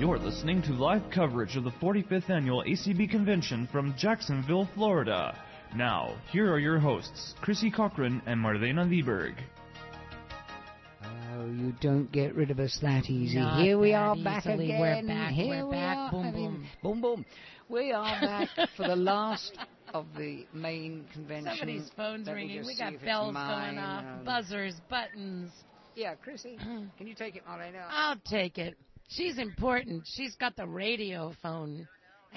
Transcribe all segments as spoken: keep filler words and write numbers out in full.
You're listening to live coverage of the forty-fifth Annual A C B Convention from Jacksonville, Florida. Now, here are your hosts, Chrissy Cochran and Marlena Lieberg. Oh, you don't get rid of us that easy. Not Here we that are back easily. again. We're back, Here we're we back. are. Boom, I mean, boom. boom, boom. We are back for the last of the main convention. Somebody's phone's Let me ringing. just We see got if it's bells mine. going off, Um, buzzers, buttons. Yeah, Chrissy, can you take it, Marlena? I'll take it. She's important. She's got the radio phone.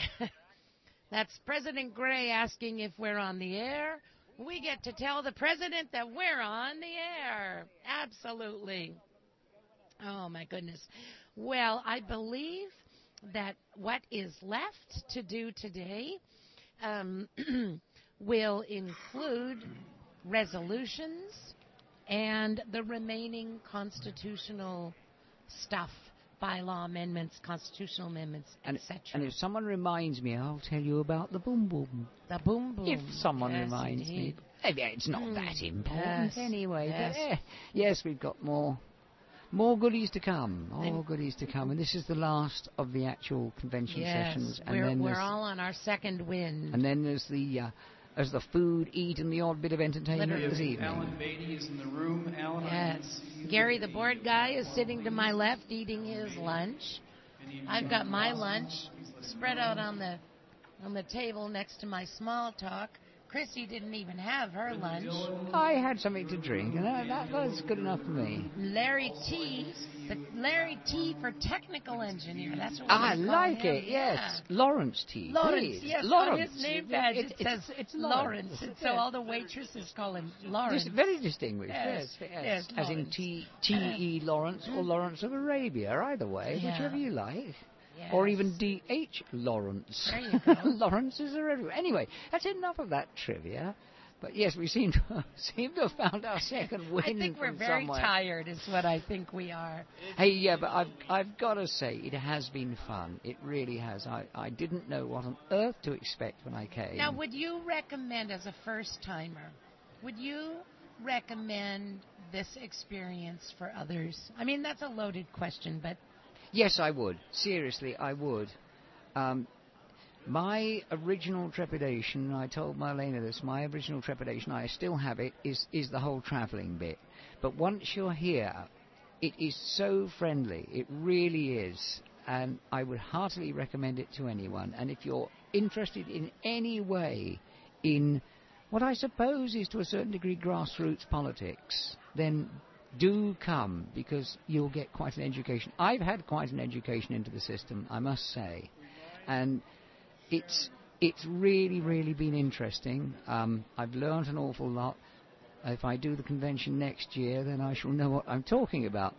That's President Gray asking if we're on the air. We get to tell the president that we're on the air. Absolutely. Oh, my goodness. Well, I believe that what is left to do today um, will include resolutions and the remaining constitutional stuff, bylaw amendments, constitutional amendments, And, et cetera. and if someone reminds me, I'll tell you about the boom boom. The boom boom. If someone Yes, reminds indeed. me. Maybe it's not Mm, that important yes, anyway. yes. But, eh, yes, we've got more more goodies to come. More And- goodies to come. And this is the last of the actual convention Yes, sessions. And we're, then we're there's- all on our second wind. And then there's the uh, there's the food, eat, and the odd bit of entertainment Literally. this evening. Alan Beatty is in the room. Alan, I Yes. didn't see you. Gary, the board guy, is sitting to my left eating his lunch. I've got my lunch spread out on the on the table next to my small talk. Chrissy didn't even have her lunch. I had something to drink, and that, that was good enough for me. Larry T, the Larry T for technical engineer. That's what I we call like him. it, yes. Yeah. Lawrence T. Lawrence, please. yes, Lawrence. on his name badge it, it's, says it's Lawrence, Lawrence. and so all the waitresses call him Lawrence. Dis- very distinguished, Yes, yes. yes, yes, As in Lawrence. T T E Lawrence or Lawrence of Arabia, either way, Yeah. whichever you like. Yes. Or even D H Lawrence. There you go. Lawrences are everywhere. Anyway, that's enough of that trivia. But yes, we seem to seem to have found our second win. I think we're from very somewhere. tired, is what I think we are. Hey, yeah, but I've I've got to say it has been fun. It really has. I, I didn't know what on earth to expect when I came. Now, would you recommend, as a first-timer, would you recommend this experience for others? I mean, that's a loaded question, but... Yes, I would. Seriously, I would. Um, my original trepidation, I told Marlena this, my original trepidation, I still have it, is, is the whole travelling bit. But once you're here, it is so friendly. It really is. And I would heartily recommend it to anyone. And if you're interested in any way in what I suppose is to a certain degree grassroots politics, then do come, because you'll get quite an education. I've had quite an education into the system, I must say. And it's it's really, really been interesting. Um, I've learned an awful lot. If I do the convention next year, then I shall know what I'm talking about.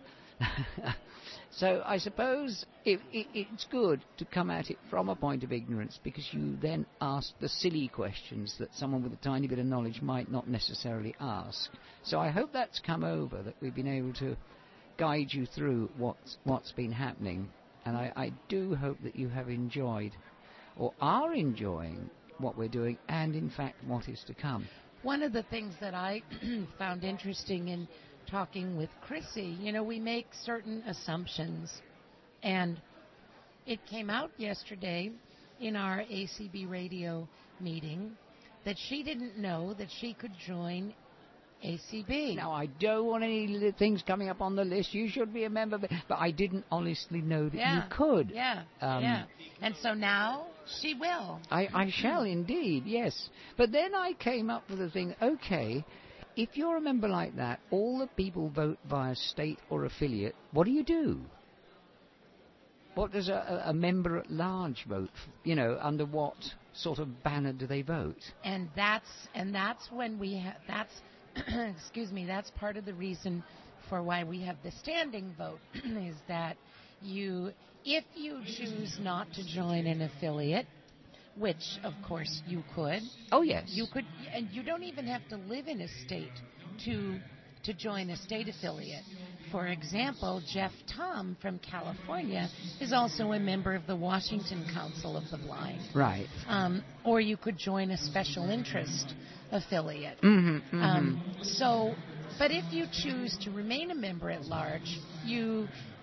So I suppose it, it, it's good to come at it from a point of ignorance, because you then ask the silly questions that someone with a tiny bit of knowledge might not necessarily ask. So I hope that's come over, that we've been able to guide you through what's, what's been happening. And I, I do hope that you have enjoyed, or are enjoying, what we're doing, and in fact what is to come. One of the things that I found interesting in talking with Chrissy, you know, we make certain assumptions, and it came out yesterday in our A C B radio meeting that she didn't know that she could join A C B. Now, I don't want any li- things coming up on the list. You should be a member, but, but I didn't honestly know that yeah. you could. Yeah, Um, yeah. And so now she will. I, I shall indeed, yes. But then I came up with the thing, okay, if you're a member like that, all the people vote via state or affiliate, what do you do? What does a, a member at large vote? f- You know, under what sort of banner do they vote? And that's and that's when we have that's excuse me, that's part of the reason for why we have the standing vote is that you if you choose not to join an affiliate, which of course you could, Oh, yes. you could and you don't even have to live in a state to to join a state affiliate. For example, Jeff Tom from California is also a member of the Washington Council of the Blind. Right. Um, or you could join a special interest affiliate. Mm-hmm, mm-hmm. Um, so, but if you choose to remain a member at large, you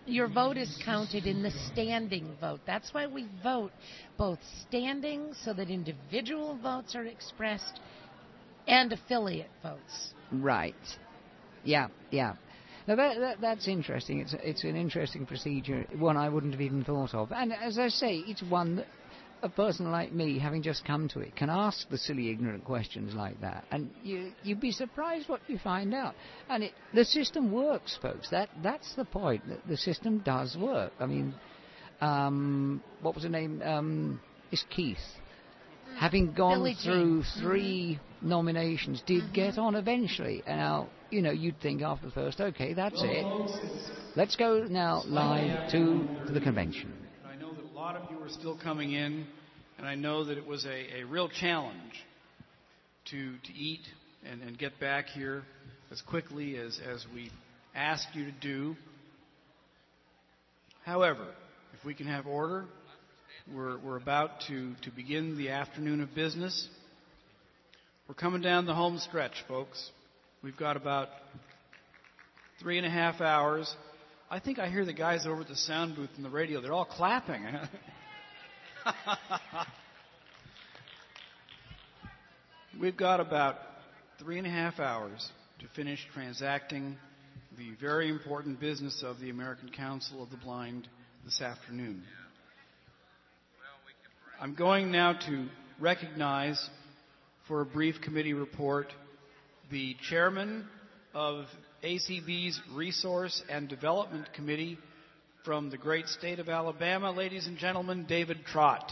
your vote is counted in the standing vote. That's why we vote both standing so that individual votes are expressed and affiliate votes. Right. Yeah, yeah. Now that, that that's interesting. It's it's an interesting procedure, one I wouldn't have even thought of. And as I say, it's one that a person like me, having just come to it, can ask the silly, ignorant questions like that, and you you'd be surprised what you find out. And it, the system works, folks. That that's the point. The, the system does work. I mean, um, what was her name? Um, it's Keith. Having gone Billie through Jean. three Mm-hmm. nominations, did Mm-hmm. get on eventually. And now, you know, you'd think after the first, okay, that's it. Let's go now live to the convention. I know that a lot of you are still coming in, and I know that it was a, a real challenge to to eat and, and get back here as quickly as, as we asked you to do. However, if we can have order, we're, we're about to, to begin the afternoon of business. We're coming down the home stretch, folks. We've got about three and a half hours. I think I hear the guys over at the sound booth in the radio. They're all clapping. We've got about three and a half hours to finish transacting the very important business of the American Council of the Blind this afternoon. I'm going now to recognize, for a brief committee report, the chairman of A C B's Resource and Development Committee from the great state of Alabama, ladies and gentlemen, David Trott.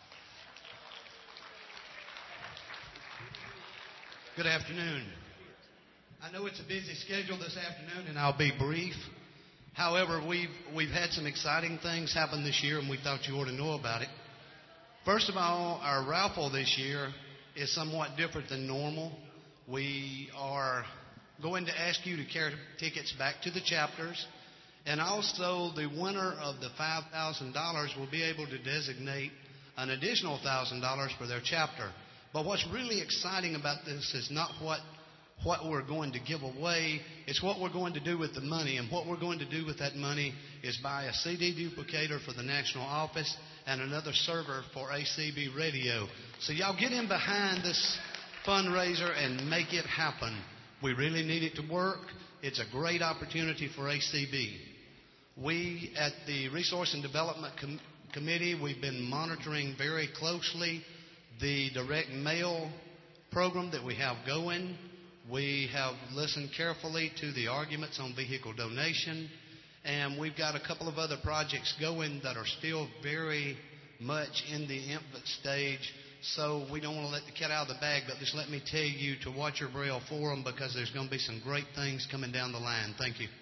Good afternoon. I know it's a busy schedule this afternoon, and I'll be brief. However, we've we've had some exciting things happen this year, and we thought you ought to know about it. First of all, our raffle this year is somewhat different than normal. We are going to ask you to carry tickets back to the chapters, and also the winner of the five thousand dollars will be able to designate an additional one thousand dollars for their chapter. But what's really exciting about this is not what what we're going to give away, it's what we're going to do with the money. And what we're going to do with that money is buy a C D duplicator for the national office and another server for A C B Radio. So y'all get in behind this fundraiser and make it happen. We really need it to work. It's a great opportunity for A C B. We at the Resource and Development Com- Committee, we've been monitoring very closely the direct mail program that we have going. We have listened carefully to the arguments on vehicle donation, and we've got a couple of other projects going that are still very much in the infant stage, so we don't want to let the cat out of the bag, but just let me tell you to watch your braille for them because there's going to be some great things coming down the line. Thank you.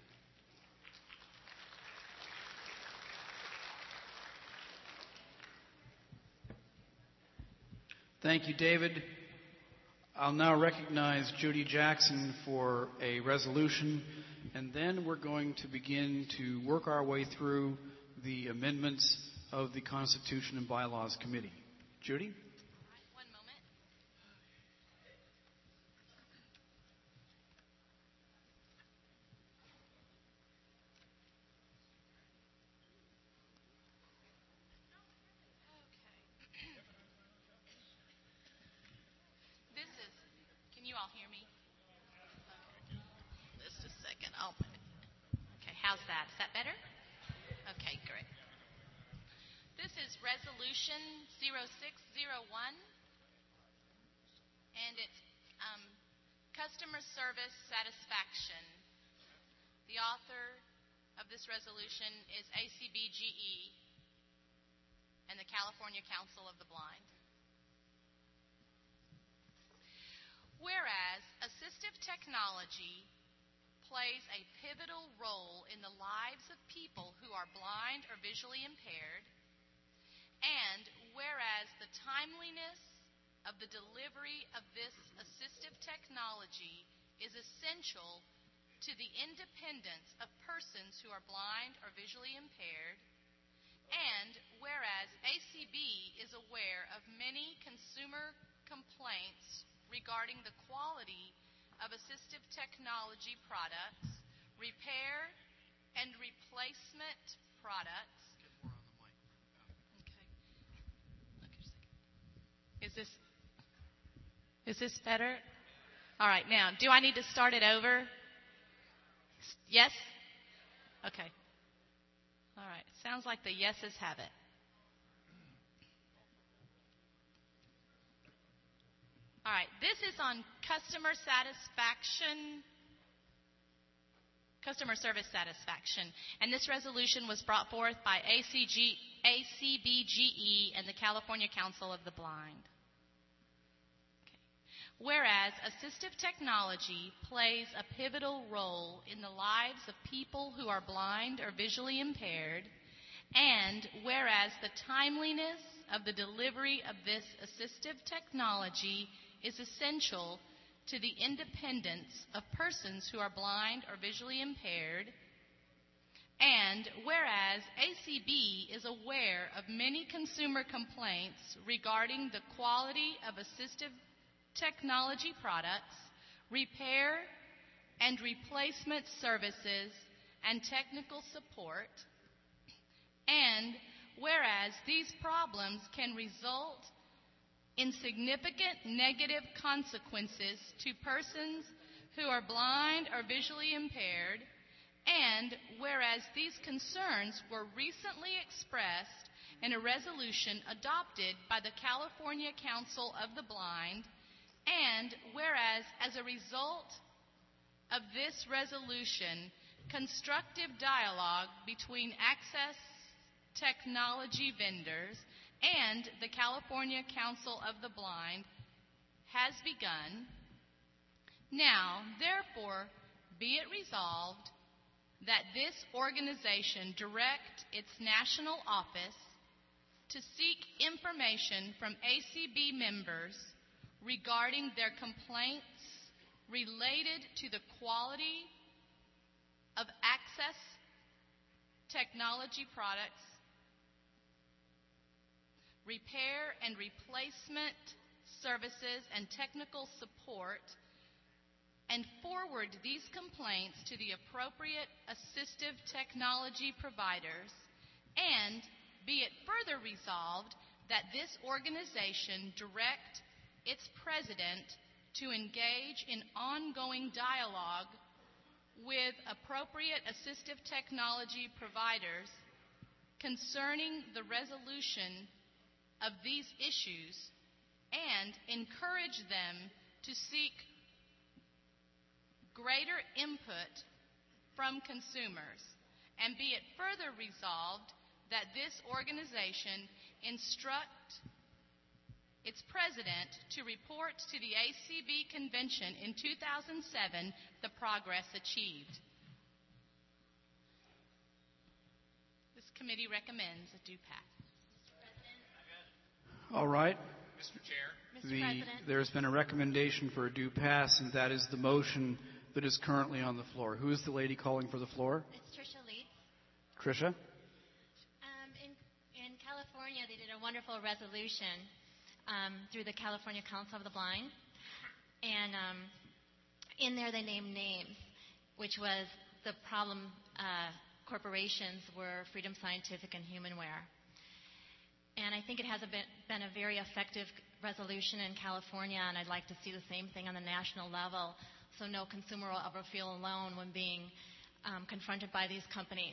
Thank you, David. I'll now recognize Judy Jackson for a resolution, and then we're going to begin to work our way through the amendments of the Constitution and Bylaws Committee. Judy? One moment. This is, can you all hear me? Okay. Just a second. I'll put it. Okay, how's that? Is that better? Okay, great. This is Resolution zero six zero one, and it's um, customer service satisfaction. The author of this resolution is A C B G E and the California Council of the Blind. Whereas assistive technology plays a pivotal role in the lives of people who are blind or visually impaired, and whereas the timeliness of the delivery of this assistive technology is essential to the independence of persons who are blind or visually impaired, and whereas A C B is aware of many consumer complaints regarding the quality of assistive technology products, repair, and replacement products. Okay. Okay, just a second. Is this is this better? All right. Now, do I need to start it over? Yes? Okay. All right. Sounds like the yeses have it. All right. This is on customer satisfaction, customer service satisfaction. And this resolution was brought forth by A C G, A C B G E and the California Council of the Blind. Whereas assistive technology plays a pivotal role in the lives of people who are blind or visually impaired, and whereas the timeliness of the delivery of this assistive technology is essential to the independence of persons who are blind or visually impaired, and whereas A C B is aware of many consumer complaints regarding the quality of assistive technology products, repair and replacement services, and technical support. And whereas these problems can result in significant negative consequences to persons who are blind or visually impaired, and whereas these concerns were recently expressed in a resolution adopted by the California Council of the Blind, and whereas, as a result of this resolution, constructive dialogue between access technology vendors and the California Council of the Blind has begun, now, therefore, be it resolved that this organization direct its national office to seek information from A C B members regarding their complaints related to the quality of access technology products, repair and replacement services, and technical support, and forward these complaints to the appropriate assistive technology providers, and be it further resolved that this organization direct its president to engage in ongoing dialogue with appropriate assistive technology providers concerning the resolution of these issues, and encourage them to seek greater input from consumers. And be it further resolved that this organization instruct its president to report to the A C B convention in two thousand seven the progress achieved. This committee recommends a due pass. All right. Mister Chair. Mister The, President. there's been a recommendation for a due pass, and that is the motion that is currently on the floor. Who is the lady calling for the floor? It's Tricia Leeds. Tricia? Um, in, in California, they did a wonderful resolution um, through the California Council of the Blind. And um, in there, they named names, which was the problem uh, corporations were Freedom Scientific and Humanware. And I think it has a been, been a very effective resolution in California, and I'd like to see the same thing on the national level, so no consumer will ever feel alone when being um, confronted by these companies.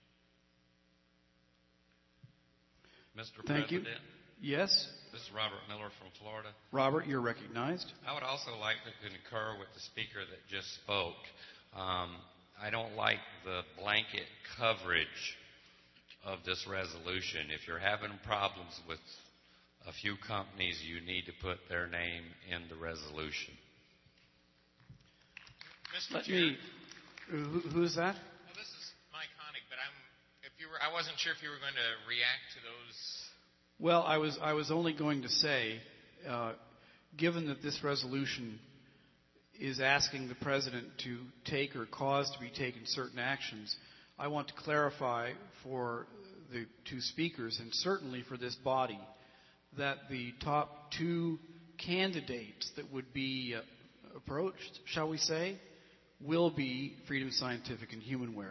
Mister Thank President, you. Yes? this is Robert Miller from Florida. Robert, you're recognized. I would also like to concur with the speaker that just spoke. Um, I don't like the blanket coverage of this resolution. If you're having problems with a few companies, you need to put their name in the resolution. Mister Let Chair. me. Who, who's that? Well, this is Mike Honig, but I'm. If you were, I wasn't sure if you were going to react to those. Well, I was. I was only going to say, uh, given that this resolution is asking the president to take or cause to be taken certain actions, I want to clarify for the two speakers, and certainly for this body, that the top two candidates that would be uh, approached, shall we say, will be Freedom Scientific and Humanware.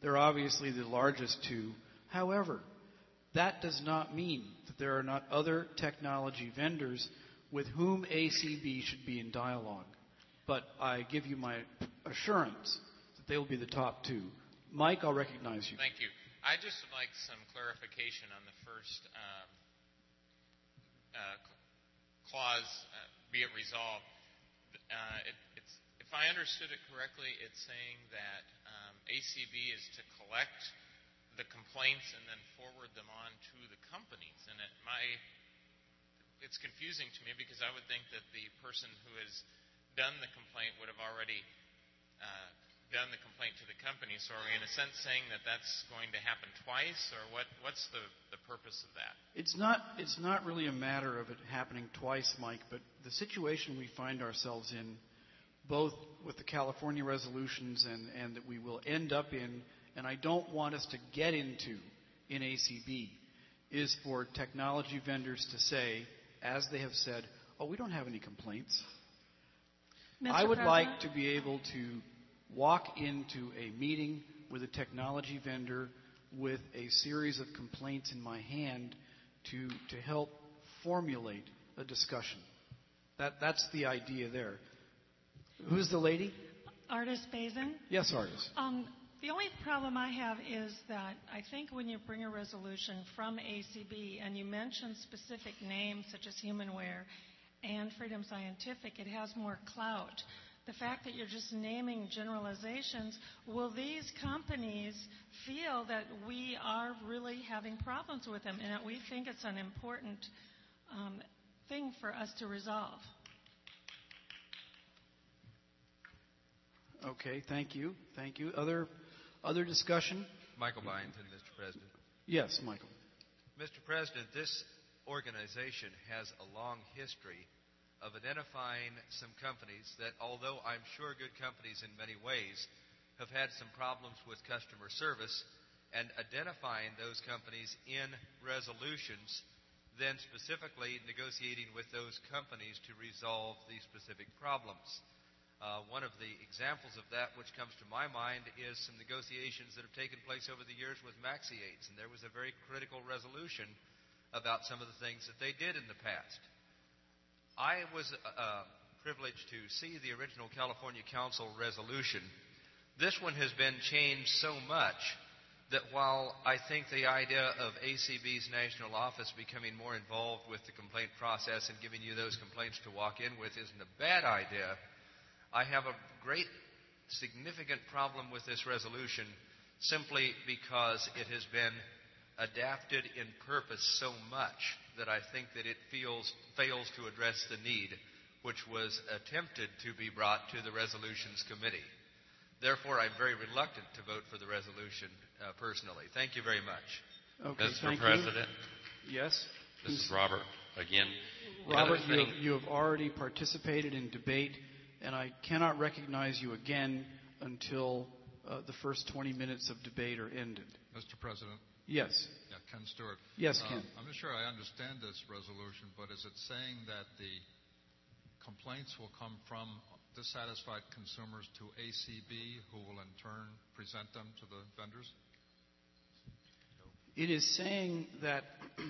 They're obviously the largest two. However, that does not mean that there are not other technology vendors with whom A C B should be in dialogue. But I give you my assurance that they will be the top two. Mike, I'll recognize you. Thank you. I just would like some clarification on the first um, uh, clause, uh, be it resolved. Uh, it, it's, if I understood it correctly, it's saying that um, A C B is to collect the complaints and then forward them on to the companies. And it my, it's confusing to me because I would think that the person who has done the complaint would have already uh, done the complaint to the company. So are we in a sense saying that that's going to happen twice, or what? What's the, the purpose of that? It's not, it's not really a matter of it happening twice, Mike, but the situation we find ourselves in, both with the California resolutions and, and that we will end up in, and I don't want us to get into in A C B, is for technology vendors to say, as they have said, oh, we don't have any complaints. Mister I would President? like to be able to walk into a meeting with a technology vendor with a series of complaints in my hand to, to help formulate a discussion. That, that's the idea there. Who's the lady? Artis Bazin. Yes, Artis. Um, the only problem I have is that I think when you bring a resolution from A C B and you mention specific names such as Humanware and Freedom Scientific, it has more clout. The fact that you're just naming generalizations, will these companies feel that we are really having problems with them and that we think it's an important um, thing for us to resolve? Okay, thank you. Thank you. Other other discussion? Michael Byington, Mister President. Yes, Michael. Mister President, this organization has a long history of identifying some companies that, although I'm sure good companies in many ways, have had some problems with customer service, and identifying those companies in resolutions, then specifically negotiating with those companies to resolve these specific problems. Uh, one of the examples of that which comes to my mind is some negotiations that have taken place over the years with MaxiAids, and there was a very critical resolution about some of the things that they did in the past. I was uh, privileged to see the original California Council resolution. This one has been changed so much that while I think the idea of A C B's national office becoming more involved with the complaint process and giving you those complaints to walk in with isn't a bad idea, I have a great, significant problem with this resolution simply because it has been adapted in purpose so much that I think that it feels, fails to address the need which was attempted to be brought to the Resolutions Committee. Therefore, I'm very reluctant to vote for the resolution uh, personally. Thank you very much. Okay, Mister thank President. You. Yes? This is Robert again. The Robert, other you thing- have, you have already participated in debate, and I cannot recognize you again until uh, the first twenty minutes of debate are ended. Mister President? Yes. Yeah, Ken Stewart. Yes, Uh, Ken. I'm not sure I understand this resolution, but is it saying that the complaints will come from dissatisfied consumers to A C B, who will in turn present them to the vendors? It is saying that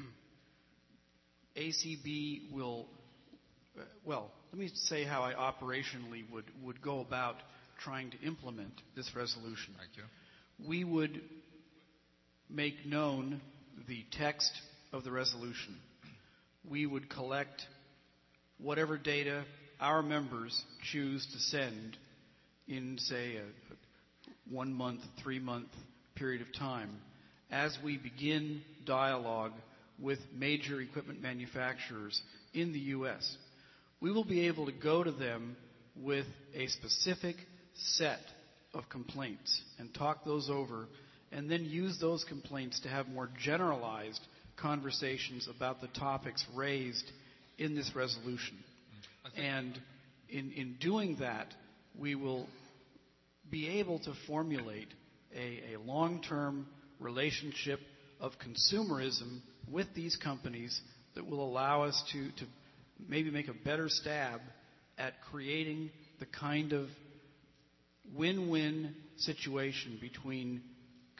A C B will, uh, well, let me say how I operationally would, would go about trying to implement this resolution. Thank you. We would make known the text of the resolution. We would collect whatever data our members choose to send in, say, a, a one month, three month period of time as we begin dialogue with major equipment manufacturers in the U S. We will be able to go to them with a specific set of complaints and talk those over, and then use those complaints to have more generalized conversations about the topics raised in this resolution. And in, in doing that, we will be able to formulate a, a long-term relationship of consumerism with these companies that will allow us to, to maybe make a better stab at creating the kind of win-win situation between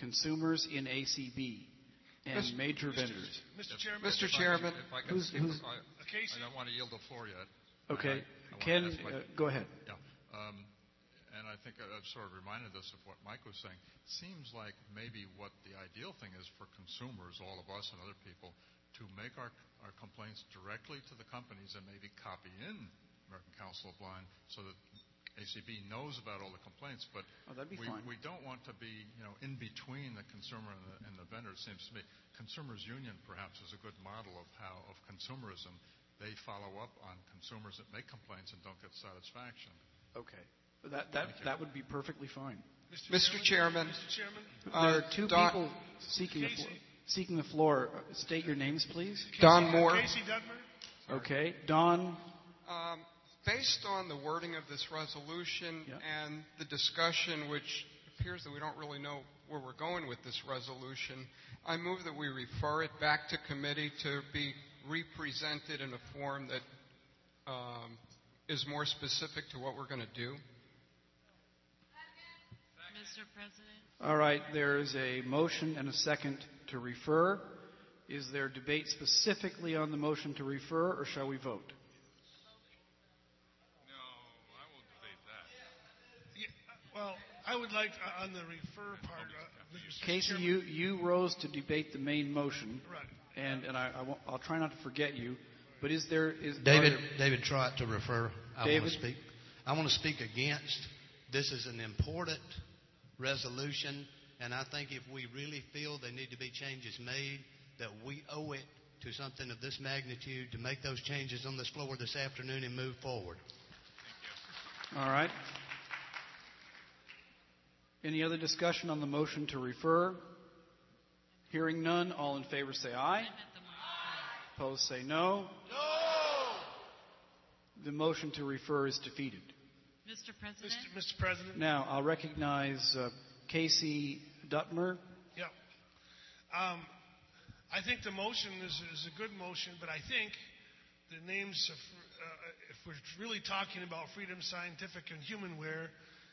consumers in A C B and Mister major Mister vendors. Mister Chairman. If Mister I Chairman. can- If I can Who's- speak, who's- I, Casey. I don't want to yield the floor yet. Okay. I- I wanna Ken, ask my- uh, go ahead. Yeah. Um, and I think I've sort of reminded us of what Mike was saying. Seems like maybe what the ideal thing is for consumers, all of us and other people, to make our, our complaints directly to the companies and maybe copy in American Council of Blind so that A C B knows about all the complaints. But Oh, that'd be we, fine. we don't want to be, you know, in between the consumer and the, and the vendor, it seems to me. Consumers Union, perhaps, is a good model of how, of consumerism. They follow up on consumers that make complaints and don't get satisfaction. Okay. That, that, that would be perfectly fine. Mister Chairman. Mister Chairman. There are two Don- people seeking the Casey. floor. Seeking the floor. Uh, State your names, please. Don Moore. Casey Dudmer. Okay. Don. Um, based on the wording of this resolution Yeah. and the discussion, which appears that we don't really know where we're going with this resolution, I move that we refer it back to committee to be represented in a form that um, is more specific to what we're going to do. Mister President. All right. There is a motion and a second to refer. Is there debate specifically on the motion to refer, or shall we vote? Yeah, well, I would like uh, on the refer part. Uh, Mister Casey, Chairman- you, you rose to debate the main motion. Right. And, and I, I won't, I'll try not to forget you. But is there... Is, David, are there- David Trott to refer. I David? want to speak. I want to speak against. This is an important resolution, and I think if we really feel there need to be changes made, that we owe it to something of this magnitude to make those changes on this floor this afternoon and move forward. All right. Any other discussion on the motion to refer? Hearing none, all in favor say aye. Opposed say no. No! The motion to refer is defeated. Mister President. Mister Mister President. Now, I'll recognize uh, Casey Dutmer. Yeah. Um, I think the motion is, is a good motion, but I think the names of, uh, if we're really talking about Freedom Scientific and Humanware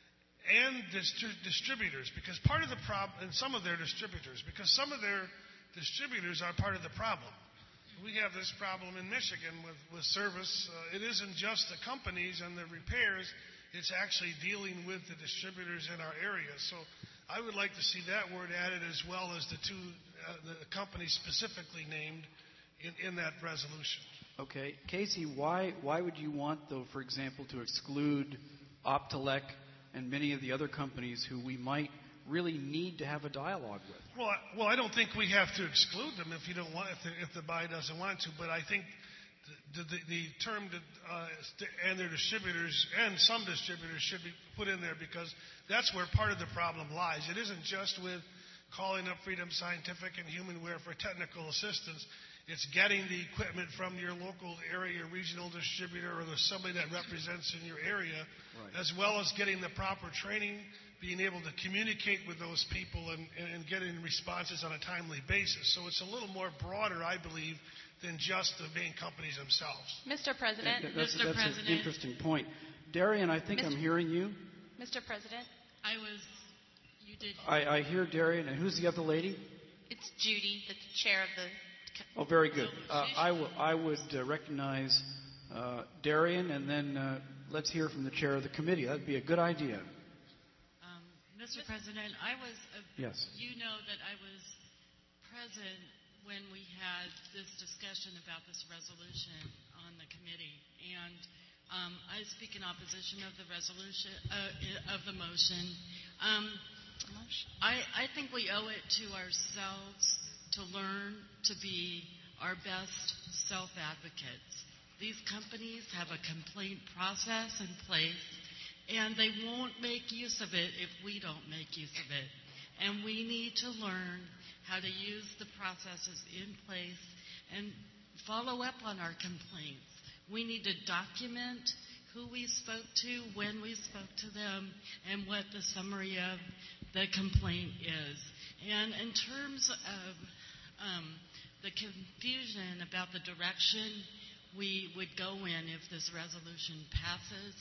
and distri- distributors, because part of the problem, and some of their distributors, because some of their distributors are part of the problem. We have this problem in Michigan with, with service. Uh, it isn't just the companies and the repairs. It's actually dealing with the distributors in our area. So I would like to see that word added as well as the two uh, the companies specifically named in, in that resolution. Okay. Casey, why, why would you want, though, for example, to exclude Optelec and many of the other companies who we might really need to have a dialogue with? Well, I, well, I don't think we have to exclude them if you don't want, if the, if the buy doesn't want to. But I think the, the, the term to, uh, st- and their distributors and some distributors should be put in there because that's where part of the problem lies. It isn't just with calling up Freedom Scientific and Humanware for technical assistance. It's getting the equipment from your local area regional distributor or there's somebody that represents in your area, Right. as well as getting the proper training, being able to communicate with those people and, and getting responses on a timely basis. So it's a little more broader, I believe, than just the main companies themselves. Mister President. That- that's Mister that's President. an interesting point. Darian, I think Mister I'm hearing you. Mister President. I was. You did. I, I hear Darian. And who's the other lady? It's Judy, the chair of the. Oh, very good. Uh, I, w- I would uh, recognize uh, Darian, and then uh, let's hear from the chair of the committee. That'd be a good idea. Um, Mister President, I was. Uh, Yes. You know that I was present when we had this discussion about this resolution on the committee, and um, I speak in opposition of the resolution uh, of the motion. Um, I, I think we owe it to ourselves to learn to be our best self-advocates. These companies have a complaint process in place, and they won't make use of it if we don't make use of it. And we need to learn how to use the processes in place and follow up on our complaints. We need to document who we spoke to, when we spoke to them, and what the summary of the complaint is. And in terms of um, the confusion about the direction we would go in if this resolution passes,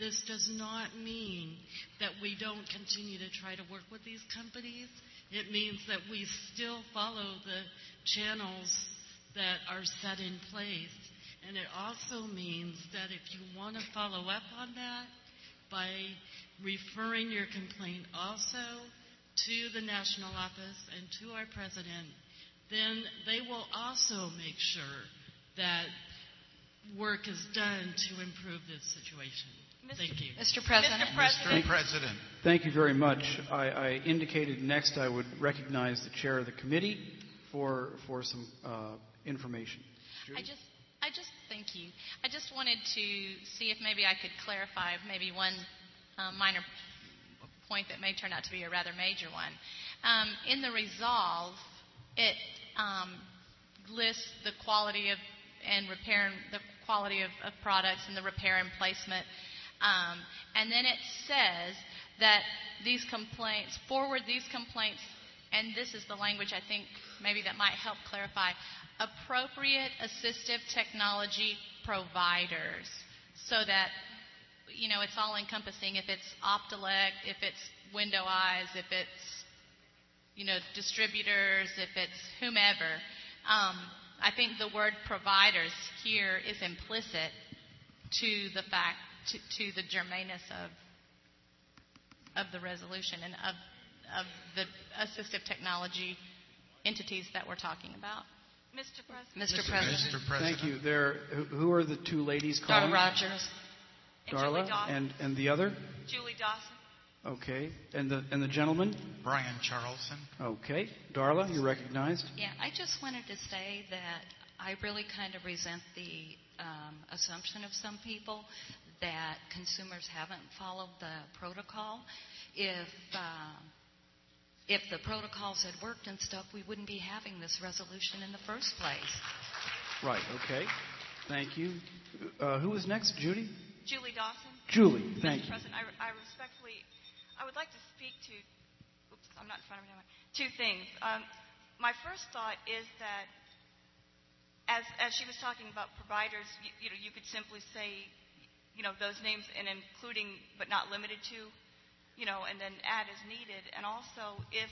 this does not mean that we don't continue to try to work with these companies. It means that we still follow the channels that are set in place. And it also means that if you want to follow up on that by referring your complaint also to the national office and to our president, then they will also make sure that work is done to improve this situation. Thank you. Mister President. Mister President. Mister President. Thank you very much. I, I indicated next I would recognize the chair of the committee for for some uh, information. Judy? I just, I just thank you. I just wanted to see if maybe I could clarify maybe one uh, minor point that may turn out to be a rather major one. Um, in the resolve, it um, lists the quality of and repair the quality of, of products and the repair and placement. Um, and then it says that these complaints, forward these complaints, and this is the language I think maybe that might help clarify, appropriate assistive technology providers, so that, you know, it's all encompassing. If it's Optelect, if it's Window Eyes, if it's, you know, distributors, if it's whomever. Um, I think the word providers here is implicit to the fact, to, to the germaneness of of the resolution and of of the assistive technology entities that we're talking about. Mister President. Mister President. Mister President. Thank you. There, who, who are the two ladies calling? Darla Rogers. Darla and, and the other? Julie Dawson. Okay. And the and the gentleman? Brian Charlson. Okay. Darla, you're recognized. Yeah, I just wanted to say that I really kind of resent the um, assumption of some people that consumers haven't followed the protocol. If uh, if the protocols had worked and stuff, we wouldn't be having this resolution in the first place. Right. Okay. Thank you. Uh, who is next? Judy? Julie Dawson. Julie, thank Mister you. President, I, I respectfully, I would like to speak to, oops, I'm not in front of anyone, two things. Um, my first thought is that as as she was talking about providers, you, you know, you could simply say, you know, those names and including but not limited to, you know, and then add as needed. And also, if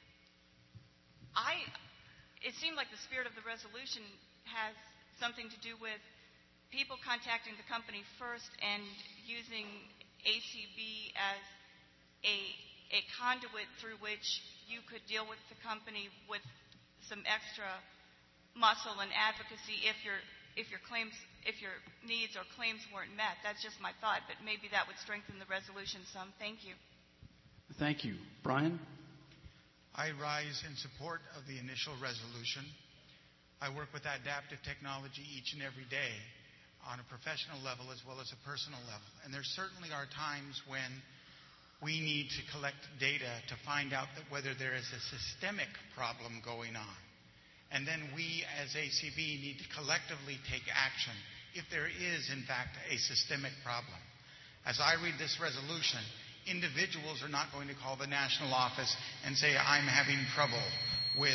I, it seemed like the spirit of the resolution has something to do with people contacting the company first and using A C B as a a conduit through which you could deal with the company with some extra muscle and advocacy if your if your claims if your needs or claims weren't met. That's just my thought, but maybe that would strengthen the resolution some. Thank you. Thank you. Brian? I rise in support of the initial resolution. I work with adaptive technology each and every day on a professional level as well as a personal level. And there certainly are times when we need to collect data to find out that whether there is a systemic problem going on. And then we as A C B need to collectively take action if there is, in fact, a systemic problem. As I read this resolution, individuals are not going to call the national office and say, I'm having trouble with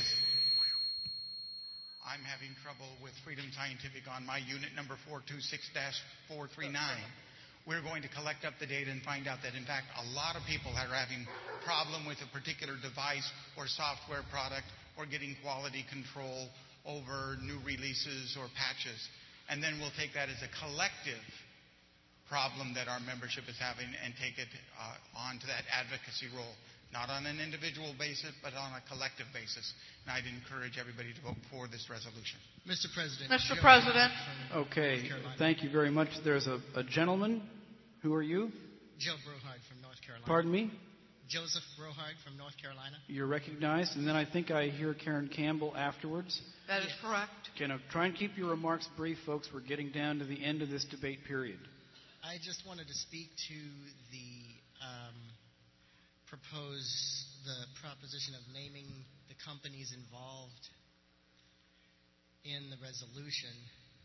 I'm having trouble with Freedom Scientific on my unit number four two six dash four three nine. We're going to collect up the data and find out that, in fact, a lot of people are having a problem with a particular device or software product or getting quality control over new releases or patches. And then we'll take that as a collective problem that our membership is having and take it uh, on to that advocacy role. Not on an individual basis, but on a collective basis. And I'd encourage everybody to vote for this resolution. Mister President. Mister President. Okay. Thank you very much. There's a, a gentleman. Who are you? Joe Brohard from North Carolina. Pardon me? Joseph Brohard from North Carolina. You're recognized. And then I think I hear Karen Campbell afterwards. That is correct. Okay, now try and keep your remarks brief, folks. We're getting down to the end of this debate period. I just wanted to speak to the um, propose the proposition of naming the companies involved in the resolution.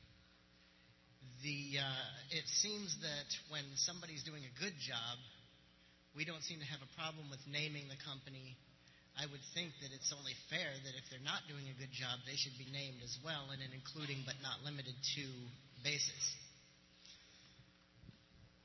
The uh, it seems that when somebody's doing a good job, we don't seem to have a problem with naming the company. I would think that it's only fair that if they're not doing a good job, they should be named as well in an including but not limited to basis.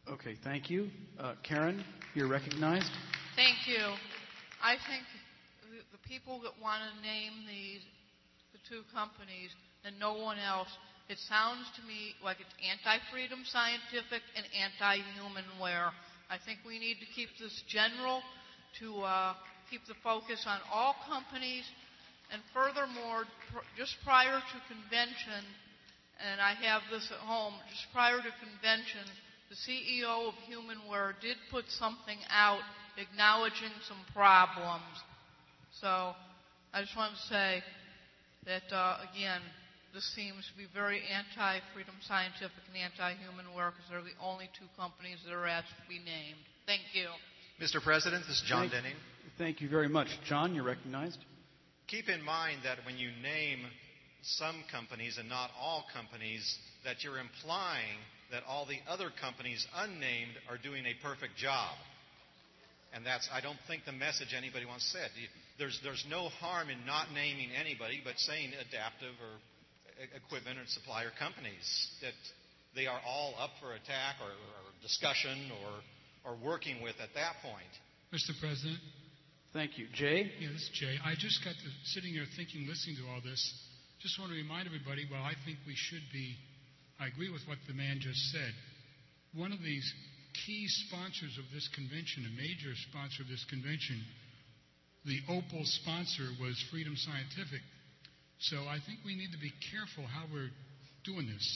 Okay, thank you. Uh, Karen, you're recognized. Thank you. I think the, the people that want to name these, the two companies, and no one else, it sounds to me like it's anti-freedom scientific and anti-humanware. I think we need to keep this general to uh, keep the focus on all companies. And furthermore, pr- just prior to convention, and I have this at home, just prior to convention, the C E O of Humanware did put something out acknowledging some problems. So I just want to say that, uh, again, this seems to be very anti-Freedom Scientific and anti-Humanware because they're the only two companies that are asked to be named. Thank you. Mister President, this is John Thank, Denning. Thank you very much. John, you're recognized. Keep in mind that when you name some companies and not all companies, that you're implying that all the other companies unnamed are doing a perfect job. And that's, I don't think, the message anybody wants said. There's, there's no harm in not naming anybody, but saying adaptive or equipment or supplier companies, that they are all up for attack or, or discussion or, or working with at that point. Mister President? Thank you. Jay? Yeah, this is Jay. I just got to sitting here thinking, listening to all this, just want to remind everybody, well, I think we should be, I agree with what the man just said. One of these key sponsors of this convention, a major sponsor of this convention, the Opal sponsor was Freedom Scientific. So I think we need to be careful how we're doing this.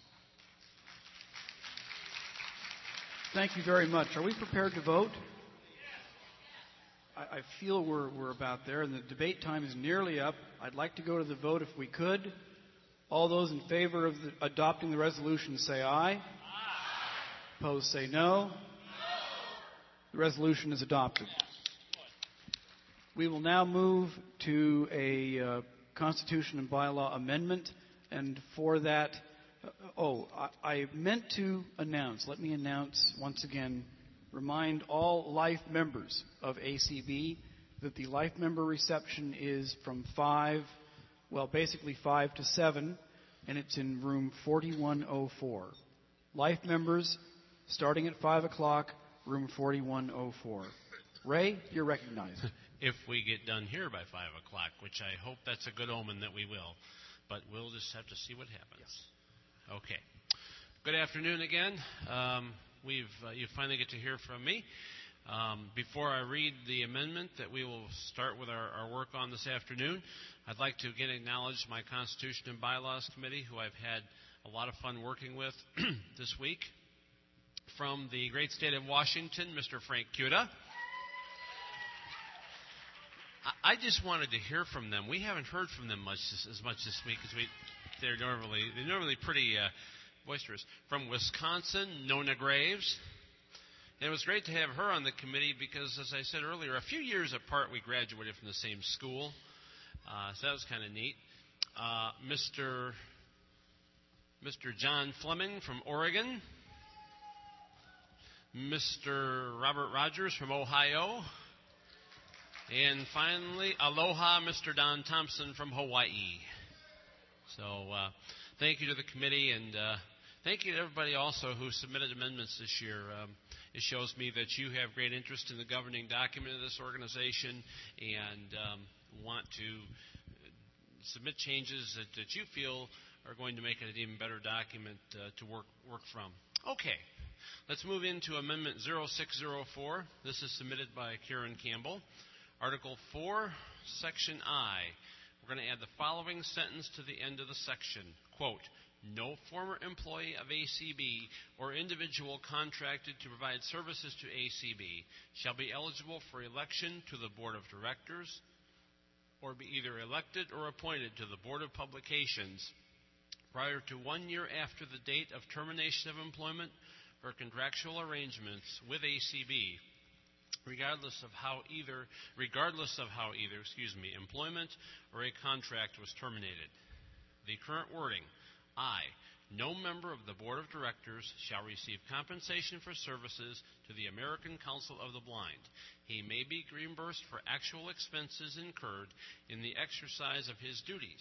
Thank you very much. Are we prepared to vote? I, I feel we're, we're about there, and the debate time is nearly up. I'd like to go to the vote if we could. All those in favor of the, adopting the resolution say aye. Aye. Opposed say no. No. The resolution is adopted. We will now move to a uh, Constitution and Bylaw amendment, and for that, uh, oh, I, I meant to announce, let me announce once again, remind all life members of A C B that the life member reception is from five, well, basically five to seven, and it's in room forty-one oh four. Life members, starting at five o'clock, room forty-one oh four. Ray, you're recognized. If we get done here by five o'clock, which I hope that's a good omen that we will. But we'll just have to see what happens. Yes. Okay. Good afternoon again. Um, we've uh, you finally get to hear from me. Um, before I read the amendment that we will start with our, our work on this afternoon, I'd like to again acknowledge my Constitution and Bylaws Committee, who I've had a lot of fun working with this week. From the great state of Washington, Mister Frank Cuda. I just wanted to hear from them. We haven't heard from them much this, as much this week because we they're normally they're normally pretty uh, boisterous. From Wisconsin, Nona Graves. And it was great to have her on the committee because, as I said earlier, a few years apart we graduated from the same school, uh, so that was kind of neat. Uh, Mister Mister John Fleming from Oregon. Mister Robert Rogers from Ohio. And finally, aloha, Mister Don Thompson from Hawaii. So uh, thank you to the committee, and uh, thank you to everybody also who submitted amendments this year. Um, it shows me that you have great interest in the governing document of this organization and um, want to submit changes that, that you feel are going to make it an even better document uh, to work, work from. Okay, let's move into Amendment zero six zero four. This is submitted by Karen Campbell. Article four, Section I. We're going to add the following sentence to the end of the section. Quote, no former employee of A C B or individual contracted to provide services to A C B shall be eligible for election to the Board of Directors or be either elected or appointed to the Board of Publications prior to one year after the date of termination of employment or contractual arrangements with A C B. Regardless of how either, regardless of how either, excuse me, employment or a contract was terminated. The current wording, I, no member of the Board of Directors shall receive compensation for services to the American Council of the Blind. He may be reimbursed for actual expenses incurred in the exercise of his duties,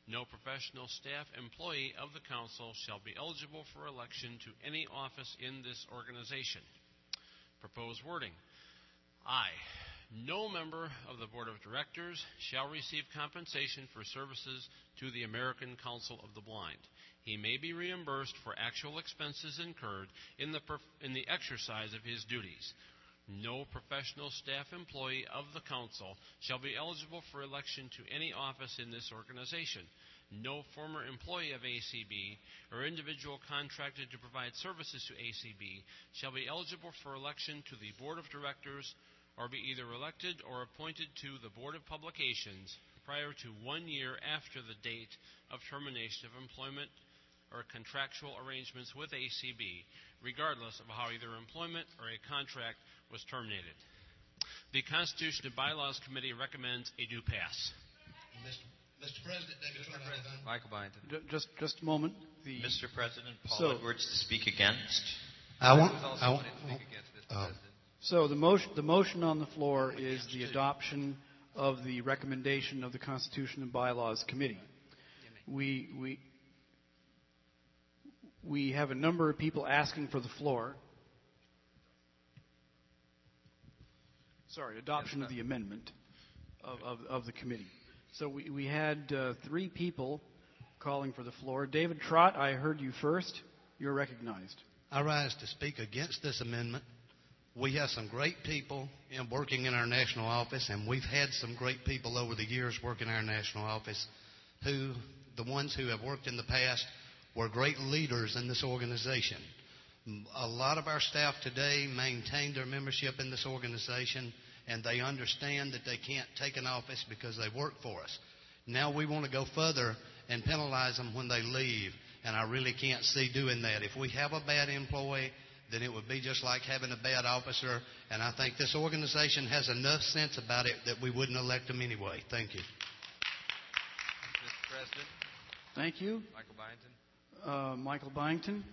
No professional staff employee of the council shall be eligible for election to any office in this organization. Proposed wording. I. No member of the Board of Directors shall receive compensation for services to the American Council of the Blind. He may be reimbursed for actual expenses incurred in the, perf- in the exercise of his duties. No professional staff employee of the council shall be eligible for election to any office in this organization. No former employee of A C B or individual contracted to provide services to A C B shall be eligible for election to the Board of Directors or be either elected or appointed to the Board of Publications prior to one year after the date of termination of employment or contractual arrangements with A C B, regardless of how either employment or a contract was terminated. The Constitution and Bylaws Committee recommends a do pass. Mister Mister President, David President. Michael Byington. J- Just, just a moment. The, Mister President, Paul So- Edwards to speak against. I want. There's also I want somebody to speak against, Mister uh, President. So the motion, the motion on the floor is the adoption of the recommendation of the Constitution and Bylaws Committee. We, we, we have a number of people asking for the floor. Sorry, adoption of the amendment of, of, of the committee. So we, we had uh, three people calling for the floor. David Trott, I heard you first. You're recognized. I rise to speak against this amendment. We have some great people in working in our national office, and we've had some great people over the years working in our national office who, the ones who have worked in the past, were great leaders in this organization. A lot of our staff today maintain their membership in this organization, and they understand that they can't take an office because they work for us. Now we want to go further and penalize them when they leave, and I really can't see doing that. If we have a bad employee, then it would be just like having a bad officer, and I think this organization has enough sense about it that we wouldn't elect them anyway. Thank you. Mister President. Thank you. Michael Byington. Uh, Michael Byington.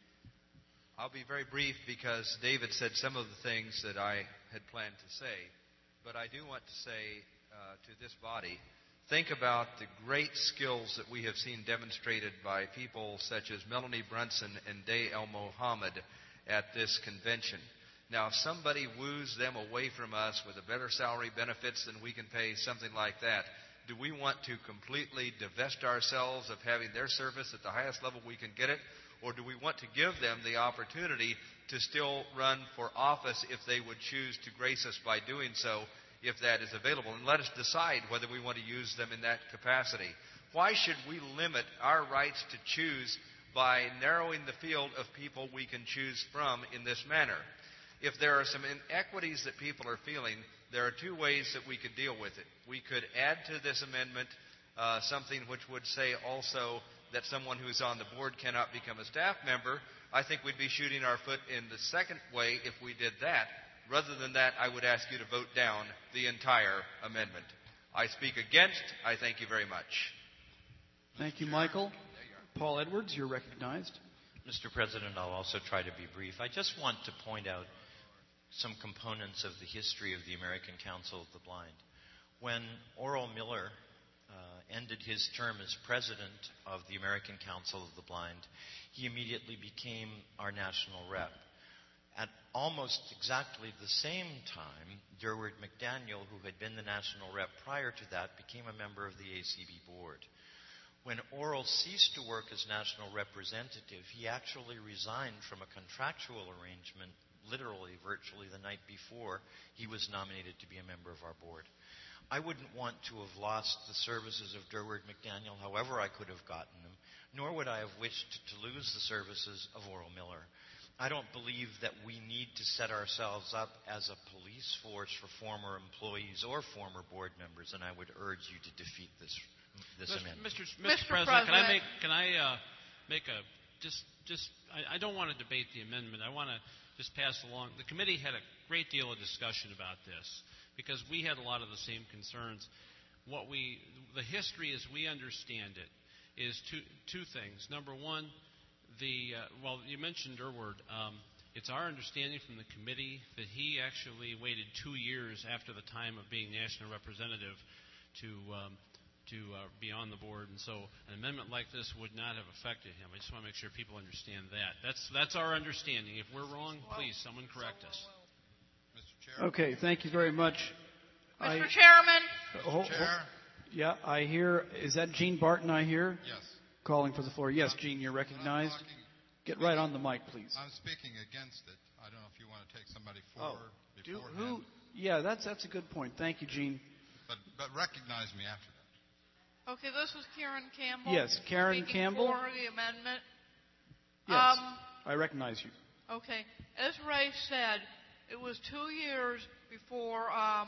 I'll be very brief because David said some of the things that I had planned to say. But I do want to say uh, to this body, think about the great skills that we have seen demonstrated by people such as Melanie Brunson and Day El Mohammed at this convention. Now, if somebody woos them away from us with a better salary benefits than we can pay, something like that, do we want to completely divest ourselves of having their service at the highest level we can get it? Or do we want to give them the opportunity to still run for office if they would choose to grace us by doing so, if that is available? And let us decide whether we want to use them in that capacity. Why should we limit our rights to choose by narrowing the field of people we can choose from in this manner? If there are some inequities that people are feeling, there are two ways that we could deal with it. We could add to this amendment uh, something which would say also that someone who is on the board cannot become a staff member. I think we'd be shooting our foot in the second way if we did that. Rather than that, I would ask you to vote down the entire amendment. I speak against. I thank you very much. Thank you, Michael. Paul Edwards, you're recognized. Mister President, I'll also try to be brief. I just want to point out some components of the history of the American Council of the Blind. When Oral Miller uh, ended his term as president of the American Council of the Blind, he immediately became our national rep. At almost exactly the same time, Durward McDaniel, who had been the national rep prior to that, became a member of the A C B board. When Oral ceased to work as national representative, he actually resigned from a contractual arrangement, literally, virtually the night before he was nominated to be a member of our board. I wouldn't want to have lost the services of Durward McDaniel, however I could have gotten them, nor would I have wished to lose the services of Oral Miller. I don't believe that we need to set ourselves up as a police force for former employees or former board members, and I would urge you to defeat this this Mister amendment. Mister Mister Mister President, President. can I make can I uh, make a just just I, I don't want to debate the amendment. I want to just pass along. The committee had a great deal of discussion about this because we had a lot of the same concerns. What we the history as we understand it is two two things. Number one, the uh, well you mentioned Durward. Um, it's our understanding from the committee that he actually waited two years after the time of being national representative to um, to uh, be on the board, and so an amendment like this would not have affected him. I just want to make sure people understand that. That's that's our understanding. If we're wrong, please, someone correct us. Okay, thank you very much. Mister I, Chairman. Uh, hold, Chair. hold, yeah, I hear. Is that Gene Barton I hear? Yes. Calling for the floor. Yes, Gene, you're recognized. Talking, Get right on the mic, please. I'm speaking against it. I don't know if you want to take somebody Oh, forward do, beforehand. who? Yeah, that's that's a good point. Thank you, Gene. But, but recognize me after that. Okay, this is Karen Campbell. Yes, Karen speaking Campbell. For the amendment. Yes, Um, I recognize you. Okay, as Ray said, it was two years before um,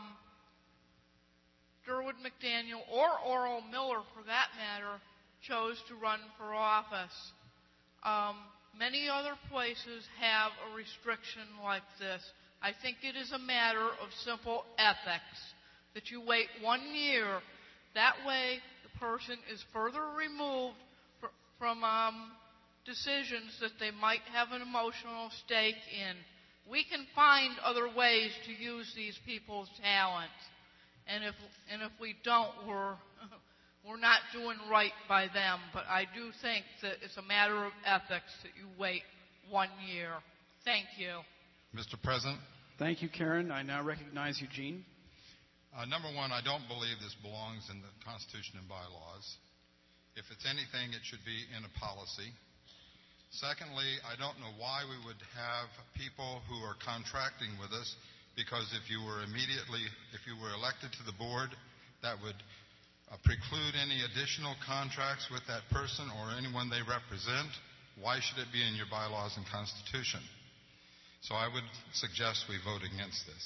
Durwood McDaniel or Oral Miller, for that matter, chose to run for office. Um, many other places have a restriction like this. I think it is a matter of simple ethics that you wait one year. That way, the person is further removed fr- from um, decisions that they might have an emotional stake in. We can find other ways to use these people's talents, and if and if we don't, we're we're not doing right by them. But I do think that it's a matter of ethics that you wait one year. Thank you. Mister President? Thank you, Karen. I now recognize Eugene. Uh, number one, I don't believe this belongs in the Constitution and bylaws. If it's anything, it should be in a policy. Secondly, I don't know why we would have people who are contracting with us, because if you were immediately, if you were elected to the board, that would uh, preclude any additional contracts with that person or anyone they represent. Why should it be in your bylaws and Constitution? So I would suggest we vote against this.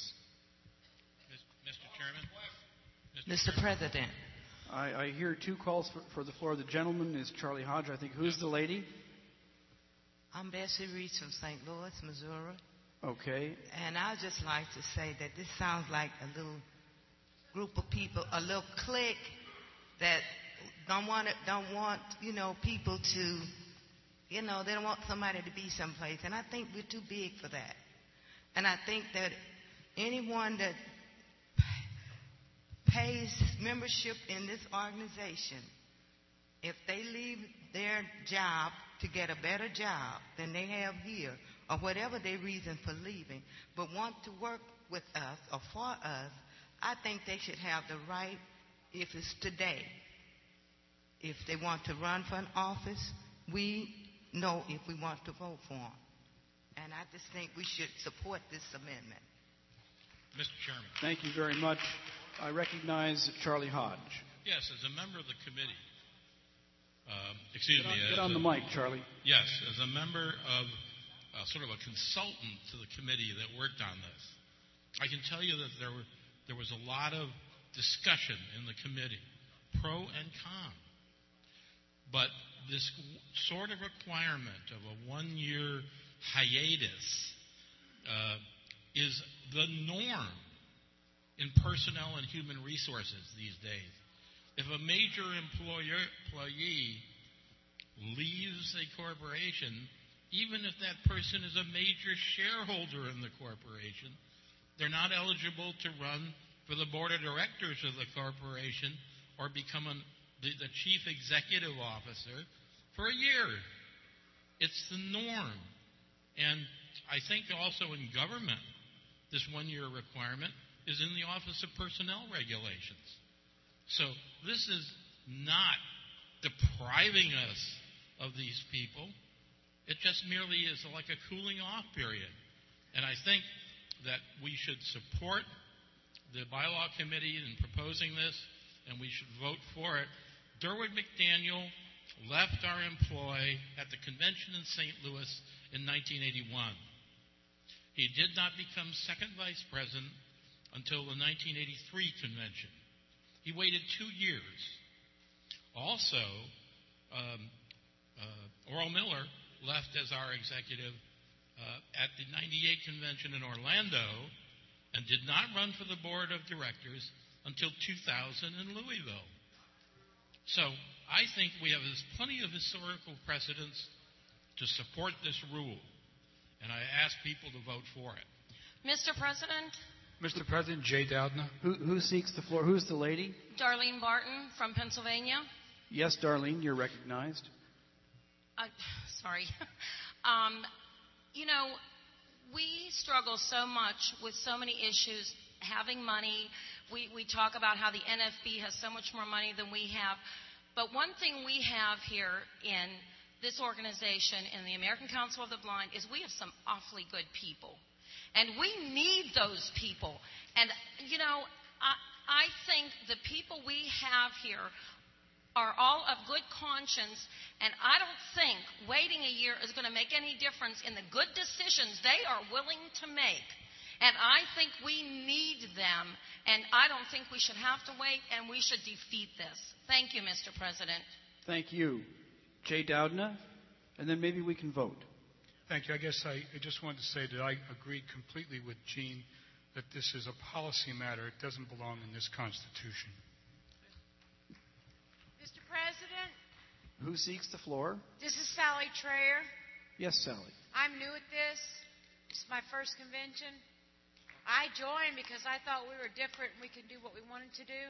Mister Chairman? Mister President. I, I hear two calls for, for the floor. The gentleman is Charlie Hodge, I think. Who's the lady? I'm Bessie Reese from Saint Louis, Missouri. Okay. And I'd just like to say that this sounds like a little group of people, a little clique that don't want it, don't want, you know, people to, you know, they don't want somebody to be someplace. And I think we're too big for that. And I think that anyone that pays membership in this organization, if they leave their job to get a better job than they have here, or whatever their reason for leaving, but want to work with us or for us, I think they should have the right, if it's today, if they want to run for an office, we know if we want to vote for them. And I just think we should support this amendment. Mister Chairman. Thank you very much. I recognize Charlie Hodge. Yes, as a member of the committee, um, excuse Get on, me. get on a, the mic, Charlie. Yes, as a member of uh, sort of a consultant to the committee that worked on this, I can tell you that there were there was a lot of discussion in the committee, pro and con. But this sort of requirement of a one-year hiatus uh, is the norm in personnel and human resources these days. If a major employer, employee leaves a corporation, even if that person is a major shareholder in the corporation, they're not eligible to run for the board of directors of the corporation or become an, the, the chief executive officer for a year. It's the norm. And I think also in government, this one-year requirement is in the Office of Personnel Regulations. So this is not depriving us of these people. It just merely is like a cooling off period. And I think that we should support the bylaw committee in proposing this, and we should vote for it. Durwood McDaniel left our employ at the convention in Saint Louis in nineteen eighty-one. He did not become second vice president until the nineteen eighty-three convention. He waited two years. Also, um, uh, Oral Miller left as our executive uh, at the ninety-eight convention in Orlando and did not run for the board of directors until two thousand in Louisville. So I think we have plenty of historical precedents to support this rule, and I ask people to vote for it. Mister President, Mister President, Jay Doudna. Who, who seeks the floor? Who's the lady? Darlene Barton from Pennsylvania. Yes, Darlene, you're recognized. Uh, sorry. um, you know, we struggle so much with so many issues, having money. We, we talk about how the N F B has so much more money than we have. But one thing we have here in this organization, in the American Council of the Blind, is we have some awfully good people. And we need those people. And, you know, I, I think the people we have here are all of good conscience, and I don't think waiting a year is going to make any difference in the good decisions they are willing to make. And I think we need them, and I don't think we should have to wait, and we should defeat this. Thank you, Mister President. Thank you. Jay Doudna, and then maybe we can vote. Thank you. I guess I, I just wanted to say that I agree completely with Gene that this is a policy matter. It doesn't belong in this Constitution. Mister President? Who seeks the floor? This is Sally Trayer. Yes, Sally. I'm new at this. This is my first convention. I joined because I thought we were different and we could do what we wanted to do.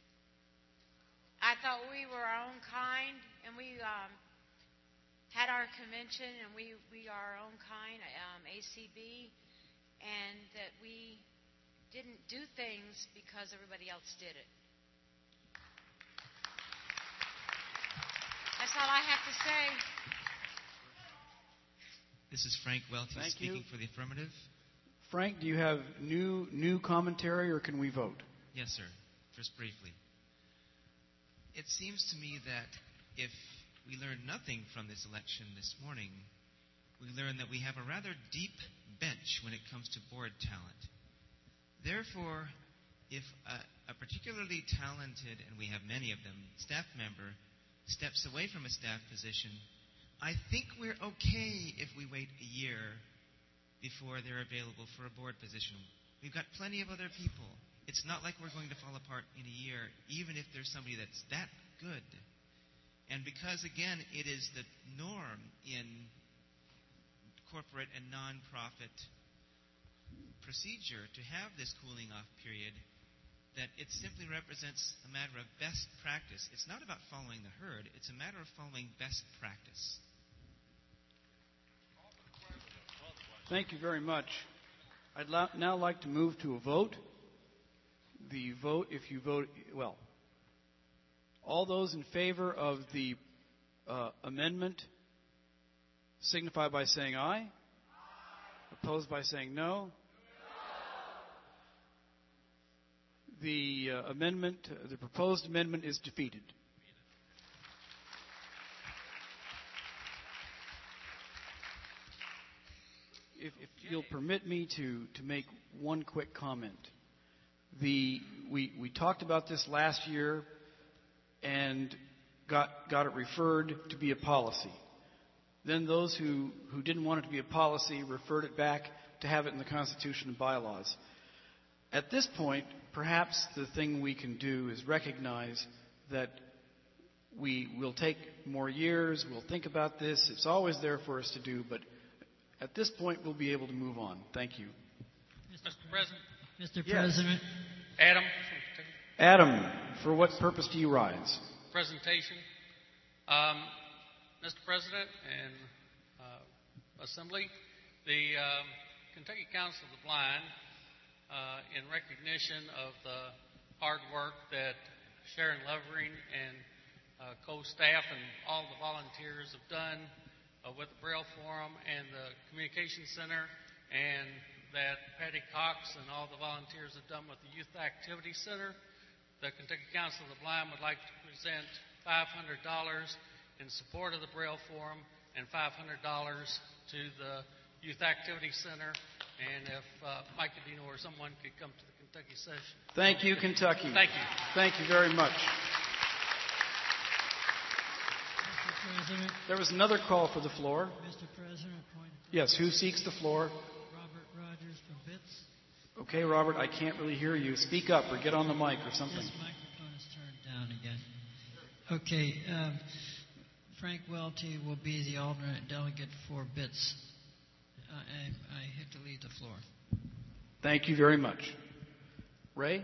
I thought we were our own kind, and we um, had our convention, and we, we are our own kind, um, A C B, and that we didn't do things because everybody else did it. That's all I have to say. This is Frank Welty Thank speaking you. for the affirmative. Frank, do you have new new commentary, or can we vote? Yes, sir. Just briefly. It seems to me that if we learned nothing from this election this morning, we learned that we have a rather deep bench when it comes to board talent. Therefore, if a, a particularly talented, and we have many of them, staff member steps away from a staff position, I think we're okay if we wait a year before they're available for a board position. We've got plenty of other people. It's not like we're going to fall apart in a year, even if there's somebody that's that good. And because, again, it is the norm in corporate and nonprofit procedure to have this cooling off period, that it simply represents a matter of best practice. It's not about following the herd. It's a matter of following best practice. Thank you very much. I'd lo- now like to move to a vote. The vote, if you vote, well, all those in favor of the uh, amendment signify by saying aye. Aye. Opposed by saying no. No. The uh, amendment, uh, the proposed amendment is defeated. If, if you'll permit me to, to make one quick comment. The, we, we talked about this last year and got, got it referred to be a policy. Then those who, who didn't want it to be a policy referred it back to have it in the Constitution and bylaws. At this point, perhaps the thing we can do is recognize that we will take more years, we'll think about this. It's always there for us to do, but at this point, we'll be able to move on. Thank you. Mister President. Mister Yes. President. Adam. Adam, for what purpose do you rise? Presentation. Um, Mister President and uh, Assembly, the um, Kentucky Council of the Blind, uh, in recognition of the hard work that Sharon Levering and uh, co-staff and all the volunteers have done Uh, with the Braille Forum and the Communication Center, and that Patty Cox and all the volunteers have done with the Youth Activity Center. The Kentucky Council of the Blind would like to present five hundred dollars in support of the Braille Forum and five hundred dollars to the Youth Activity Center. And if uh, Mike Cadino or someone could come to the Kentucky session. Thank you, Kentucky. Thank you. Thank you very much. President. There was another call for the floor. Mister President, point. Yes, who seeks the floor? Robert Rogers from B I T S. Okay, Robert, I can't really hear you. Speak up or get on the mic or something. This microphone is turned down again. Okay, um, Frank Welty will be the alternate delegate for B I T S. Uh, I, I have to leave the floor. Thank you very much. Ray?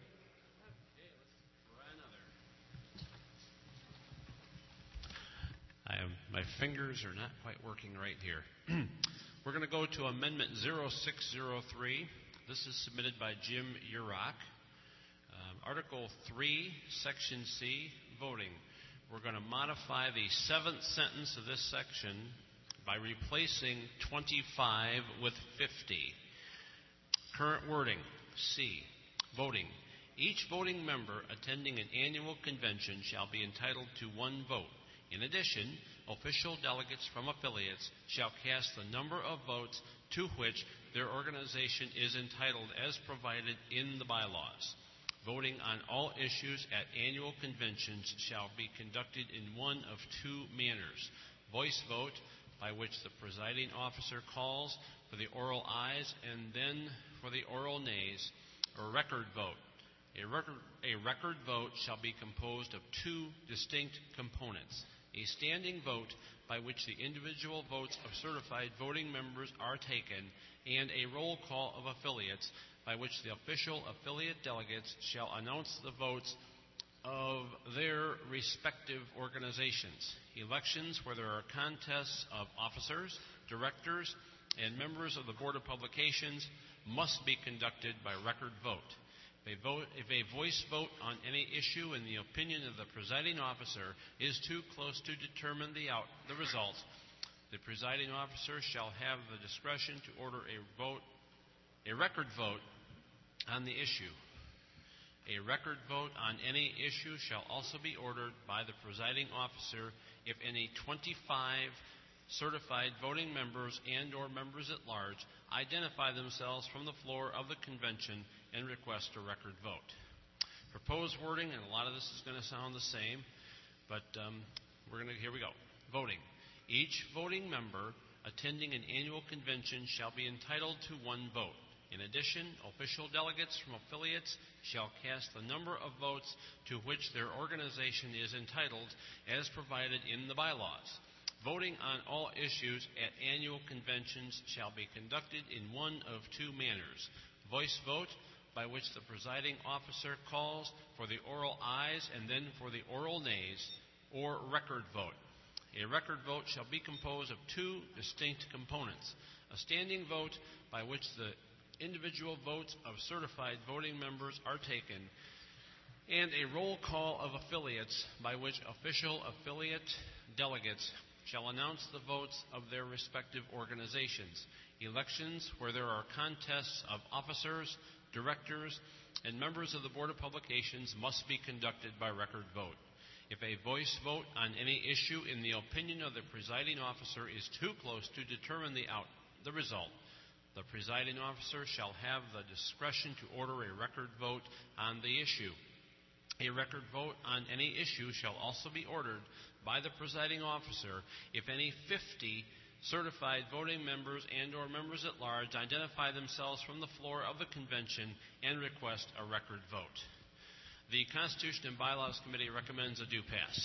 I am, my fingers are not quite working right here. We're going to go to Amendment zero six zero three. This is submitted by Jim Urach. Um, Article three, Section C, voting. We're going to modify the seventh sentence of this section by replacing twenty-five with fifty. Current wording, C, voting. Each voting member attending an annual convention shall be entitled to one vote. In addition, official delegates from affiliates shall cast the number of votes to which their organization is entitled as provided in the bylaws. Voting on all issues at annual conventions shall be conducted in one of two manners. Voice vote, by which the presiding officer calls for the oral ayes and then for the oral nays, or record vote. A record, a record vote shall be composed of two distinct components. A standing vote, by which the individual votes of certified voting members are taken, and a roll call of affiliates, by which the official affiliate delegates shall announce the votes of their respective organizations. Elections where there are contests of officers, directors, and members of the Board of Publications must be conducted by record vote. If a, vote, if a voice vote on any issue in the opinion of the presiding officer is too close to determine the, out, the result, the presiding officer shall have the discretion to order a vote, a record vote on the issue. A record vote on any issue shall also be ordered by the presiding officer if any twenty-five certified voting members and or members at large identify themselves from the floor of the convention and request a record vote. Proposed wording, and a lot of this is going to sound the same, but um, we're going to, here we go. Voting. Each voting member attending an annual convention shall be entitled to one vote. In addition, official delegates from affiliates shall cast the number of votes to which their organization is entitled as provided in the bylaws. Voting on all issues at annual conventions shall be conducted in one of two manners. Voice vote, by which the presiding officer calls for the oral ayes and then for the oral nays, or record vote. A record vote shall be composed of two distinct components. A standing vote, by which the individual votes of certified voting members are taken, and a roll call of affiliates, by which official affiliate delegates shall announce the votes of their respective organizations. Elections where there are contests of officers, directors, and members of the Board of Publications must be conducted by record vote. If a voice vote on any issue in the opinion of the presiding officer is too close to determine the out, the result, the presiding officer shall have the discretion to order a record vote on the issue. A record vote on any issue shall also be ordered by the presiding officer if any fifty certified voting members and or members at large identify themselves from the floor of the convention and request a record vote. The Constitution and Bylaws Committee recommends a do pass.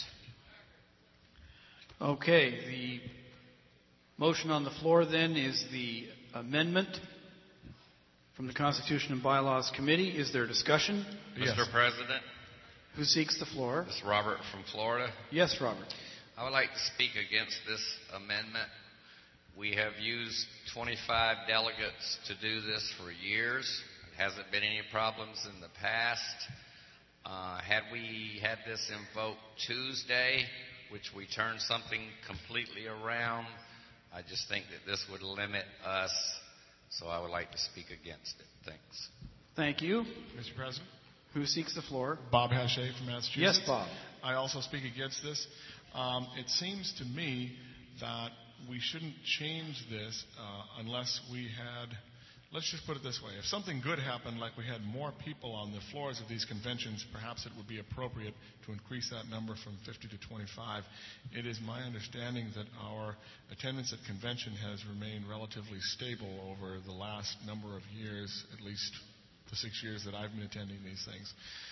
Okay, the motion on the floor then is the amendment from the Constitution and Bylaws Committee. Is there discussion? Mister Yes. President. Who seeks the floor? This is Robert from Florida. Yes, Robert. I would like to speak against this amendment. We have used twenty-five delegates to do this for years. There hasn't been any problems in the past. Uh, had we had this in vote Tuesday, which we turned something completely around, I just think that this would limit us, so I would like to speak against it. Thanks. Thank you. Mister President? Who seeks the floor? Bob Hache from Massachusetts. Yes, Bob. I also speak against this. Um, it seems to me that we shouldn't change this uh, unless we had, let's just put it this way. If something good happened, like we had more people on the floors of these conventions, perhaps it would be appropriate to increase that number from fifty to twenty-five. It is my understanding that our attendance at convention has remained relatively stable over the last number of years, at least the six years that I've been attending these things.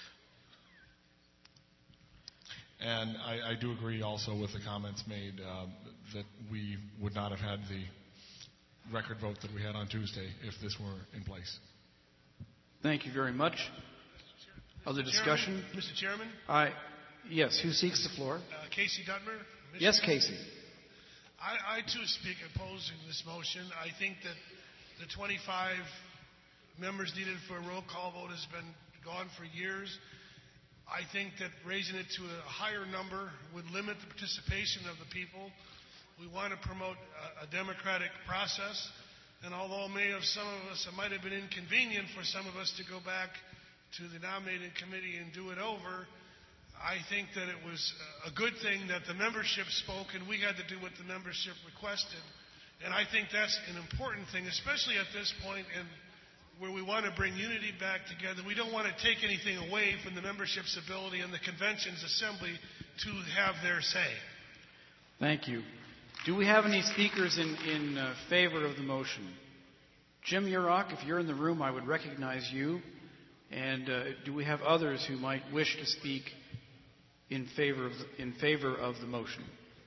And I, I do agree also with the comments made uh, that we would not have had the record vote that we had on Tuesday if this were in place. Thank you very much. Other discussion? Chairman, Mister Chairman? I, yes, who seeks the floor? Uh, Casey Dutmer? Michigan. Yes, Casey. I, I too speak opposing this motion. I think that the twenty-five members needed for a roll call vote has been gone for years. I think that raising it to a higher number would limit the participation of the people. We want to promote a, a democratic process, and although may have some of us, it might have been inconvenient for some of us to go back to the nominating committee and do it over, I think that it was a good thing that the membership spoke and we had to do what the membership requested. And I think that's an important thing, especially at this point in where we want to bring unity back together. We don't want to take anything away from the membership's ability and the convention's assembly to have their say. Thank you. Do we have any speakers in, in uh, favor of the motion? Jim Yurok, if you're in the room, I would recognize you. And uh, do we have others who might wish to speak in favor of the, in favor of the motion?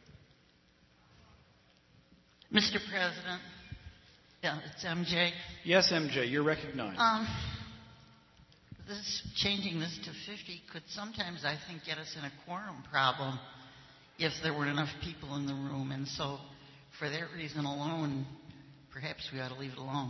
Mister President, yeah, it's M J. Yes, M J, you're recognized. Um, this changing this to fifty could sometimes, I think, get us in a quorum problem if there weren't enough people in the room. And so, for that reason alone, perhaps we ought to leave it alone.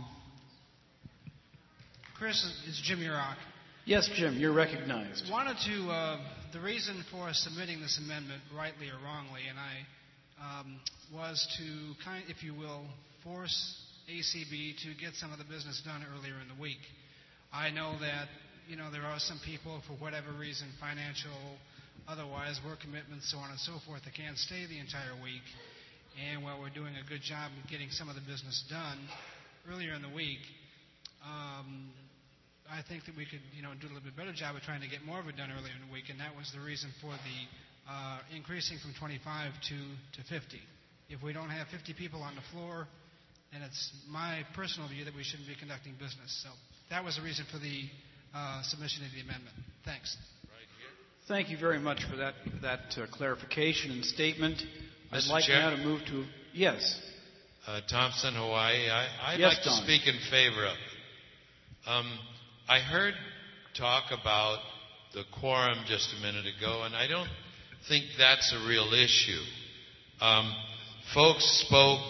Chris, it's Jim Yurok. Yes, Jim, you're recognized. Wanted to, uh, the reason for submitting this amendment, rightly or wrongly, and I, um, was to, kind, if you will, force A C B to get some of the business done earlier in the week. I know that, you know, there are some people, for whatever reason, financial, otherwise, work commitments, so on and so forth, that can't stay the entire week. And while we're doing a good job of getting some of the business done earlier in the week, um, I think that we could, you know, do a little bit better job of trying to get more of it done earlier in the week, and that was the reason for the uh, increasing from twenty-five to, to fifty. If we don't have fifty people on the floor, then it's my personal view that we shouldn't be conducting business. So that was the reason for the uh, submission of the amendment. Thanks. Thank you very much for that that uh, clarification and statement. I'd Mister like Chair? now to move to yes. Uh, Thompson, Hawaii. I, I'd Yes, like to Don. speak in favor of it. Um, I heard talk about the quorum just a minute ago, and I don't think that's a real issue. Um, folks spoke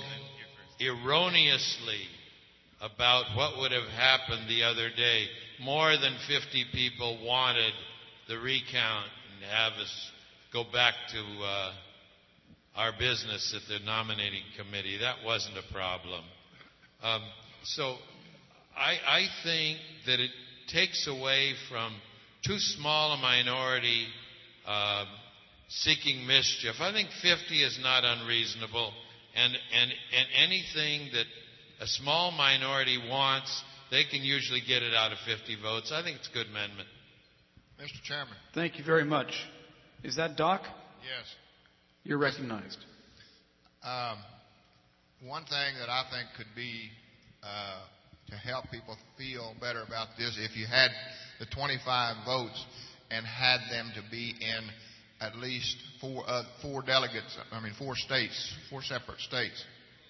erroneously about what would have happened the other day. More than fifty people wanted the recount and have us go back to uh, our business at the nominating committee. That wasn't a problem. Um, so I, I think that it takes away from too small a minority uh, seeking mischief. I think fifty is not unreasonable, and, and, and anything that a small minority wants, they can usually get it out of fifty votes. I think it's a good amendment. Mister Chairman. Thank you very much. Is that Doc? Yes. You're recognized. Um, one thing that I think could be uh, to help people feel better about this, if you had the twenty-five votes and had them to be in at least four uh, four delegates, I mean four states, four separate states.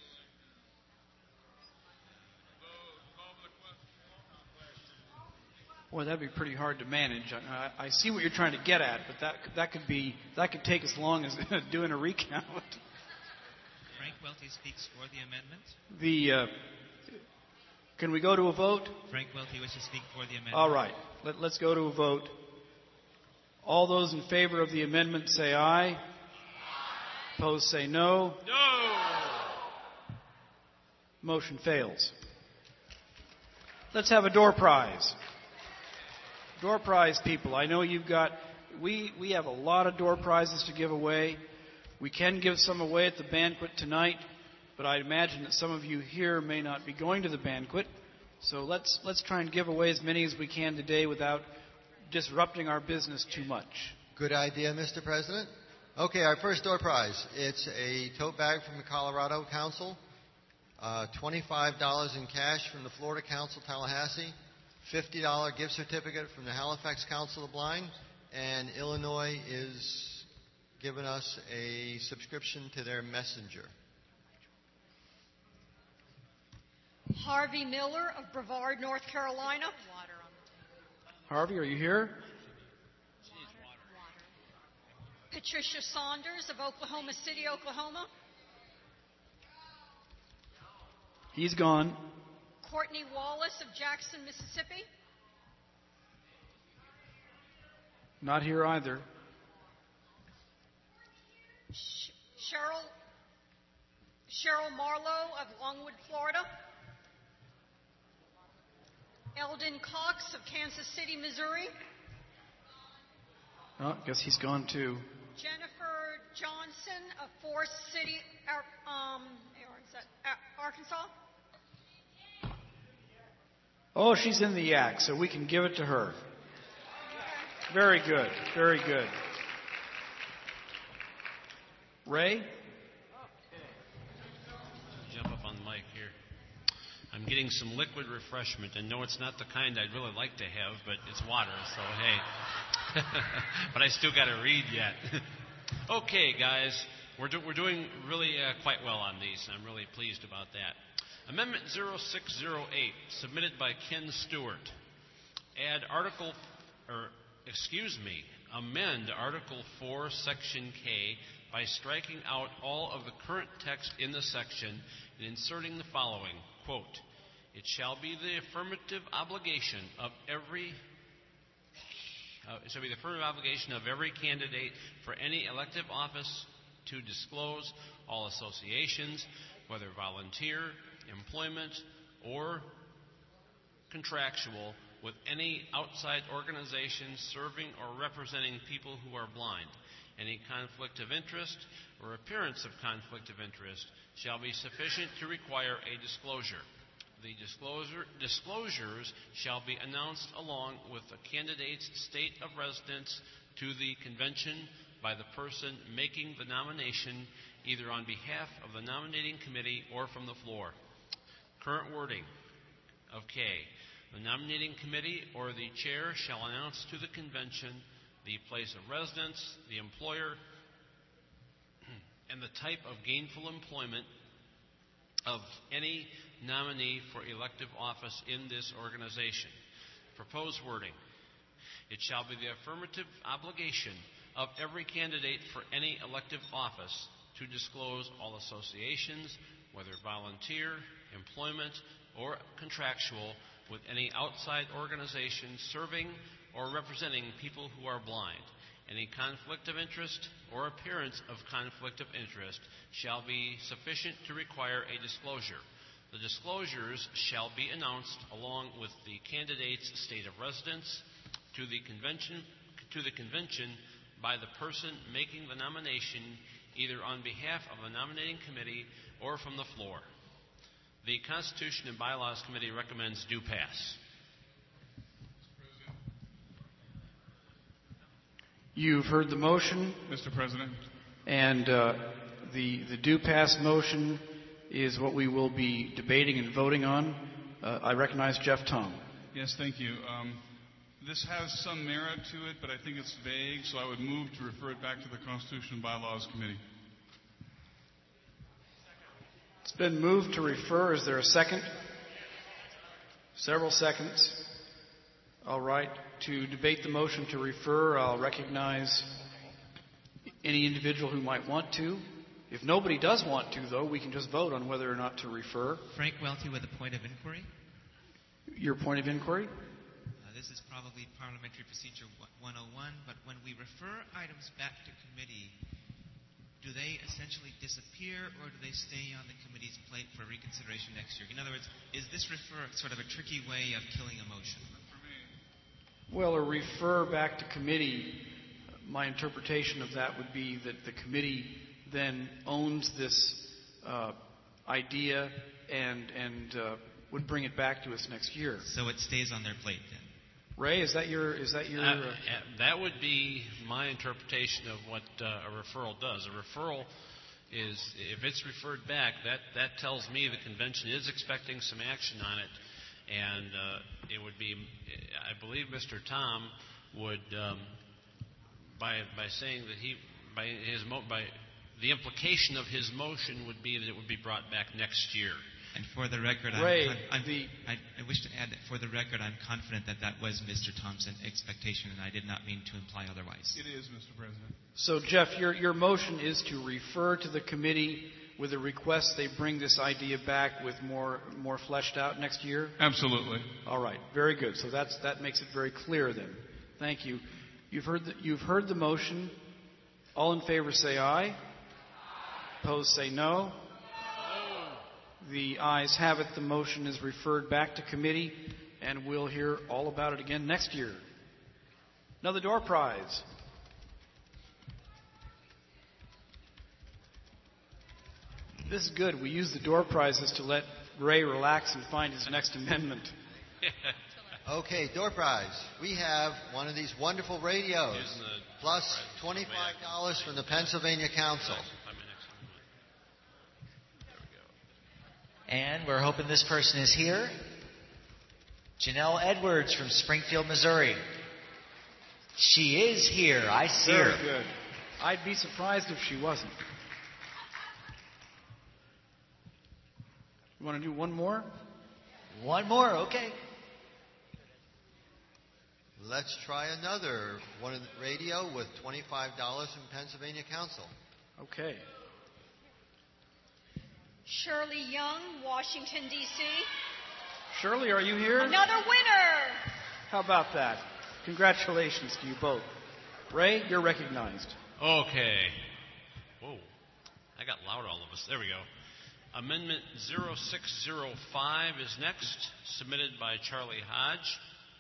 Boy, that'd be pretty hard to manage. I, I see what you're trying to get at, but that that could be that could take as long as doing a recount. Frank Welty speaks for the amendment. The uh, can we go to a vote? Frank Welty wishes to speak for the amendment. All right, Let, let's go to a vote. All those in favor of the amendment say aye. Aye. Opposed say no. No. Motion fails. Let's have a door prize. Door prize people, I know you've got, we, we have a lot of door prizes to give away. We can give some away at the banquet tonight, but I imagine that some of you here may not be going to the banquet. So let's, let's try and give away as many as we can today without disrupting our business too much. Good idea, Mister President. Okay, our first door prize. It's a tote bag from the Colorado Council, uh, twenty-five dollars in cash from the Florida Council, Tallahassee, fifty dollars gift certificate from the Halifax Council of the Blind, and Illinois is giving us a subscription to their Messenger. Harvey Miller of Brevard, North Carolina. Harvey, are you here? Patricia Saunders of Oklahoma City, Oklahoma. He's gone. Courtney Wallace of Jackson, Mississippi. Not here either. Sh- Cheryl Cheryl Marlowe of Longwood, Florida. Eldon Cox of Kansas City, Missouri. Oh, I guess he's gone too. Jennifer Johnson of Forest City, um, Arkansas. Oh, she's in the yak, so we can give it to her. Very good. Very good. Ray? Jump up on the mic here. I'm getting some liquid refreshment, and no, it's not the kind I'd really like to have, but it's water, so hey. But I still got to read yet. Okay, guys, we're, do, we're doing really uh, quite well on these, and I'm really pleased about that. Amendment zero six zero eight, submitted by Ken Stewart. Add Article, or excuse me, amend Article four, Section K by striking out all of the current text in the section and inserting the following, quote, it shall be the affirmative obligation of every uh, it shall be the affirmative obligation of every candidate for any elective office to disclose all associations, whether volunteer, employment, or contractual, with any outside organization serving or representing people who are blind. Any conflict of interest or appearance of conflict of interest shall be sufficient to require a disclosure. The disclosure, disclosures shall be announced along with the candidate's state of residence to the convention by the person making the nomination, either on behalf of the nominating committee or from the floor. Current wording of K. The nominating committee or the chair shall announce to the convention the place of residence, the employer, and the type of gainful employment of any nominee for elective office in this organization. Proposed wording. It shall be the affirmative obligation of every candidate for any elective office to disclose all associations, whether volunteer, employment, or contractual, with any outside organization serving or representing people who are blind. Any conflict of interest or appearance of conflict of interest shall be sufficient to require a disclosure. The disclosures shall be announced along with the candidate's state of residence to the convention, to the convention by the person making the nomination, either on behalf of the nominating committee or from the floor. The Constitution and Bylaws Committee recommends do pass. You've heard the motion. Mister President. And uh, the, the do pass motion is what we will be debating and voting on. Uh, I recognize Jeff Tom. Yes, thank you. Um, this has some merit to it, but I think it's vague, so I would move to refer it back to the Constitution and Bylaws Committee. It's been moved to refer. Is there a second? Several seconds. All right. To debate the motion to refer, I'll recognize any individual who might want to. If nobody does want to, though, we can just vote on whether or not to refer. Frank Welty with a point of inquiry. Your point of inquiry? Uh, this is probably Parliamentary Procedure one oh one, but when we refer items back to committee, do they essentially disappear, or do they stay on the committee's plate for reconsideration next year? In other words, is this refer sort of a tricky way of killing a motion? Well, a refer back to committee, my interpretation of that would be that the committee then owns this uh, idea and and uh, would bring it back to us next year. So it stays on their plate then. Ray, is that your is that your? Uh, uh, that would be my interpretation of what uh, a referral does. A referral is, if it's referred back, that that tells me the convention is expecting some action on it, and uh, it would be, I believe, Mister Tom would um, by by saying that he by his mo- by the implication of his motion would be that it would be brought back next year. And for the record, Ray, I'm, I'm, the, I, I wish to add that for the record, I'm confident that that was Mister Thompson's expectation, and I did not mean to imply otherwise. It is, Mister President. So, Jeff, your, your motion is to refer to the committee with a request they bring this idea back with more more fleshed out next year? Absolutely. All right. Very good. So that's that makes it very clear then. Thank you. You've heard the, you've heard the motion. All in favor say aye. Opposed say no. The ayes have it. The motion is referred back to committee, and we'll hear all about it again next year. Another door prize. This is good. We use the door prizes to let Ray relax and find his next amendment. Okay, door prize. We have one of these wonderful radios, plus twenty-five dollars from the Pennsylvania Council. And we're hoping this person is here. Janelle Edwards from Springfield, Missouri. She is here. I see Very her. good. I'd be surprised if she wasn't. You want to do one more? One more, okay. Let's try another one of the radio with twenty-five dollars from Pennsylvania Council. Okay. Shirley Young, Washington, D C Shirley, are you here? Another winner. How about that? Congratulations to you both. Ray, you're recognized. Okay. Whoa. I got loud, all of us. There we go. Amendment zero six zero five is next, submitted by Charlie Hodge.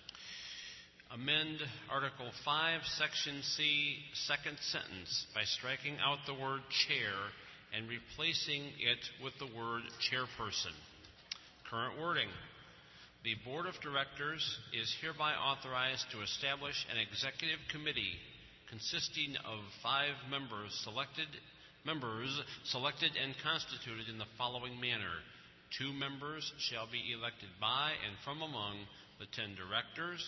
Amend Article five, Section C, second sentence, by striking out the word chair and replacing it with the word chairperson. Current wording. The Board of Directors is hereby authorized to establish an executive committee consisting of five members selected members selected and constituted in the following manner. Two members shall be elected by and from among the ten directors.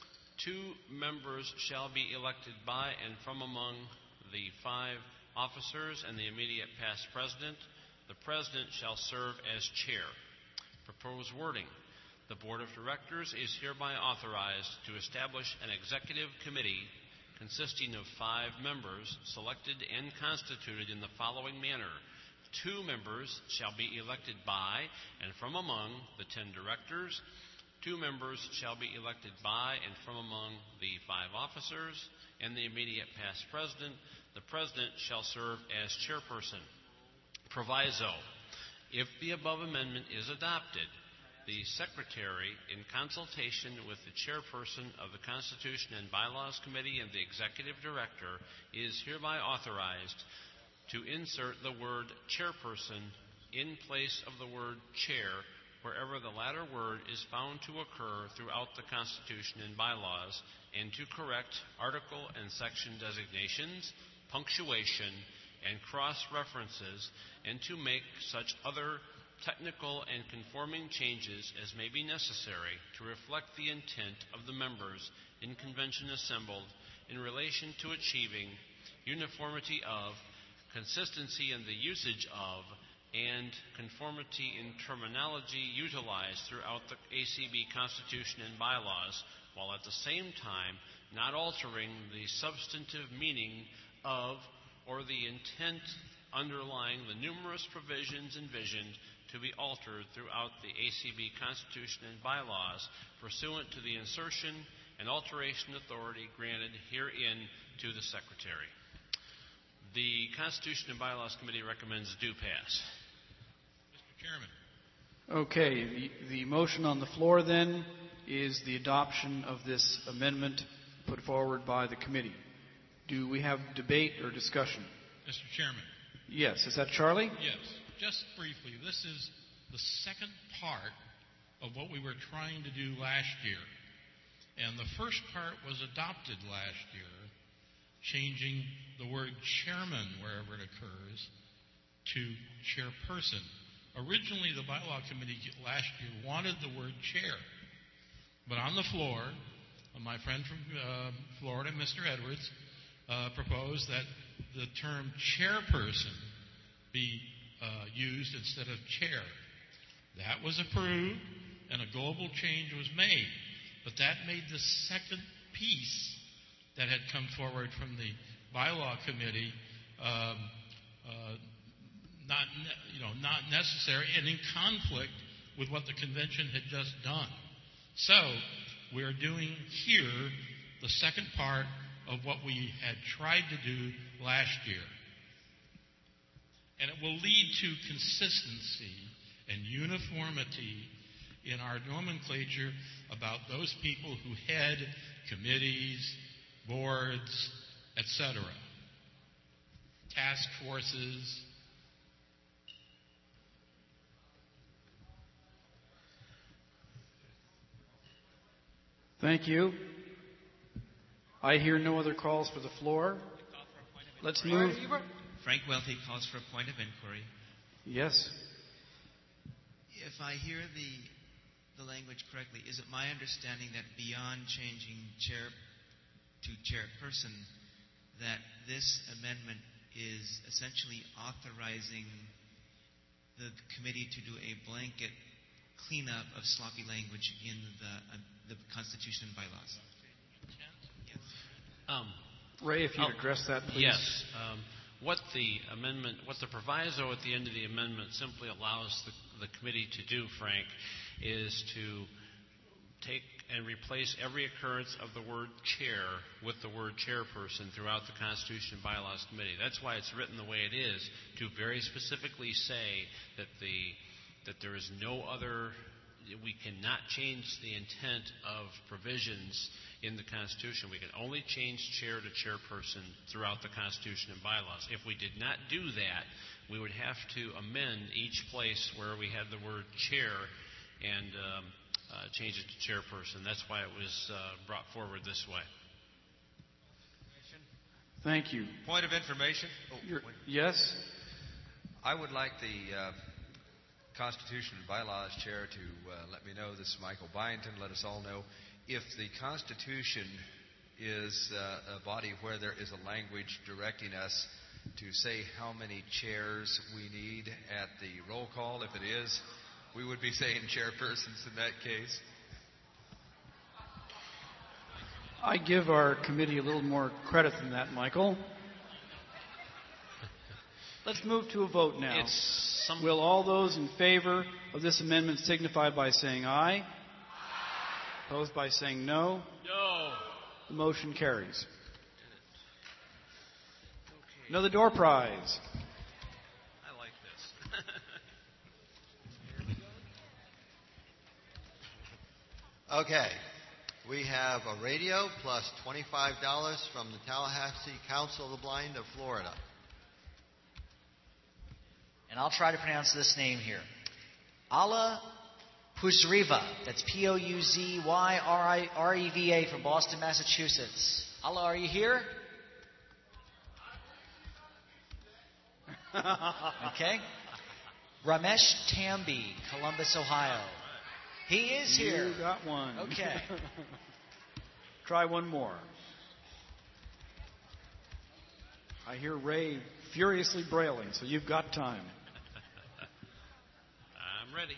Two members shall be elected by and from among the five officers and the immediate past president. The president shall serve as chair. Proposed wording. The Board of Directors is hereby authorized to establish an executive committee consisting of five members selected and constituted in the following manner. Two members shall be elected by and from among the ten directors. Two members shall be elected by and from among the five officers and the immediate past president. The president shall serve as chairperson. Proviso. If the above amendment is adopted, the Secretary, in consultation with the Chairperson of the Constitution and Bylaws Committee and the Executive Director, is hereby authorized to insert the word chairperson in place of the word chair wherever the latter word is found to occur throughout the Constitution and bylaws, and to correct article and section designations, punctuation, and cross-references, and to make such other technical and conforming changes as may be necessary to reflect the intent of the members in convention assembled in relation to achieving uniformity of, consistency in the usage of, and conformity in terminology utilized throughout the A C B Constitution and bylaws, while at the same time not altering the substantive meaning of or the intent underlying the numerous provisions envisioned to be altered throughout the A C B Constitution and bylaws pursuant to the insertion and alteration authority granted herein to the Secretary. The Constitution and Bylaws Committee recommends do pass. Mister Chairman. Okay, the, the motion on the floor then is the adoption of this amendment put forward by the committee. Do we have debate or discussion? Mister Chairman. Yes. Is that Charlie? Yes. Just briefly, this is the second part of what we were trying to do last year. And the first part was adopted last year, changing the word chairman wherever it occurs to chairperson. Originally, the bylaw committee last year wanted the word chair. But on the floor, my friend from uh, Florida, Mister Edwards, uh, proposed that the term chairperson be uh, used instead of chair. That was approved, and a global change was made. But that made the second piece that had come forward from the bylaw committee um, uh, not, ne- you know, not necessary and in conflict with what the convention had just done. So we're doing here the second part of what we had tried to do last year. And it will lead to consistency and uniformity in our nomenclature about those people who head committees, boards, et cetera, task forces. Thank you. I hear no other calls for the floor. Let's move. Frank Welty calls for a point of inquiry. Yes. If I hear the the language correctly, is it my understanding that beyond changing chair to chairperson, that this amendment is essentially authorizing the committee to do a blanket cleanup of sloppy language in the uh, the Constitution and bylaws? Yes. Um, Ray, if you'd oh, address that, please. Yes. Um, what the amendment, what the proviso at the end of the amendment simply allows the, the committee to do, Frank, is to take and replace every occurrence of the word chair with the word chairperson throughout the Constitution and Bylaws Committee. That's why it's written the way it is, to very specifically say that the that there is no other, we cannot change the intent of provisions in the Constitution. We can only change chair to chairperson throughout the Constitution and bylaws. If we did not do that, we would have to amend each place where we had the word chair and um, uh, change it to chairperson. That's why it was uh, brought forward this way. Thank you. Point of information. Oh, yes? I would like the uh, Constitution and Bylaws Chair to uh, let me know. This is Michael Byington. Let us all know if the Constitution is uh, a body where there is a language directing us to say how many chairs we need at the roll call. If it is, we would be saying chairpersons in that case. I give our committee a little more credit than that, Michael. Let's move to a vote now. It's some... Will all those in favor of this amendment signify by saying aye? Aye. Opposed by saying no? No. The motion carries. Okay. Another door prize. I like this. Okay. We have a radio plus twenty-five dollars from the Tallahassee Council of the Blind of Florida. And I'll try to pronounce this name here. Alla Pouzriva. That's P O U Z Y R E V A from Boston, Massachusetts. Alla, are you here? Okay. Ramesh Tambi, Columbus, Ohio. He is here. You got one. Okay. Try one more. I hear Ray furiously brailing, so you've got time. I'm ready.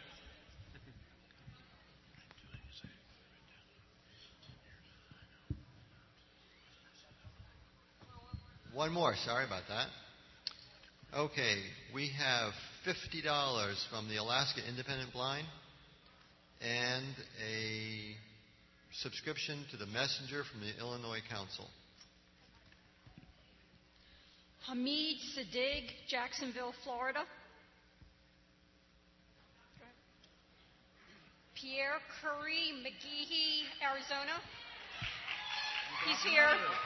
One more. Sorry about that. Okay. We have fifty dollars from the Alaska Independent Blind and a subscription to the Messenger from the Illinois Council. Hamid Sadig, Jacksonville, Florida. Pierre Curry, McGehee, Arizona. He's here.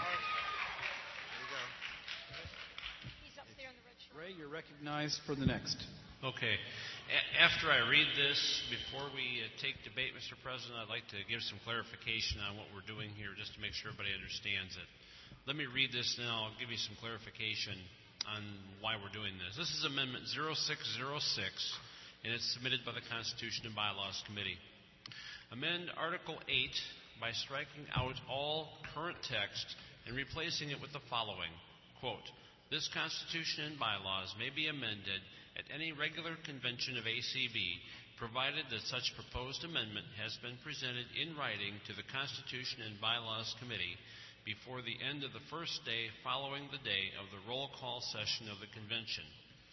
He's up there in the red shirt. Ray, you're recognized for the next. Okay. A- after I read this, before we uh, take debate, Mister President, I'd like to give some clarification on what we're doing here just to make sure everybody understands it. Let me read this now. I'll give you some clarification on why we're doing this. This is Amendment zero six zero six, and it's submitted by the Constitution and Bylaws Committee. Amend Article eight by striking out all current text and replacing it with the following, quote, "This Constitution and bylaws may be amended at any regular convention of A C B provided that such proposed amendment has been presented in writing to the Constitution and Bylaws Committee before the end of the first day following the day of the roll call session of the convention.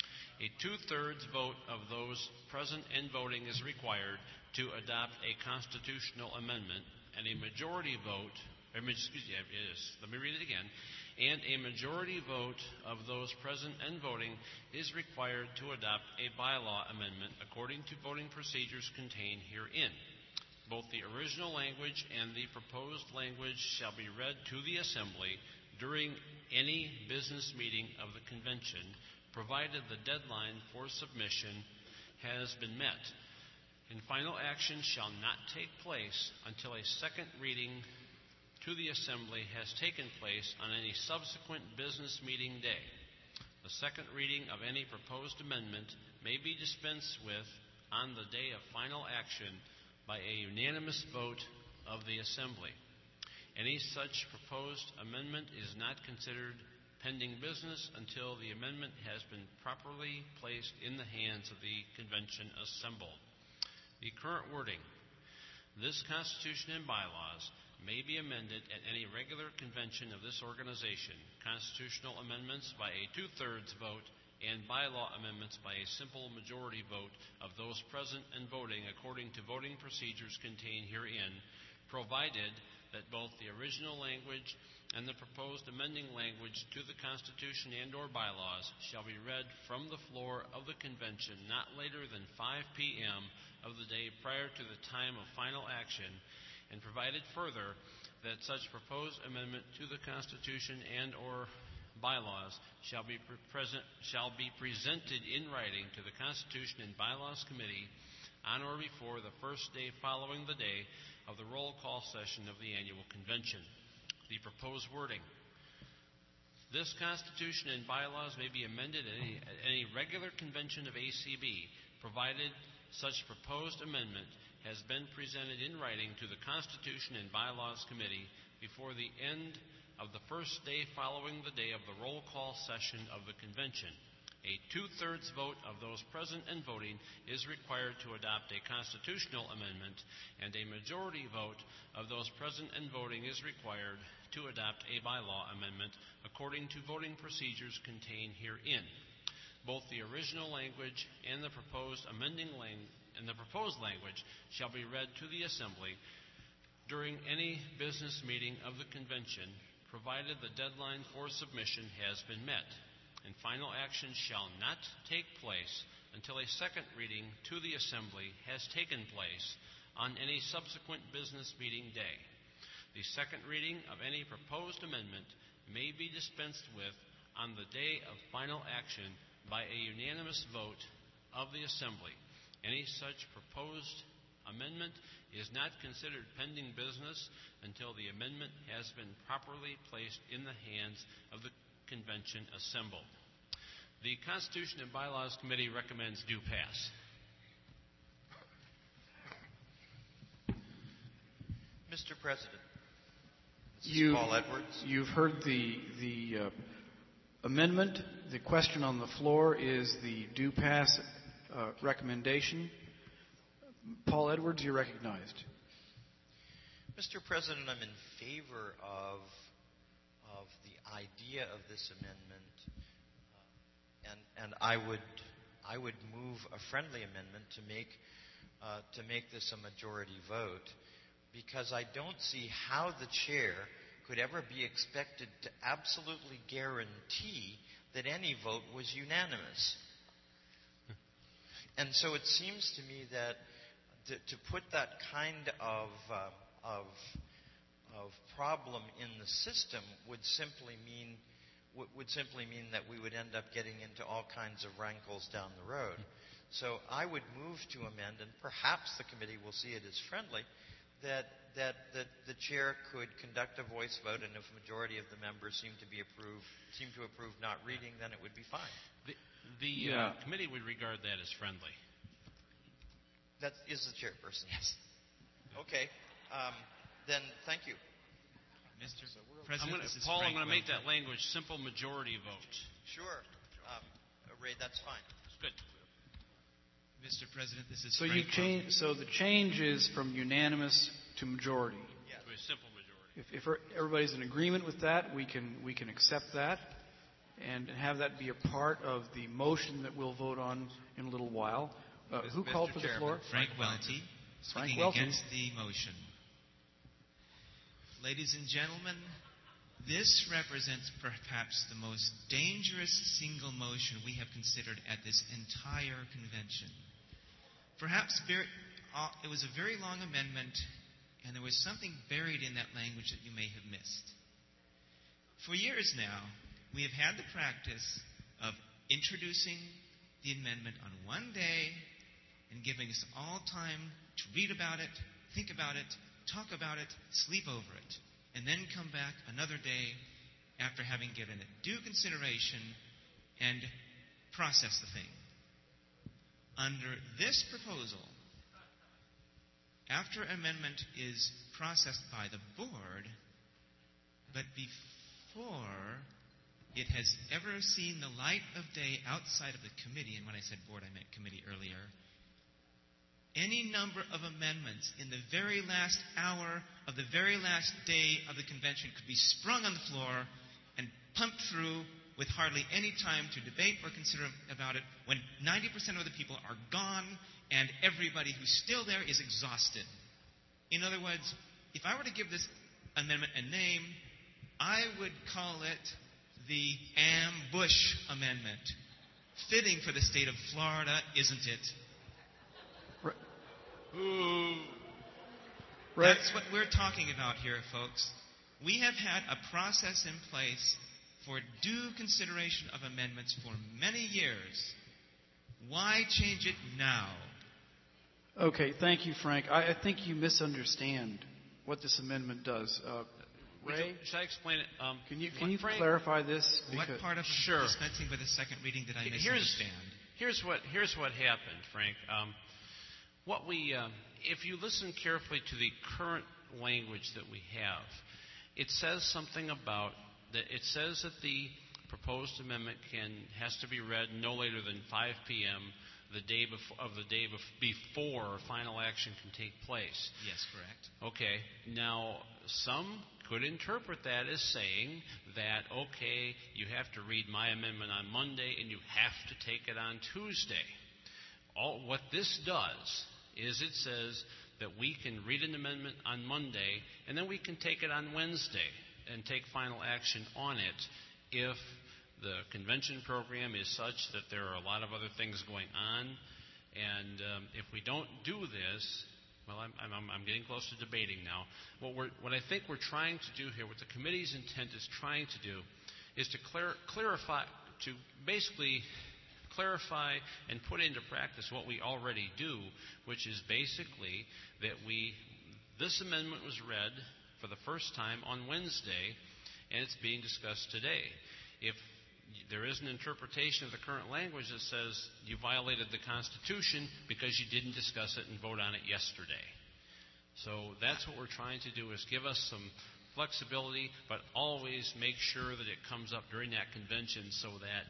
A two-thirds vote of those present and voting is required to adopt a constitutional amendment, and a majority vote, or, excuse me, it is, let me read it again, and a majority vote of those present and voting is required to adopt a bylaw amendment according to voting procedures contained herein. Both the original language and the proposed language shall be read to the Assembly during any business meeting of the convention, provided the deadline for submission has been met. And final action shall not take place until a second reading to the Assembly has taken place on any subsequent business meeting day. The second reading of any proposed amendment may be dispensed with on the day of final action by a unanimous vote of the Assembly. Any such proposed amendment is not considered pending business until the amendment has been properly placed in the hands of the convention assembled. The current wording: this Constitution and bylaws may be amended at any regular convention of this organization, constitutional amendments by a two-thirds vote, and bylaw amendments by a simple majority vote of those present and voting according to voting procedures contained herein, provided that both the original language and the proposed amending language to the Constitution and or bylaws shall be read from the floor of the convention not later than five p.m. of the day prior to the time of final action, and provided further that such proposed amendment to the Constitution and or bylaws shall be pre- present shall be presented in writing to the Constitution and Bylaws Committee on or before the first day following the day of the roll call session of the annual convention. The proposed wording: this Constitution and bylaws may be amended at any, at any regular convention of A C B, provided such proposed amendment has been presented in writing to the Constitution and Bylaws Committee before the end of the first day following the day of the roll call session of the convention. A two-thirds vote of those present and voting is required to adopt a constitutional amendment, and a majority vote of those present and voting is required to adopt a bylaw amendment according to voting procedures contained herein. Both the original language and the proposed amending language and the proposed language shall be read to the Assembly during any business meeting of the convention, provided the deadline for submission has been met. And final action shall not take place until a second reading to the Assembly has taken place on any subsequent business meeting day. The second reading of any proposed amendment may be dispensed with on the day of final action by a unanimous vote of the Assembly. Any such proposed amendment is not considered pending business until the amendment has been properly placed in the hands of the convention assembled. The Constitution and Bylaws Committee recommends do pass. Mister President, this is You, Paul Edwards. You've heard the the uh, amendment. The question on the floor is the do pass uh, recommendation. Paul Edwards, you're recognized. Mister President, I'm in favor of of the idea of this amendment, uh, and and I would I would move a friendly amendment to make uh, to make this a majority vote, because I don't see how the chair could ever be expected to absolutely guarantee that any vote was unanimous. And so it seems to me that to, to put that kind of, uh, of, of problem in the system would simply mean would, would simply mean that we would end up getting into all kinds of rankles down the road. So I would move to amend, and perhaps the committee will see it as friendly, that that, that the chair could conduct a voice vote, and if a majority of the members seem to be approve seem to approve not reading, then it would be fine. The, the Yeah. uh, committee would regard that as friendly. That is the chairperson, yes. Okay. Um, then thank you. Mister I'm President, gonna, this is Paul, Frank I'm going to make Welton. that language simple majority vote. Sure. Um, Ray, that's fine. Good. Mister President, this is So Frank you change. So the change is from unanimous to majority. To a simple majority. If, if everybody's in agreement with that, we can we can accept that and have that be a part of the motion that we'll vote on in a little while. Uh, who Mister called for the Chairman, floor? Frank Welty, Frank speaking Welty. against the motion. Ladies and gentlemen, this represents perhaps the most dangerous single motion we have considered at this entire convention. Perhaps very, uh, it was a very long amendment, and there was something buried in that language that you may have missed. For years now, we have had the practice of introducing the amendment on one day and giving us all time to read about it, think about it, talk about it, sleep over it, and then come back another day after having given it due consideration and process the thing. Under this proposal, after amendment is processed by the board, but before it has ever seen the light of day outside of the committee, and when I said board, I meant committee earlier, any number of amendments in the very last hour of the very last day of the convention could be sprung on the floor and pumped through with hardly any time to debate or consider about it when ninety percent of the people are gone and everybody who's still there is exhausted. In other words, if I were to give this amendment a name, I would call it the Ambush Amendment. Fitting for the state of Florida, isn't it? Ooh. Right. That's what we're talking about here, folks. We have had a process in place for due consideration of amendments for many years. Why change it now? Okay, thank you, Frank. I, I think you misunderstand what this amendment does. Uh, Ray, You, should I explain it? Um, can you can you Frank, clarify this? What Because- part of Sure. dispensing with the second reading did I Here's, misunderstand? here's what here's what happened, Frank. Um, what we, um, if you listen carefully to the current language that we have, it says something about that. It says that the proposed amendment can has to be read no later than five p.m. the day before of the day bef- before final action can take place. Yes, correct. Okay. Now, some could interpret that as saying that, okay, you have to read my amendment on Monday and you have to take it on Tuesday. All, what this does is it says that we can read an amendment on Monday and then we can take it on Wednesday and take final action on it if the convention program is such that there are a lot of other things going on. And um, if we don't do this, well, I'm, I'm, I'm getting close to debating now. What, we're, what I think we're trying to do here, what the committee's intent is trying to do, is to clar- clarify, to basically clarify and put into practice what we already do, which is basically that we, this amendment was read for the first time on Wednesday, and it's being discussed today. If there is an interpretation of the current language that says you violated the Constitution because you didn't discuss it and vote on it yesterday. So that's what we're trying to do, is give us some flexibility, but always make sure that it comes up during that convention so that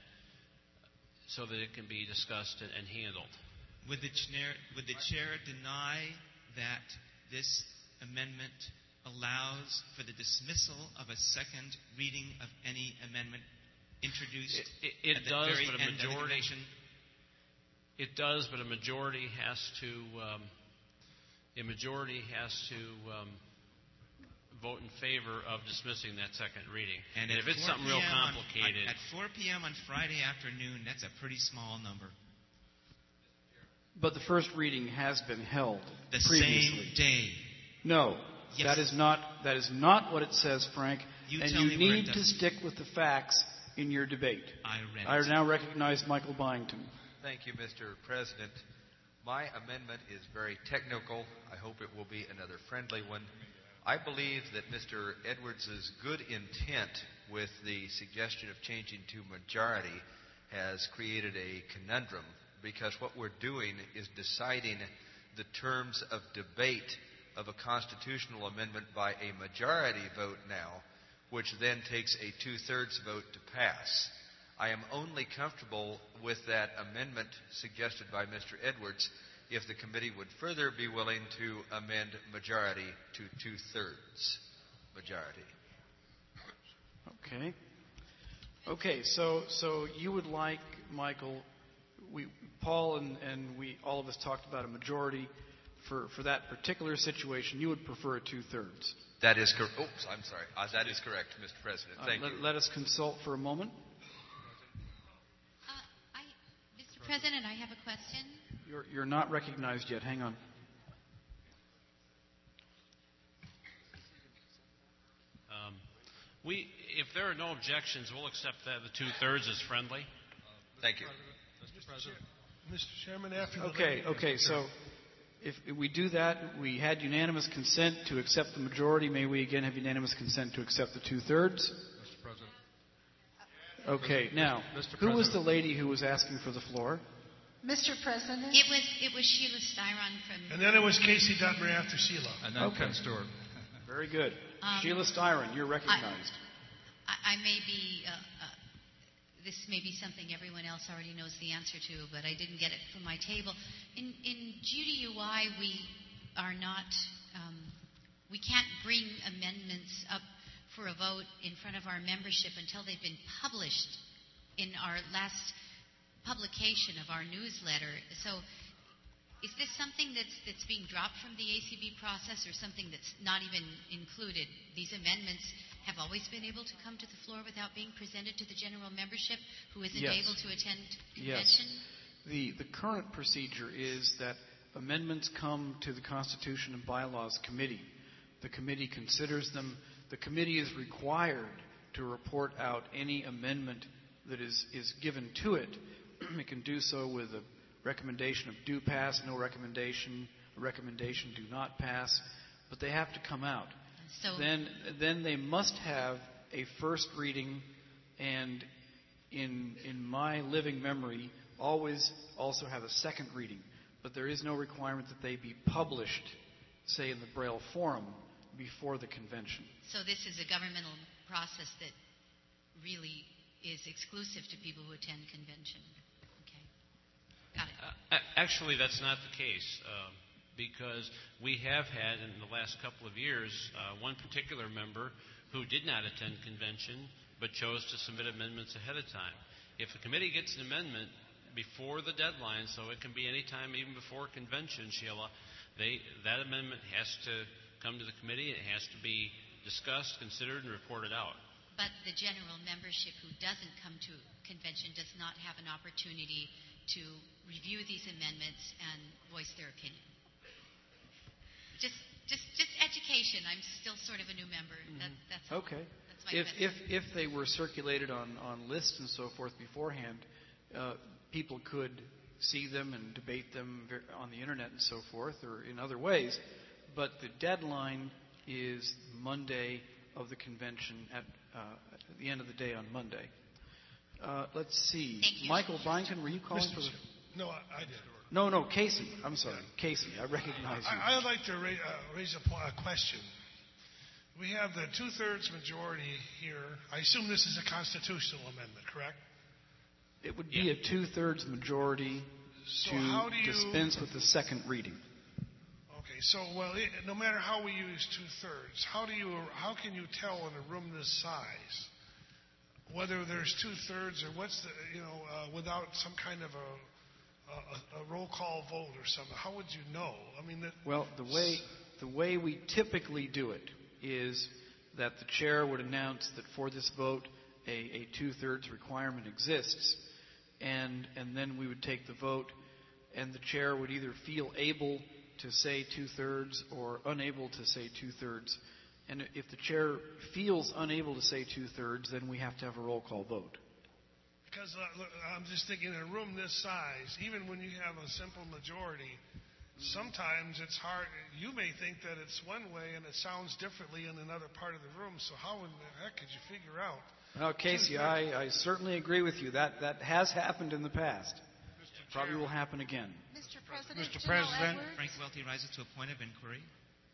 so that it can be discussed and, and handled. Would the chair, would the chair deny that this amendment allows for the dismissal of a second reading of any amendment introduced It, it, it at the does, very but a end of the majority. convention? It does, but a majority has to. Um, a majority has to um, vote in favor of dismissing that second reading. And, and at if it's four something real p m on- complicated, at four p.m. on Friday afternoon, that's a pretty small number. But the first reading has been held The previously. same day. No, Yes. that is not that is not what it says, Frank. You and tell you me where it need to doesn't. stick with the facts in your debate. I read I it. now recognize Michael Byington. Thank you, Mister President. My amendment is very technical. I hope it will be another friendly one. I believe that Mister Edwards' good intent with the suggestion of changing to majority has created a conundrum, because what we're doing is deciding the terms of debate of a constitutional amendment by a majority vote now, which then takes a two-thirds vote to pass. I am only comfortable with that amendment suggested by Mister Edwards if the committee would further be willing to amend majority to two-thirds majority. Okay. Okay, so so you would like, Michael, we, Paul and, and we, all of us talked about a majority. For, for that particular situation, you would prefer a two-thirds. That is correct. Oops, I'm sorry. Uh, that is correct, Mister President. Thank uh, let, you. Let us consult for a moment. Uh, I, Mister President, I have a question. You're, you're not recognized yet. Hang on. Um, we, if there are no objections, we'll accept that the two-thirds is friendly. Thank you. Mister President. Mister Chairman, after the Okay, okay, so if we do that, we had unanimous consent to accept the majority. May we again have unanimous consent to accept the two-thirds? Mister President. Okay, now, Mister who was the President. lady who was asking for the floor? Mister President? It was it was Sheila Styron from... And then it was Casey Dutmer after Sheila. And then Okay. Ken Stewart. Very good. Um, Sheila Styron, you're recognized. I, I may be... Uh, uh, this may be something everyone else already knows the answer to, but I didn't get it from my table. In, in G D U I, we are not... Um, we can't bring amendments up for a vote in front of our membership until they've been published in our last publication of our newsletter. So is this something that's, that's being dropped from the A C B process or something that's not even included? These amendments have always been able to come to the floor without being presented to the general membership who isn't Yes. able to attend Yes. convention? The, the current procedure is that amendments come to the Constitution and Bylaws Committee. The committee considers them. The committee is required to report out any amendment that is, is given to it. It can do so with a recommendation of do pass, no recommendation, a recommendation do not pass, but they have to come out. So Then, then they must have a first reading, and in in my living memory, always also have a second reading. But there is no requirement that they be published, say in the Braille Forum, before the convention. So this is a governmental process that really is exclusive to people who attend convention. Okay. Got it. Uh, actually, that's not the case. Um, because we have had in the last couple of years uh, one particular member who did not attend convention but chose to submit amendments ahead of time. If the committee gets an amendment before the deadline, so it can be any time even before convention, Sheila, they, that amendment has to come to the committee and it has to be discussed, considered, and reported out. But the general membership who doesn't come to convention does not have an opportunity to review these amendments and voice their opinion. Just, just, just education. I'm still sort of a new member. That, that's all. Okay. That's my If, question. if, if they were circulated on, on lists and so forth beforehand, uh, people could see them and debate them ver- on the internet and so forth or in other ways. But the deadline is Monday of the convention at, uh, at the end of the day on Monday. Uh, let's see. Thank you. Michael Byington, were you calling Mister for the... Chair- No, I, I did. No, no, Casey. I'm sorry. Casey, I recognize you. I, I'd like to ra- uh, raise a, po- a question. We have the two-thirds majority here. I assume this is a constitutional amendment, correct? It would be a two-thirds majority So how do to you- dispense with the second reading. Okay, so well, it, no matter how we use two-thirds, how do you, how can you tell in a room this size whether there's two-thirds or what's the, you know, uh, without some kind of a A, a roll call vote or something? How would you know? I mean, that, Well, the way the way we typically do it is that the chair would announce that for this vote a, a two-thirds requirement exists, and and then we would take the vote, and the chair would either feel able to say two-thirds or unable to say two-thirds. And if the chair feels unable to say two-thirds, then we have to have a roll call vote. because uh, look, I'm just thinking in a room this size, even when you have a simple majority, sometimes it's hard. You may think that it's one way and it sounds differently in another part of the room. So how in the heck could you figure out? Well, Casey, I, I certainly agree with you. That that has happened in the past. Probably will happen again. Mister President, Mister General President. Edwards? Frank Welty rises to a point of inquiry.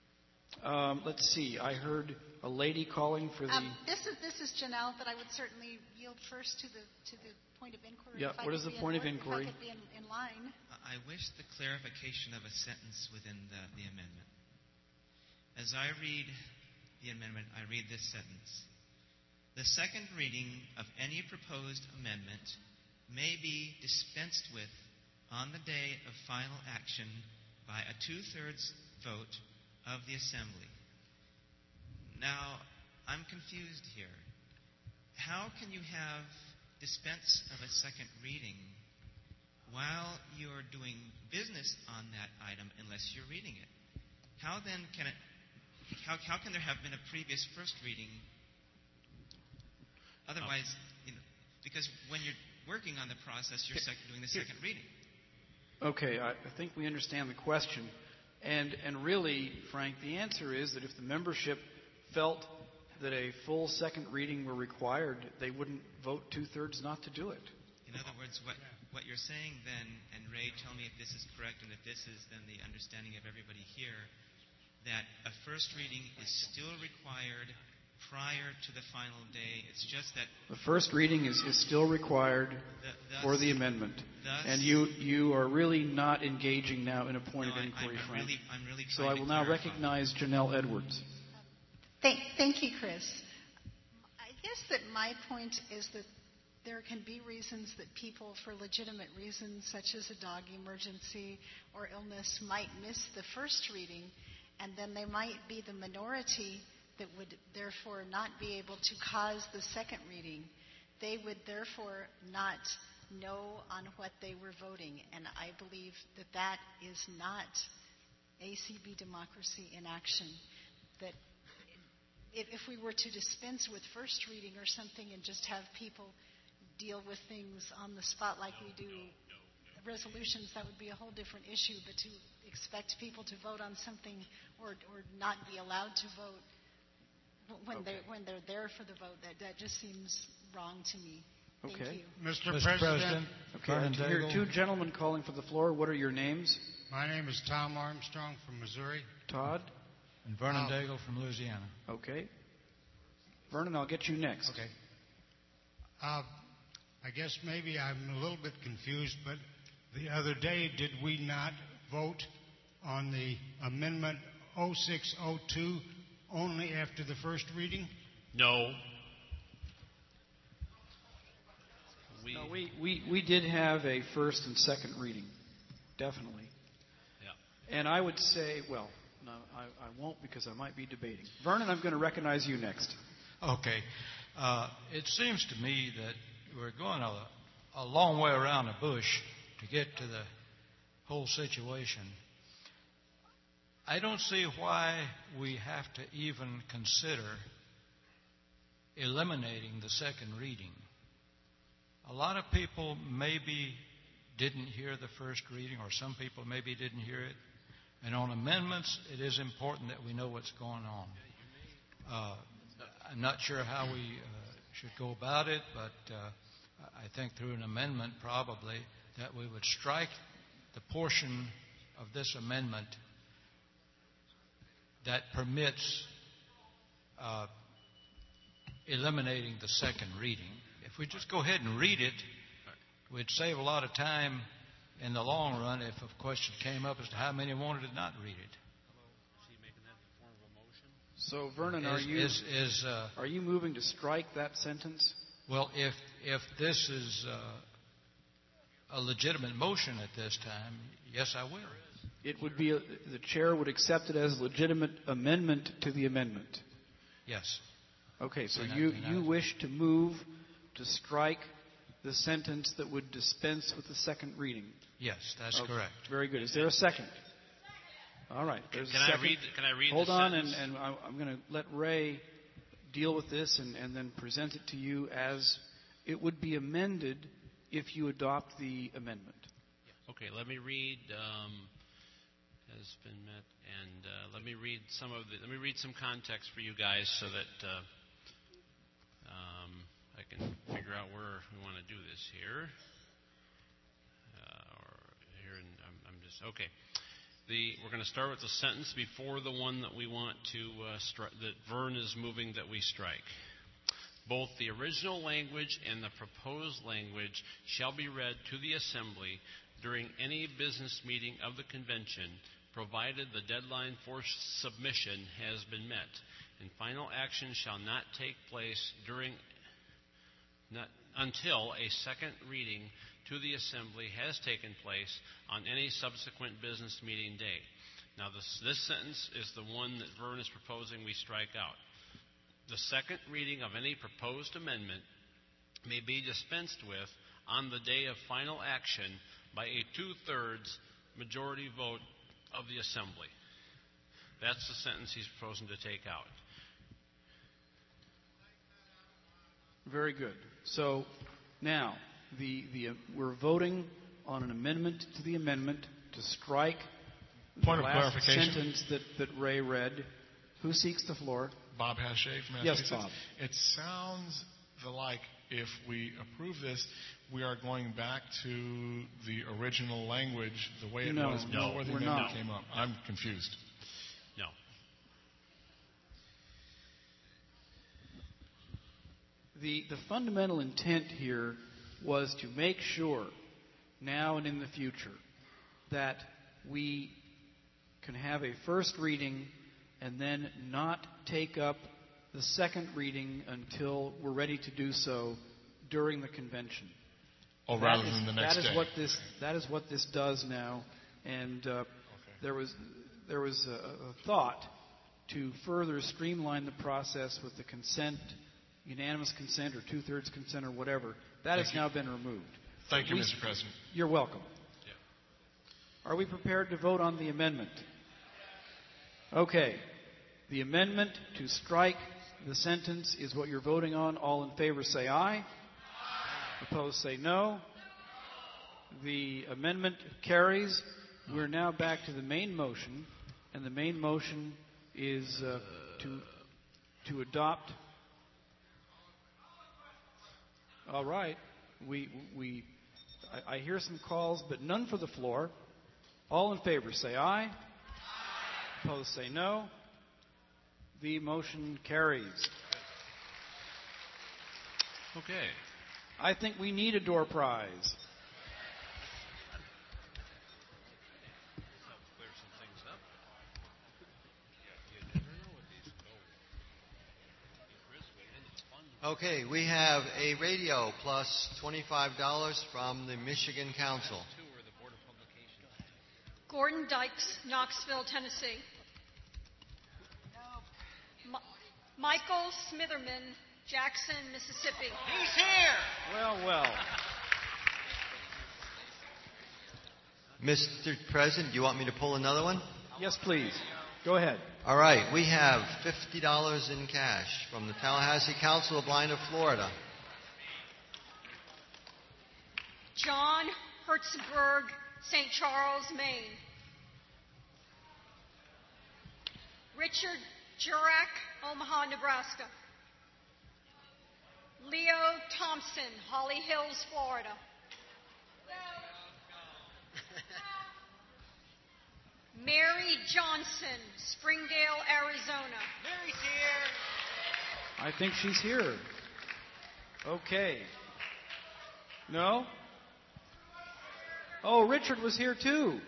Um, let's see. I heard a lady calling for the. Um, this is this is Janelle, but I would certainly yield first to the to the point of inquiry. Yeah. If I What could is the be in point of order- inquiry? If I could be in, in line. I wish the clarification of a sentence within the, the amendment. As I read the amendment, I read this sentence. The second reading of any proposed amendment may be dispensed with on the day of final action by a two-thirds vote of the Assembly. Now, I'm confused here. How can you have dispense of a second reading while you're doing business on that item unless you're reading it? How then can it how, how can there have been a previous first reading? Otherwise, you know, because when you're working on the process, you're sec- doing the second reading. Okay, I, I think we understand the question. And, and really, Frank, the answer is that if the membership felt that a full second reading were required, they wouldn't vote two-thirds not to do it. In other words, what, what you're saying then, and Ray, tell me if this is correct and if this is then the understanding of everybody here, that a first reading is still required prior to the final day. It's just that The first reading is, is still required thus, for the amendment. thus, And you, you are really not engaging now in a point no, of inquiry, I, I'm Frank. really, I'm really So trying I will to now clarify. recognize Janelle Edwards. Thank, thank you, Chris. I guess that my point is that there can be reasons that people, for legitimate reasons, such as a dog emergency or illness, might miss the first reading, and then they might be the minority that would therefore not be able to cause the second reading. They would therefore not know on what they were voting, and I believe that that is not A C B democracy in action. That if, if we were to dispense with first reading or something and just have people deal with things on the spot like we do resolutions, that would be a whole different issue. But to expect people to vote on something or, or not be allowed to vote when, Okay. they, when they're there for the vote, that, that just seems wrong to me. Thank Okay. you. Mister Mister President, President, Okay, Vernon I hear Daigle. two gentlemen calling for the floor. What are your names? my name is Tom Armstrong from Missouri. Todd? And Vernon Oh. Daigle from Louisiana. Okay. Vernon, I'll get you next. Okay. Uh, I guess maybe I'm a little bit confused, but the other day, did we not vote on the amendment oh six oh two only after the first reading? No. We, No, we, we, we did have a first and second reading, definitely. yeah. And I would say, well, no, I, I won't because I might be debating. Vernon, I'm going to recognize you next. Okay. Uh, it seems to me that we're going a, a long way around the bush to get to the whole situation. I don't see why we have to even consider eliminating the second reading. A lot of people maybe didn't hear the first reading, or some people maybe didn't hear it. And on amendments, it is important that we know what's going on. Uh, I'm not sure how we uh, should go about it, but uh, I think through an amendment probably that we would strike the portion of this amendment that permits uh, eliminating the second reading. If we just go ahead and read it, we'd save a lot of time in the long run if a question came up as to how many wanted to not read it. So, Vernon, are Is- you is- is, uh, are you moving to strike that sentence? Well, if if this is uh, a legitimate motion at this time, yes, I will. It would be a, the chair would accept it as a legitimate amendment to the amendment. Yes. Okay, so Then I- you, then I- you wish to move to strike the sentence that would dispense with the second reading. Yes, that's Okay, correct. Very good. Is there a second? All right. There's Can a I second. read- can I read Hold the on, sentence? and, and I, I'm going to let Ray deal with this and, and then present it to you as it would be amended if you adopt the amendment. Okay, let me read. Um, has been met, and uh, let me read some of the. Let me read some context for you guys so that uh, um, I can figure out where we want to do this here. Uh, or here, and I'm, I'm just okay. The, we're going to start with the sentence before the one that we want to uh, stri- that Vern is moving that we strike. Both the original language and the proposed language shall be read to the Assembly during any business meeting of the convention, provided the deadline for submission has been met, and final action shall not take place during not, until a second reading to the Assembly has taken place on any subsequent business meeting day. Now, this, this sentence is the one that Vern is proposing we strike out. The second reading of any proposed amendment may be dispensed with on the day of final action by a two-thirds majority vote of the Assembly. That's the sentence he's proposing to take out. Very good. So now, the, the, uh, we're voting on an amendment to the amendment to strike Point the of last clarification. sentence that, that Ray read. Who seeks the floor? Bob Hache from Yes, Massachusetts. Bob. It sounds like if we approve this, we are going back to the original language, the way it No, was no, before the we're amendment not. came up. I'm confused. No. The, the fundamental intent here was to make sure, now and in the future, that we can have a first reading and then not take up the second reading until we're ready to do so during the convention. Oh, That rather is- than the next that is day. What this, that is what this does now, and uh, there was there was a, a thought to further streamline the process with the consent, unanimous consent or two-thirds consent or whatever. That Thank has you. now been removed. Thank you, We- Mister President. You're welcome. Are we prepared to vote on the amendment? Okay. The amendment to strike the sentence is what you're voting on. All in favor say aye. Aye. Opposed say no. The amendment carries. We're now back to the main motion, and the main motion is uh, to to adopt. All right. We we I, I hear some calls, but none for the floor. All in favor say aye. Aye. Opposed say no. The motion carries. Okay. I think we need a door prize. Okay, we have a radio plus twenty-five dollars from the Michigan Council. Gordon Dykes, Knoxville, Tennessee. Mi- Michael Smitherman, Jackson, Mississippi. He's here! Well, well. Mister President, do you want me to pull another one? Yes, please. Go ahead. All right, we have fifty dollars in cash from the Tallahassee Council of Blind of Florida. John Hertzberg, Saint Charles, Maine. Richard Jurak, Omaha, Nebraska. Leo Thompson, Holly Hills, Florida. Mary Johnson, Springdale, Arizona. Mary's here. I think she's here. Okay. No? Oh, Richard was here too.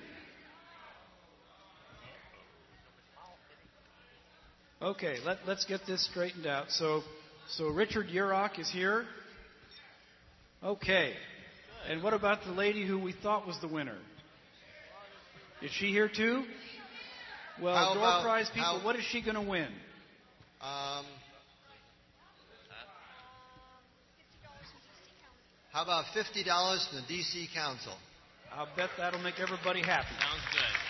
Okay, let, let's get this straightened out. So, so Richard Urach is here. Okay. And what about the lady who we thought was the winner? Is she here too? Well, How door about- prize people, how- what is she going to win? Um, how about fifty dollars from the D C Council? I'll bet that'll make everybody happy. Sounds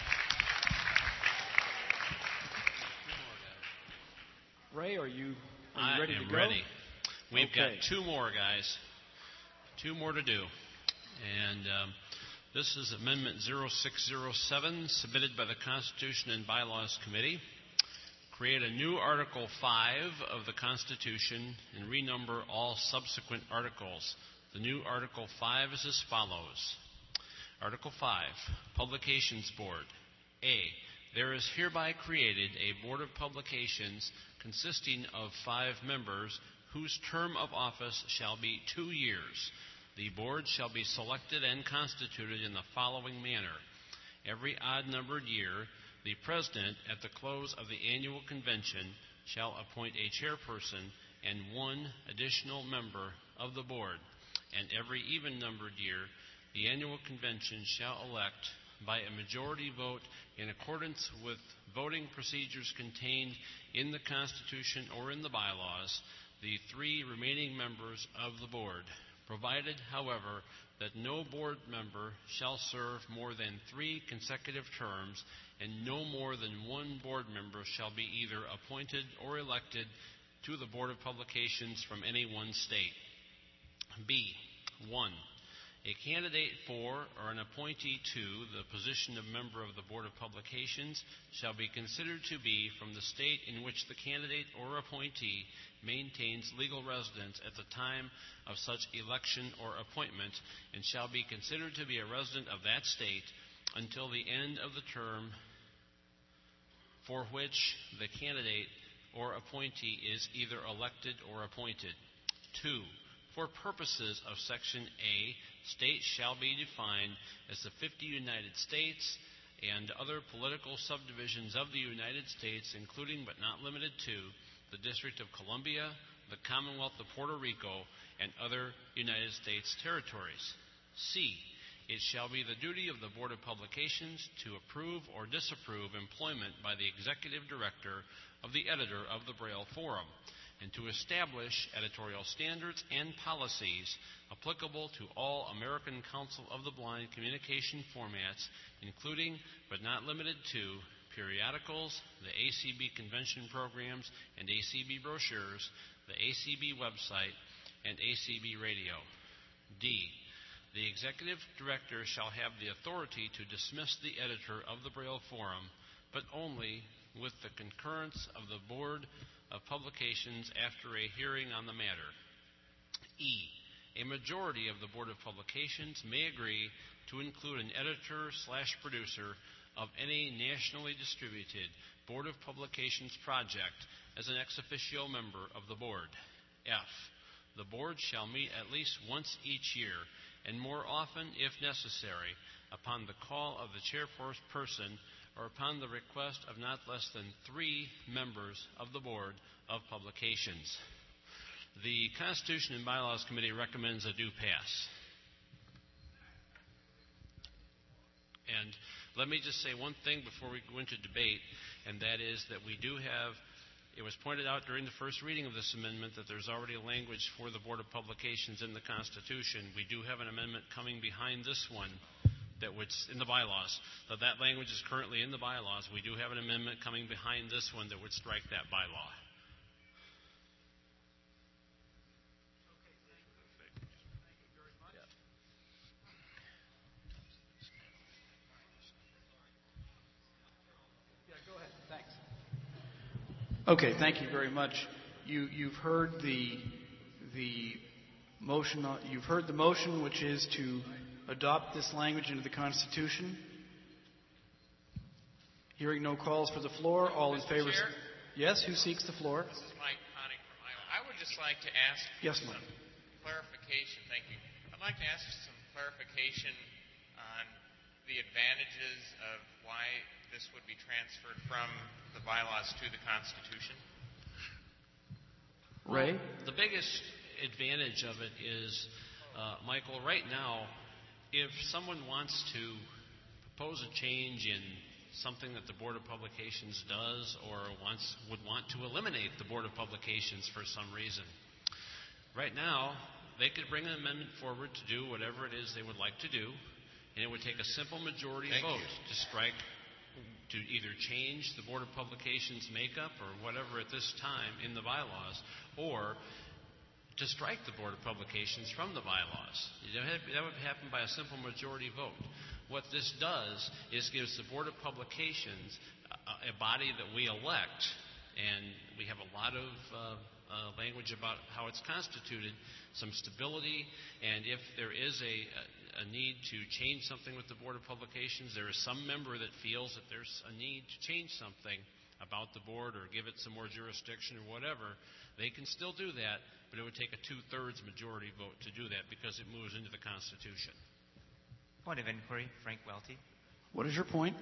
good. Ray, are you, are I you ready am to go? ready. We've Okay. got two more, guys. Two more to do. And um, this is Amendment zero six zero seven, submitted by the Constitution and Bylaws Committee. Create a new Article five of the Constitution and renumber all subsequent articles. The new Article five is as follows. Article five, Publications Board. A. There is hereby created a Board of Publications consisting of five members whose term of office shall be two years. The board shall be selected and constituted in the following manner. Every odd-numbered year, the president, at the close of the annual convention, shall appoint a chairperson and one additional member of the board. And every even-numbered year, the annual convention shall elect, by a majority vote in accordance with voting procedures contained in the Constitution or in the bylaws, the three remaining members of the board, provided, however, that no board member shall serve more than three consecutive terms, and no more than one board member shall be either appointed or elected to the Board of Publications from any one state. B. one. A candidate for or an appointee to the position of member of the Board of Publications shall be considered to be from the state in which the candidate or appointee maintains legal residence at the time of such election or appointment, and shall be considered to be a resident of that state until the end of the term for which the candidate or appointee is either elected or appointed. Two. For purposes of Section A, state shall be defined as the fifty United States and other political subdivisions of the United States, including but not limited to the District of Columbia, the Commonwealth of Puerto Rico, and other United States territories. C. It shall be the duty of the Board of Publications to approve or disapprove employment by the executive director of the editor of the Braille Forum, and to establish editorial standards and policies applicable to all American Council of the Blind communication formats, including but not limited to periodicals, the A C B convention programs and A C B brochures, the A C B website, and A C B radio. D. The executive director shall have the authority to dismiss the editor of the Braille Forum, but only with the concurrence of the Board of Publications after a hearing on the matter. E. A majority of the Board of Publications may agree to include an editor slash producer of any nationally distributed Board of Publications project as an ex officio member of the board. F. The board shall meet at least once each year, and more often, if necessary, upon the call of the chairperson or upon the request of not less than three members of the Board of Publications. The Constitution and Bylaws Committee recommends a do pass. And let me just say one thing before we go into debate, and that is that we do have, it was pointed out during the first reading of this amendment that there's already a language for the Board of Publications in the Constitution. We do have an amendment coming behind this one that would, in the bylaws. So that language is currently in the bylaws. We do have an amendment coming behind this one that would strike that bylaw. Okay, thank you very much. You, you've heard the the motion. You've heard the motion, which is to adopt this language into the Constitution. Hearing no calls for the floor, all in favor. Chair? Yes, who seeks the floor? This is Mike Conning from Iowa. I would just like to ask Yes, for Mike. some clarification. Thank you. I'd like to ask for some clarification on the advantages of why this would be transferred from the bylaws to the Constitution. Ray? The biggest advantage of it is, uh, Michael, right now, if someone wants to propose a change in something that the Board of Publications does, or wants would want to eliminate the Board of Publications for some reason, right now they could bring an amendment forward to do whatever it is they would like to do, and it would take a simple majority Thank vote you. to strike, to either change the Board of Publications makeup or whatever at this time in the bylaws, or to strike the Board of Publications from the bylaws. That would happen by a simple majority vote. What this does is gives the Board of Publications a, a body that we elect, and we have a lot of uh, uh, language about how it's constituted, some stability, and if there is a, a need to change something with the Board of Publications, there is some member that feels that there's a need to change something about the board or give it some more jurisdiction or whatever, they can still do that, but it would take a two-thirds majority vote to do that because it moves into the Constitution. Point of inquiry, Frank Welty. What is your point?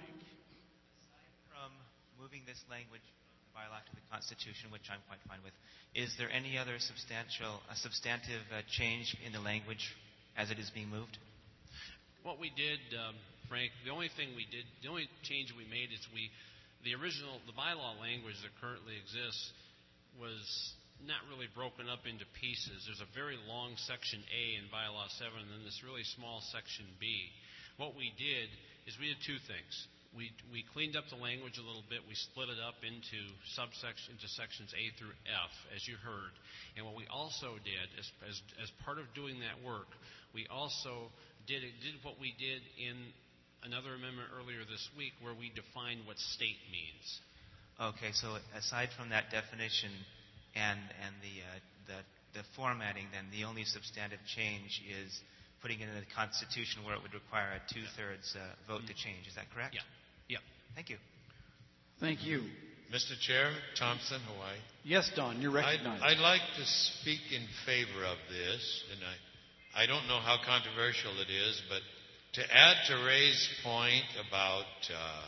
From moving this language from the bylaw to the Constitution, which I'm quite fine with, is there any other substantial, a substantive uh, change in the language as it is being moved? What we did, um, Frank, the only thing we did, the only change we made is we, the original, the bylaw language that currently exists was not really broken up into pieces. There's a very long section A in bylaw seven and then this really small section B. What we did is we did two things. We, we cleaned up the language a little bit. We split it up into subsection, into sections A through F, as you heard. And what we also did, as, as, as part of doing that work, we also did, did what we did in another amendment earlier this week where we defined what state means. Okay, so aside from that definition and, and the, uh, the, the formatting, then the only substantive change is putting it in the Constitution where it would require a two-thirds uh, vote mm-hmm. to change. Is that correct? Yeah. Yep. Thank you. Thank you. Mister Chair, Thompson, Hawaii. Yes, Don, you're recognized. I'd, I'd like to speak in favor of this, and I, I don't know how controversial it is, but to add to Ray's point about uh,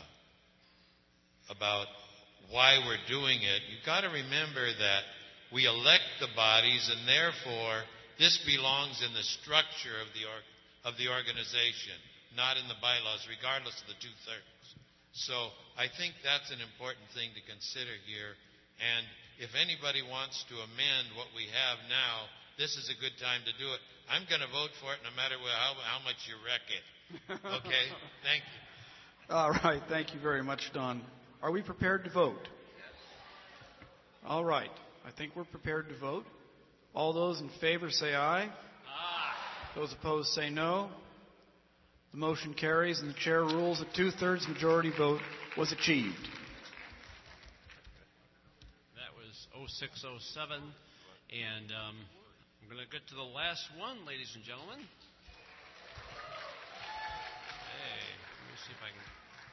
about why we're doing it, you've got to remember that we elect the bodies, and therefore this belongs in the structure of the or, of the organization, not in the bylaws, regardless of the two-thirds. So I think that's an important thing to consider here. And if anybody wants to amend what we have now, this is a good time to do it. I'm going to vote for it no matter how, how much you wreck it. Okay? Thank you. All right. Thank you very much, Don. Are we prepared to vote? All right. I think we're prepared to vote. All those in favor say aye. Aye. Those opposed say no. The motion carries, and the chair rules a two-thirds majority vote was achieved. That was oh six oh seven, and um, I'm going to get to the last one, ladies and gentlemen. Hey, let me see if I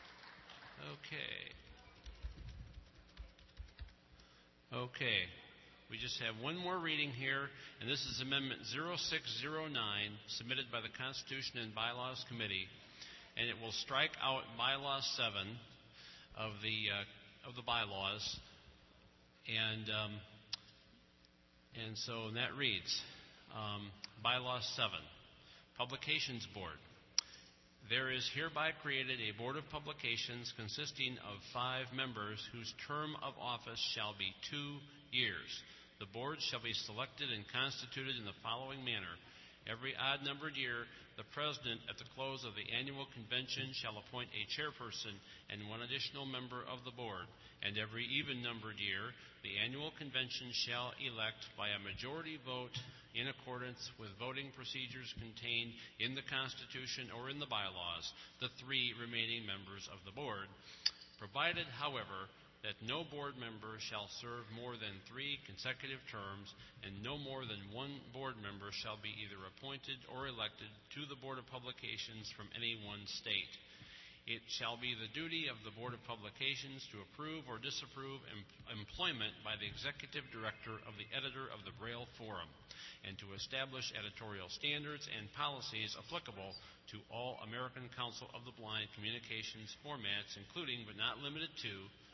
can. Okay. Okay. We just have one more reading here, and this is Amendment oh six oh nine, submitted by the Constitution and Bylaws Committee, and it will strike out Bylaw seven of the uh, of the bylaws, and um, and so that reads, um, Bylaw seven, Publications Board. There is hereby created a Board of Publications consisting of five members whose term of office shall be two years. The board shall be selected and constituted in the following manner. Every odd-numbered year, the president, at the close of the annual convention, shall appoint a chairperson and one additional member of the board. And every even-numbered year, the annual convention shall elect by a majority vote in accordance with voting procedures contained in the Constitution or in the bylaws, the three remaining members of the board, provided, however, that no board member shall serve more than three consecutive terms, and no more than one board member shall be either appointed or elected to the Board of Publications from any one state. It shall be the duty of the Board of Publications to approve or disapprove em- employment by the Executive Director of the Editor of the Braille Forum, and to establish editorial standards and policies applicable to all American Council of the Blind communications formats, including but not limited to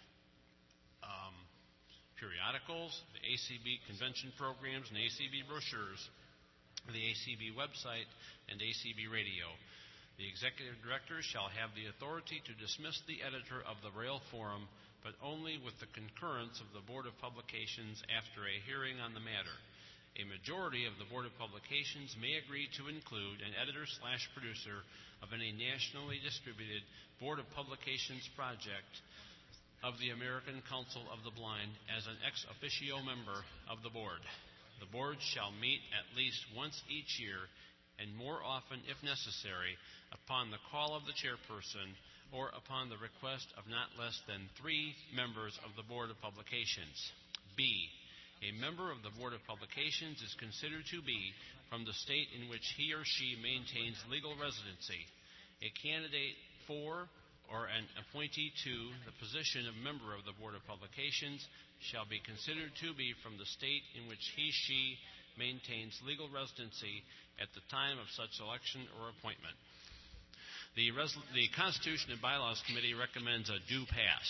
Um, periodicals, the A C B convention programs and A C B brochures, the A C B website, and A C B radio. The executive director shall have the authority to dismiss the editor of the Braille Forum, but only with the concurrence of the Board of Publications after a hearing on the matter. A majority of the Board of Publications may agree to include an editor-slash-producer of any nationally distributed Board of Publications project of the American Council of the Blind as an ex officio member of the board. The board shall meet at least once each year, and more often, if necessary, upon the call of the chairperson or upon the request of not less than three members of the Board of Publications. B. a member of the Board of Publications is considered to be from the state in which he or she maintains legal residency. A candidate for or an appointee to the position of member of the Board of Publications shall be considered to be from the state in which he she maintains legal residency at the time of such election or appointment. The, res- the Constitution and Bylaws Committee recommends a do pass.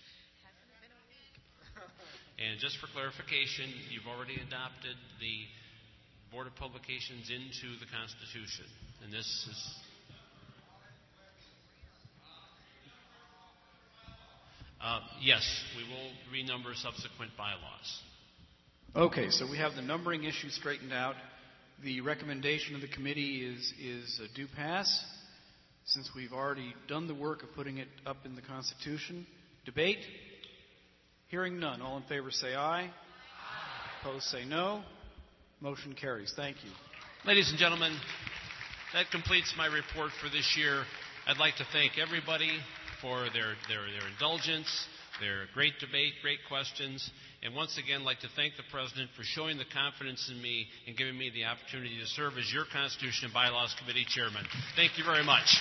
And just for clarification, you've already adopted the Board of Publications into the Constitution. And this is... Uh, yes, we will renumber subsequent bylaws. Okay, so we have the numbering issue straightened out. The recommendation of the committee is, is a do pass, since we've already done the work of putting it up in the Constitution. Debate? Hearing none. All in favor say aye. Aye. Opposed say no. Motion carries. Thank you. Ladies and gentlemen, that completes my report for this year. I'd like to thank everybody for their, their, their indulgence, their great debate, great questions, and once again like to thank the President for showing the confidence in me and giving me the opportunity to serve as your Constitution and Bylaws Committee Chairman. Thank you very much.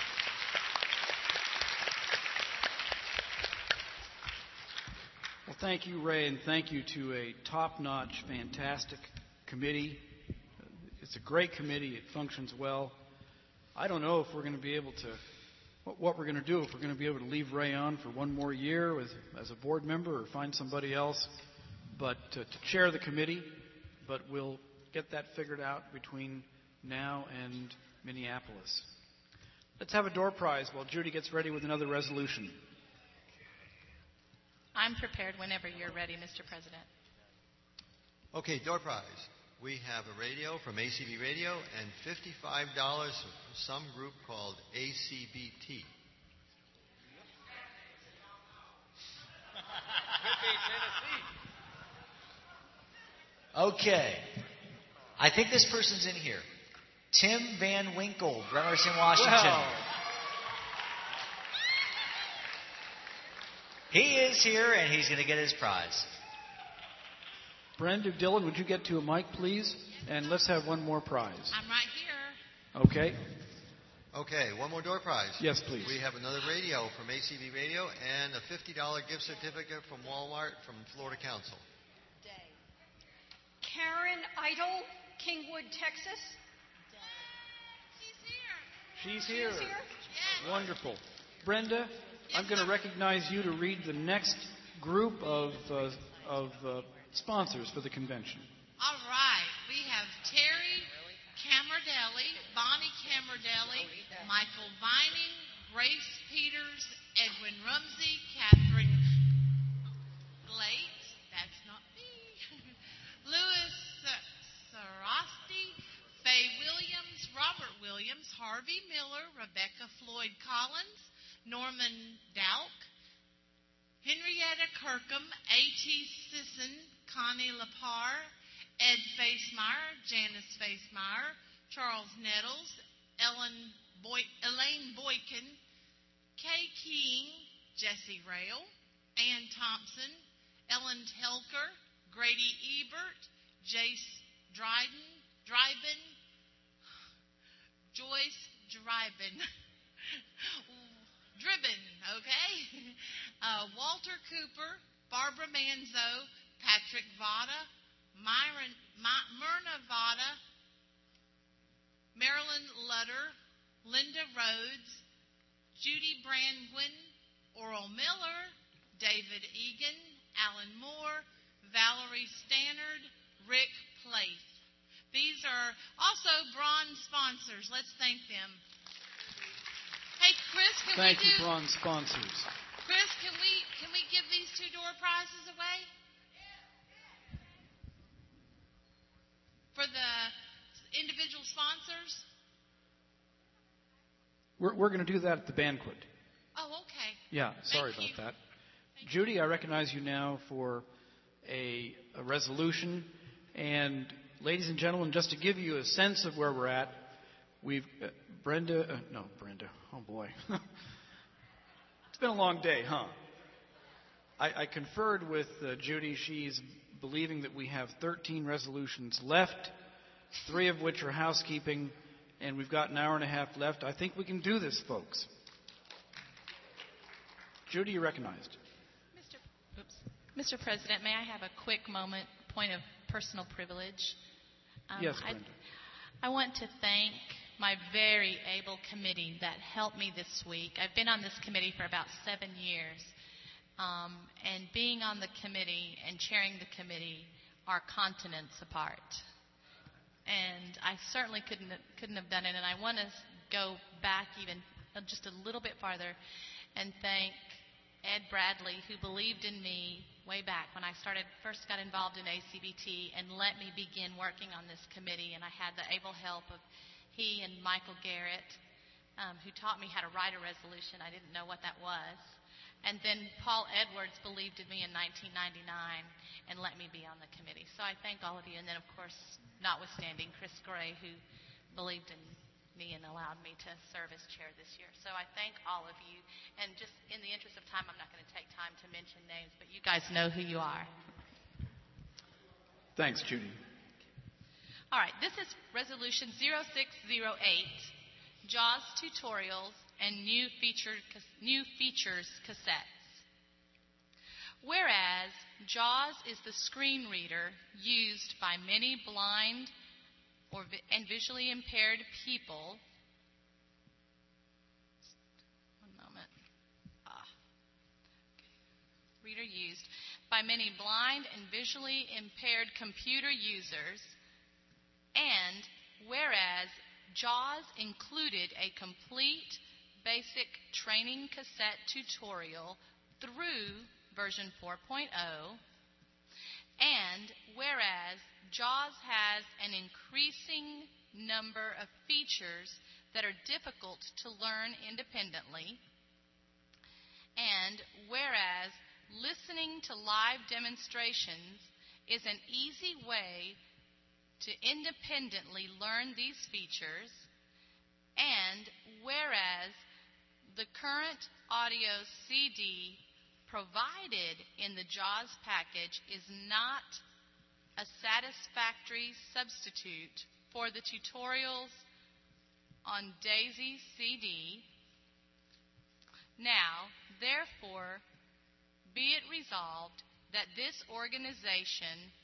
Well, thank you, Ray, and thank you to a top-notch, fantastic committee. It's a great committee. It functions well. I don't know if we're going to be able to, what, what we're going to do, if we're going to be able to leave Ray on for one more year with, as a board member or find somebody else, but to, to chair the committee. But we'll get that figured out between now and Minneapolis. Let's have a door prize while Judy gets ready with another resolution. I'm prepared whenever you're ready, Mister President. Okay, door prize. We have a radio from A C B Radio and fifty-five dollars from some group called A C B T. Okay. I think this person's in here. Tim Van Winkle, Bremerton, Washington. Wow. He is here, and he's going to get his prize. Brenda, Dillon, would you get to a mic, please? And let's have one more prize. I'm right here. Okay. Okay, one more door prize. Yes, please. We have another radio from A C B Radio and a fifty dollars gift certificate from Walmart from Florida Council. Karen Idle, Kingwood, Texas. She's here. She's here? Yes. Wonderful. Brenda, I'm going to recognize you to read the next group of, uh, of uh, sponsors for the convention. All right. We have Terry Camardelli, Bonnie Camardelli, Michael Vining, Grace Peters, Edwin Rumsey, Catherine Glate, that's not me, Louis Sarasti, Faye Williams, Robert Williams, Harvey Miller, Rebecca Floyd Collins, Norman Dalk, Henrietta Kirkham, A T Sisson, Connie Lepar, Ed Facemeyer, Janice Facemeyer, Charles Nettles, Ellen Boy- Elaine Boykin, Kay King, Jesse Rail, Ann Thompson, Ellen Telker, Grady Ebert, Jace Dryden, Dryben, Joyce Dryben, Dribben, okay? Uh, Walter Cooper, Barbara Manzo, Patrick Vada, Myron, My, Myrna Vada, Marilyn Lutter, Linda Rhodes, Judy Brandwin, Oral Miller, David Egan, Alan Moore, Valerie Stannard, Rick Plath. These are also bronze sponsors. Let's thank them. Hey, Chris, can Thank we you, do... bronze sponsors. Chris, can we can we give these two door prizes away? For the individual sponsors? We're, we're going to do that at the banquet. Oh, okay. Yeah, sorry Thank about that. Judy, I recognize you now for a, a resolution. And ladies and gentlemen, just to give you a sense of where we're at, we've uh, Brenda, uh, no, Brenda, oh boy. It's been a long day, huh? I, I conferred with uh, Judy. She's believing that we have thirteen resolutions left, three of which are housekeeping, and we've got an hour and a half left. I think we can do this, folks. Judy, you're recognized. Mister Oops. Mister President, may I have a quick moment, point of personal privilege? Um, yes, Brenda. I, I want to thank my very able committee that helped me this week. I've been on this committee for about seven years. Um, and being on the committee and chairing the committee are continents apart. And I certainly couldn't couldn't have done it. And I want to go back even just a little bit farther and thank Ed Bradley, who believed in me way back when I started first got involved in A C B T and let me begin working on this committee. And I had the able help of he and Michael Garrett, um, who taught me how to write a resolution. I didn't know what that was. And then Paul Edwards believed in me in nineteen ninety-nine and let me be on the committee. So I thank all of you. And then, of course, notwithstanding Chris Gray, who believed in me and allowed me to serve as chair this year. So I thank all of you. And just in the interest of time, I'm not going to take time to mention names, but you guys know who you are. Thanks, Judy. All right. This is Resolution zero six zero eight, JAWS Tutorials and new, featured, new features cassettes. Whereas JAWS is the screen reader used by many blind or vi- and visually impaired people. One moment. Ah. Reader used by many blind and visually impaired computer users. And whereas JAWS included a complete basic training cassette tutorial through version four point oh, and whereas JAWS has an increasing number of features that are difficult to learn independently, and whereas listening to live demonstrations is an easy way to independently learn these features, and whereas the current audio C D provided in the JAWS package is not a satisfactory substitute for the tutorials on DAISY C D. Now, therefore, be it resolved that this organization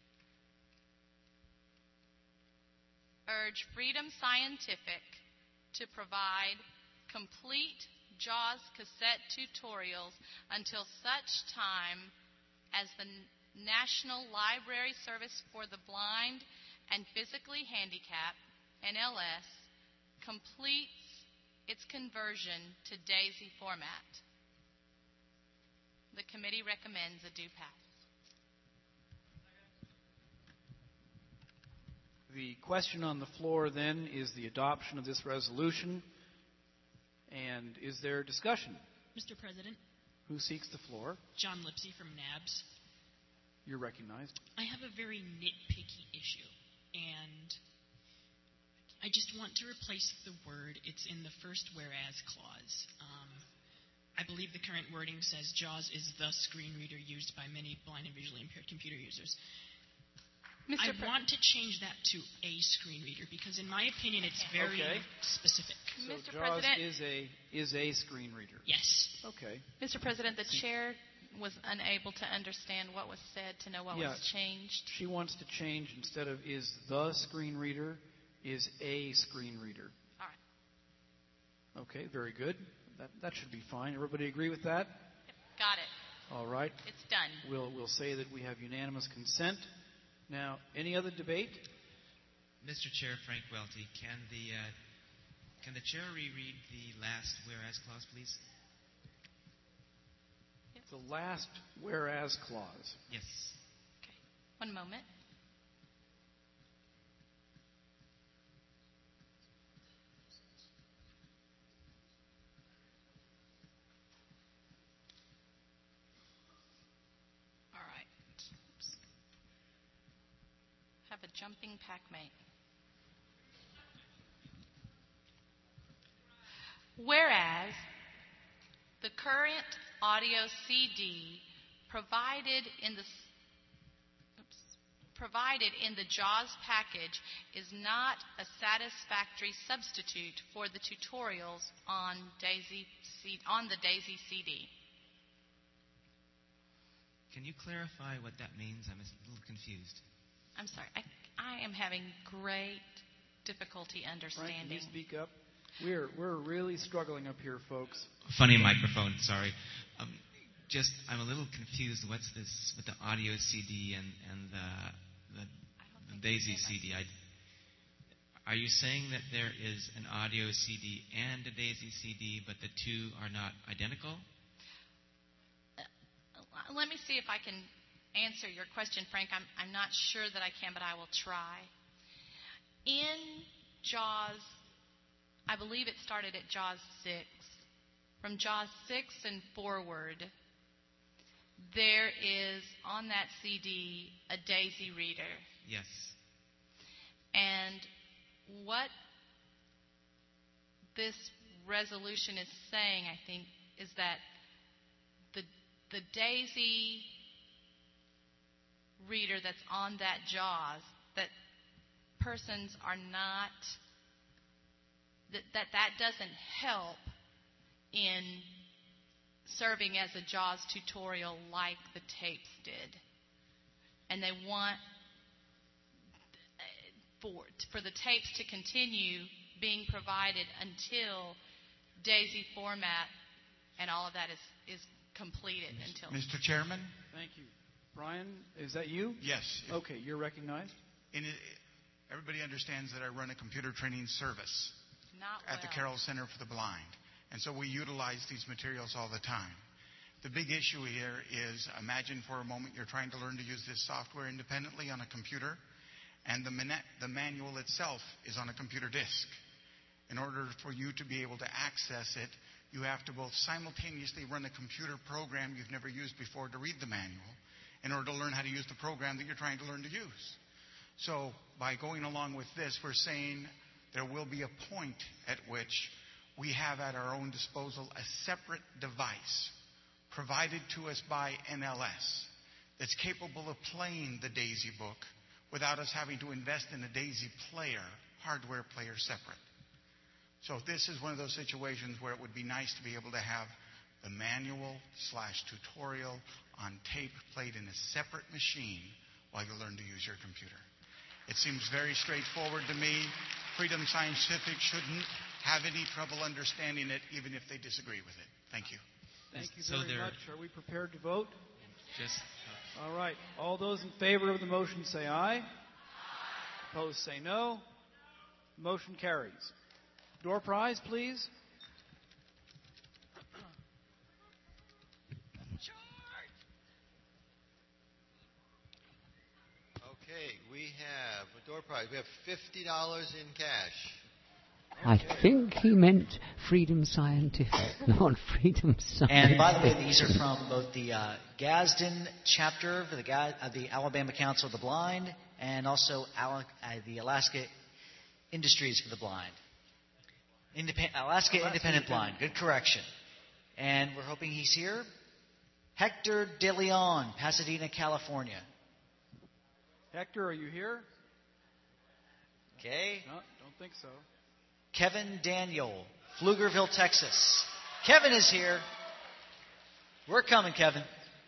urge Freedom Scientific to provide complete JAWS cassette tutorials until such time as the National Library Service for the Blind and Physically Handicapped, N L S, completes its conversion to DAISY format. The committee recommends a do pass. The question on the floor then is the adoption of this resolution. And is there discussion? Mister President. Who seeks the floor? John Lipsey from N A B S. You're recognized. I have a very nitpicky issue, and I just want to replace the word. It's in the first whereas clause. Um, I believe the current wording says JAWS is the screen reader used by many blind and visually impaired computer users. Mister I Pre- want to change that to a screen reader because, in my opinion, it's very okay. specific. So Mister JAWS President, is a is a screen reader. Yes. Okay. Mister President, the chair was unable to understand what was said to know what yeah, was changed. She wants to change instead of is the screen reader, is a screen reader. All right. Okay, very good. That that should be fine. Everybody agree with that? Got it. All right. It's done. We'll we'll say that we have unanimous consent. Now, any other debate? Mister Chair, Frank Welty, can the uh, can the chair reread the last whereas clause, please? The last whereas clause. Yes. Okay. One moment. All right. Oops. Have a jumping pack-mate. Whereas the current audio C D provided in the oops, provided in the JAWS package is not a satisfactory substitute for the tutorials on Daisy C- on the Daisy C D. Can you clarify what that means? I'm a little confused. I'm sorry. I, I am having great difficulty understanding. Frank, can you speak up? We're we're really struggling up here, folks. Funny microphone, sorry. Um, just, I'm a little confused. What's this with the audio C D and, and the, the, the Daisy C D? I, are you saying that there is an audio C D and a Daisy C D, but the two are not identical? Uh, let me see if I can answer your question, Frank. I'm, I'm not sure that I can, but I will try. In JAWS, I believe it started at JAWS six. From JAWS six and forward, there is on that C D a Daisy reader. Yes. And what this resolution is saying, I think, is that the the Daisy reader that's on that JAWS, that persons are not, that that, that doesn't help in serving as a JAWS tutorial like the tapes did. And they want for, for the tapes to continue being provided until Daisy format and all of that is, is completed. Until Mister Chairman? Thank you. Brian, is that you? Yes. Okay, you're recognized. In it, everybody understands that I run a computer training service Not at well. the Carroll Center for the Blind. And so we utilize these materials all the time. The big issue here is, imagine for a moment you're trying to learn to use this software independently on a computer, and the, man- the manual itself is on a computer disk. In order for you to be able to access it, you have to both simultaneously run a computer program you've never used before to read the manual, in order to learn how to use the program that you're trying to learn to use. So by going along with this, we're saying there will be a point at which we have at our own disposal a separate device provided to us by N L S that's capable of playing the Daisy book without us having to invest in a Daisy player, hardware player separate. So this is one of those situations where it would be nice to be able to have the manual slash tutorial on tape played in a separate machine while you learn to use your computer. It seems very straightforward to me. Freedom Scientific shouldn't have any trouble understanding it, even if they disagree with it. Thank you. Thank you So very there- much. Are we prepared to vote? Just All right. All those in favor of the motion say aye. Opposed say no. Motion carries. Door prize, please. Okay, we have a door prize. We have fifty dollars in cash. I think he meant Freedom Scientific, not Freedom Science. And by the way, these are from both the uh, Gadsden chapter for the, Ga- uh, the Alabama Council of the Blind and also Al- uh, the Alaska Industries for the Blind. Indep- Alaska, Alaska Independent Blind. Good correction. And we're hoping he's here. Hector De Leon, Pasadena, California. Hector, are you here? Okay. No, don't think so. Kevin Daniel, Pflugerville, Texas. Kevin is here. We're coming, Kevin.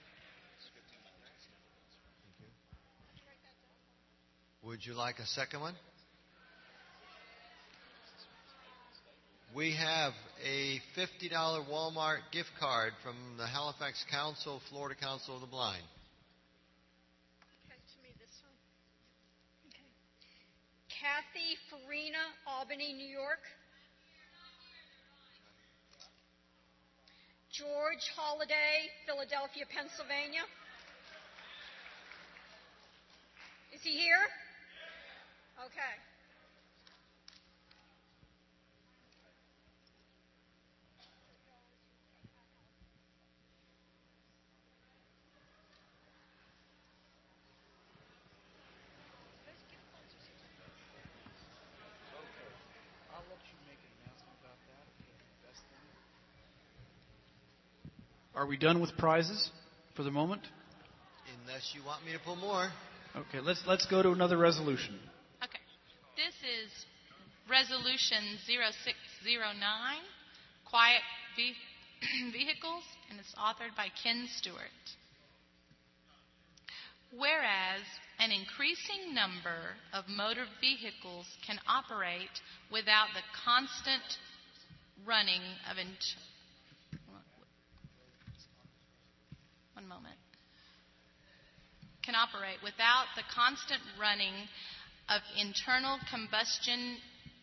Would you like a second one? We have a fifty dollars Walmart gift card from the Halifax Council, Florida Council of the Blind. Okay, to me this one. Okay. Kathy Farina, Albany, New York. George Holiday, Philadelphia, Pennsylvania. Is he here? Okay. I'll let you make an announcement about that. Best thing. Are we done with prizes for the moment? Unless you want me to pull more. Okay, let's let's go to another resolution. Okay. This is Resolution zero six zero nine, Quiet ve- Vehicles, and it's authored by Ken Stewart. Whereas an increasing number of motor vehicles can operate without the constant running of... Int- One moment. Can operate without the constant running of internal combustion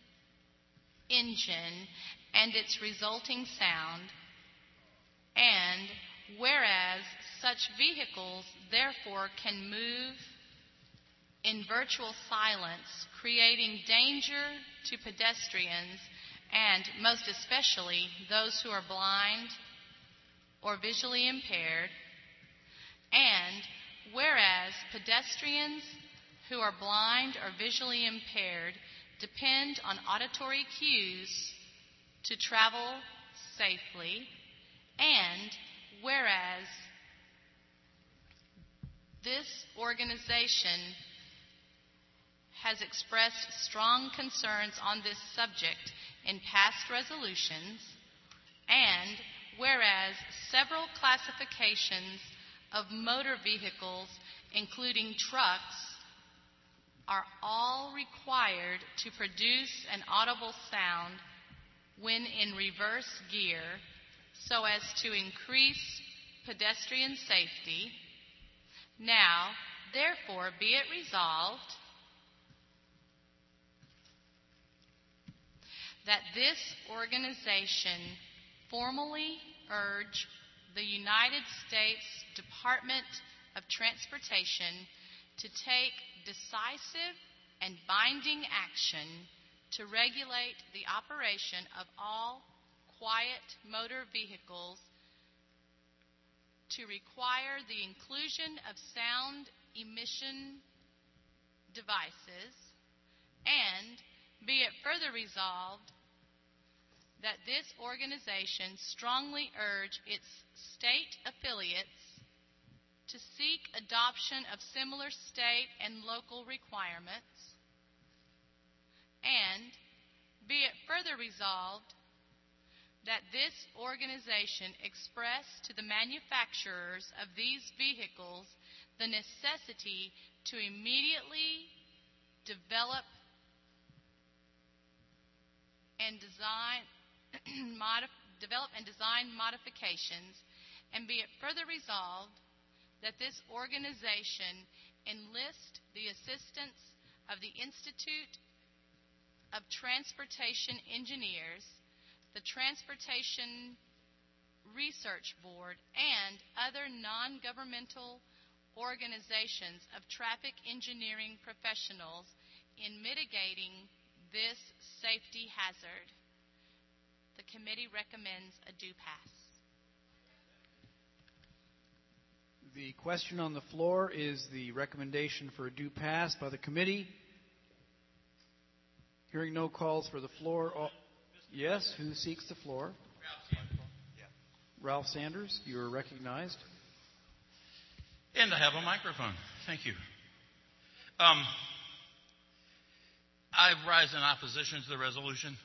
engine and its resulting sound, and whereas such vehicles therefore can move in virtual silence, creating danger to pedestrians and most especially those who are blind or visually impaired, and whereas pedestrians who are blind or visually impaired depend on auditory cues to travel safely, and whereas this organization has expressed strong concerns on this subject in past resolutions, and whereas several classifications of motor vehicles, including trucks, are all required to produce an audible sound when in reverse gear so as to increase pedestrian safety. Now, therefore, be it resolved that this organization formally urge the United States Department of Transportation to take decisive and binding action to regulate the operation of all quiet motor vehicles, to require the inclusion of sound emission devices, and be it further resolved that this organization strongly urge its state affiliates to seek adoption of similar state and local requirements, and be it further resolved that this organization express to the manufacturers of these vehicles the necessity to immediately develop and design modif- develop and design modifications, and be it further resolved that this organization enlist the assistance of the Institute of Transportation Engineers, the Transportation Research Board, and other non-governmental organizations of traffic engineering professionals in mitigating this safety hazard. The committee recommends a due pass. The question on the floor is the recommendation for a due pass by the committee. Hearing no calls for the floor. Oh, yes, who seeks the floor? Ralph Sanders, you are recognized. And I have a microphone. Thank you. Um, I rise in opposition to the resolution.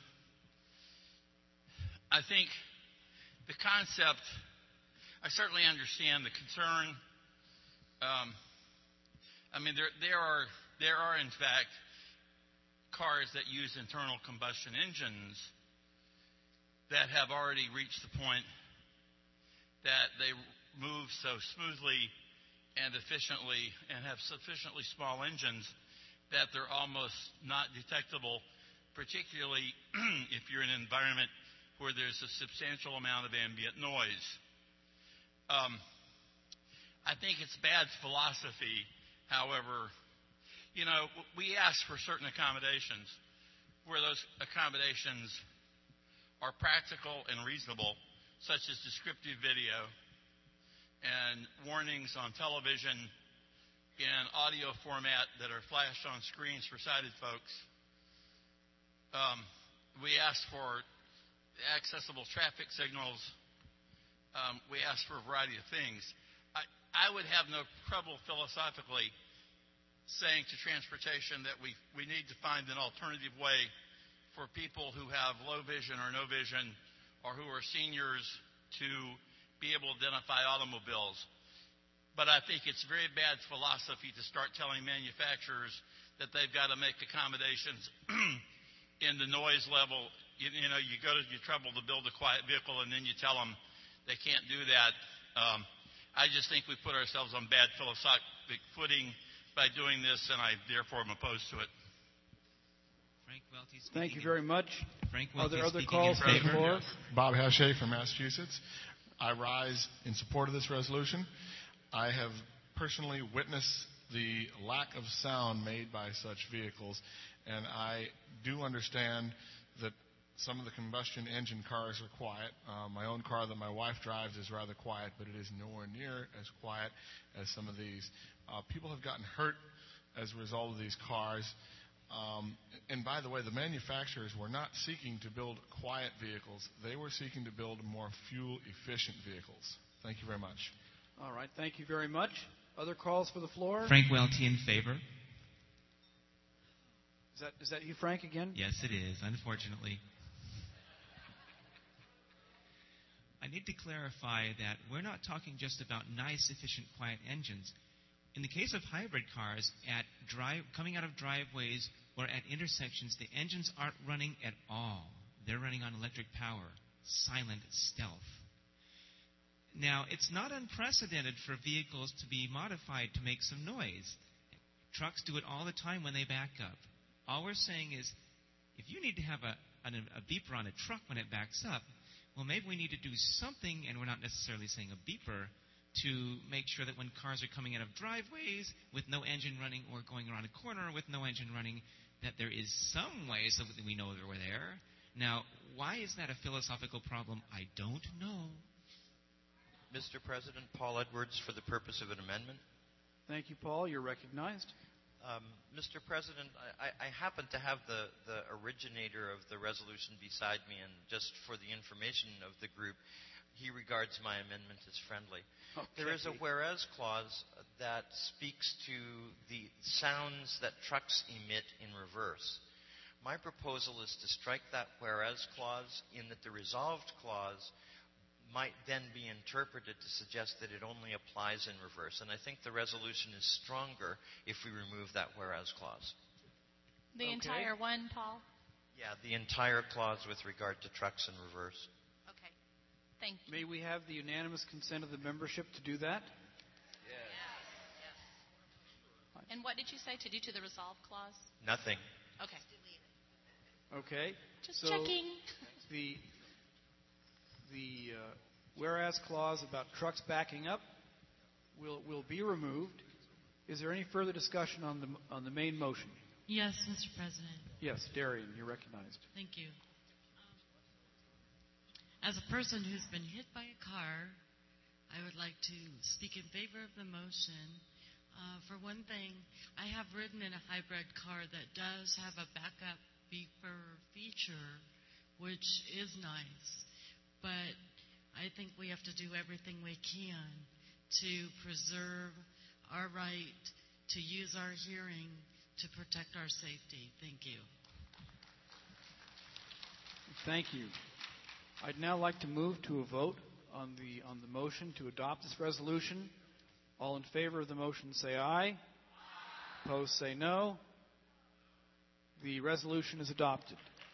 I think the concept, I certainly understand the concern. Um, I mean, there, there are there are in fact cars that use internal combustion engines that have already reached the point that they move so smoothly and efficiently and have sufficiently small engines that they're almost not detectable, particularly if you're in an environment where there's a substantial amount of ambient noise. Um, I think it's bad philosophy, however. You know, we ask for certain accommodations where those accommodations are practical and reasonable, such as descriptive video and warnings on television in audio format that are flashed on screens for sighted folks. Um, we ask for accessible traffic signals. Um, we ask for a variety of things. I, I would have no trouble philosophically saying to transportation that we, we need to find an alternative way for people who have low vision or no vision or who are seniors to be able to identify automobiles. But I think it's very bad philosophy to start telling manufacturers that they've got to make accommodations in the noise level. You, you know, you go to your trouble to build a quiet vehicle, and then you tell them they can't do that. Um, I just think we put ourselves on bad philosophic footing by doing this, and I therefore am opposed to it. Frank Welty speaking. Thank you very much. Frank Are there other Welty calls for the floor? Bob Hache from Massachusetts. I rise in support of this resolution. I have personally witnessed the lack of sound made by such vehicles, and I do understand that some of the combustion engine cars are quiet. Uh, my own car that my wife drives is rather quiet, but it is nowhere near as quiet as some of these. Uh, people have gotten hurt as a result of these cars. Um, and by the way, the manufacturers were not seeking to build quiet vehicles. They were seeking to build more fuel-efficient vehicles. Thank you very much. All right. Thank you very much. Other calls for the floor? Frank Welty in favor. Is that, is that you, Frank, again? Yes, it is, unfortunately. I need to clarify that we're not talking just about nice, efficient, quiet engines. In the case of hybrid cars, at drive, coming out of driveways or at intersections, the engines aren't running at all. They're running on electric power, silent stealth. Now, it's not unprecedented for vehicles to be modified to make some noise. Trucks do it all the time when they back up. All we're saying is, if you need to have a, a, a beeper on a truck when it backs up, well, maybe we need to do something, and we're not necessarily saying a beeper, to make sure that when cars are coming out of driveways with no engine running or going around a corner with no engine running, that there is some way so that we know that we're there. Now, why is that a philosophical problem? I don't know. Mister President, Paul Edwards for the purpose of an amendment. Thank you, Paul. You're recognized. Um, Mister President, I, I happen to have the, the originator of the resolution beside me, and just for the information of the group, he regards my amendment as friendly. Okay. There is a whereas clause that speaks to the sounds that trucks emit in reverse. My proposal is to strike that whereas clause in that the resolved clause might then be interpreted to suggest that it only applies in reverse. And I think the resolution is stronger if we remove that whereas clause. The Okay. entire one, Paul? Yeah, the entire clause with regard to trucks in reverse. Okay. Thank you. May we have the unanimous consent of the membership to do that? And what did you say to do to the resolve clause? Nothing. Okay. Okay. Just so checking. The the uh, whereas clause about trucks backing up will will be removed. Is there any further discussion on the on the main motion? Yes, Mister President. Yes, Darian, you're recognized. Thank you. As a person who's been hit by a car, I would like to speak in favor of the motion. Uh, for one thing, I have ridden in a hybrid car that does have a backup beeper feature, which is nice. But I think we have to do everything we can to preserve our right to use our hearing to protect our safety. Thank you. Thank you. I'd now like to move to a vote on the on the motion to adopt this resolution. All in favor of the motion say aye. Opposed say no. The resolution is adopted.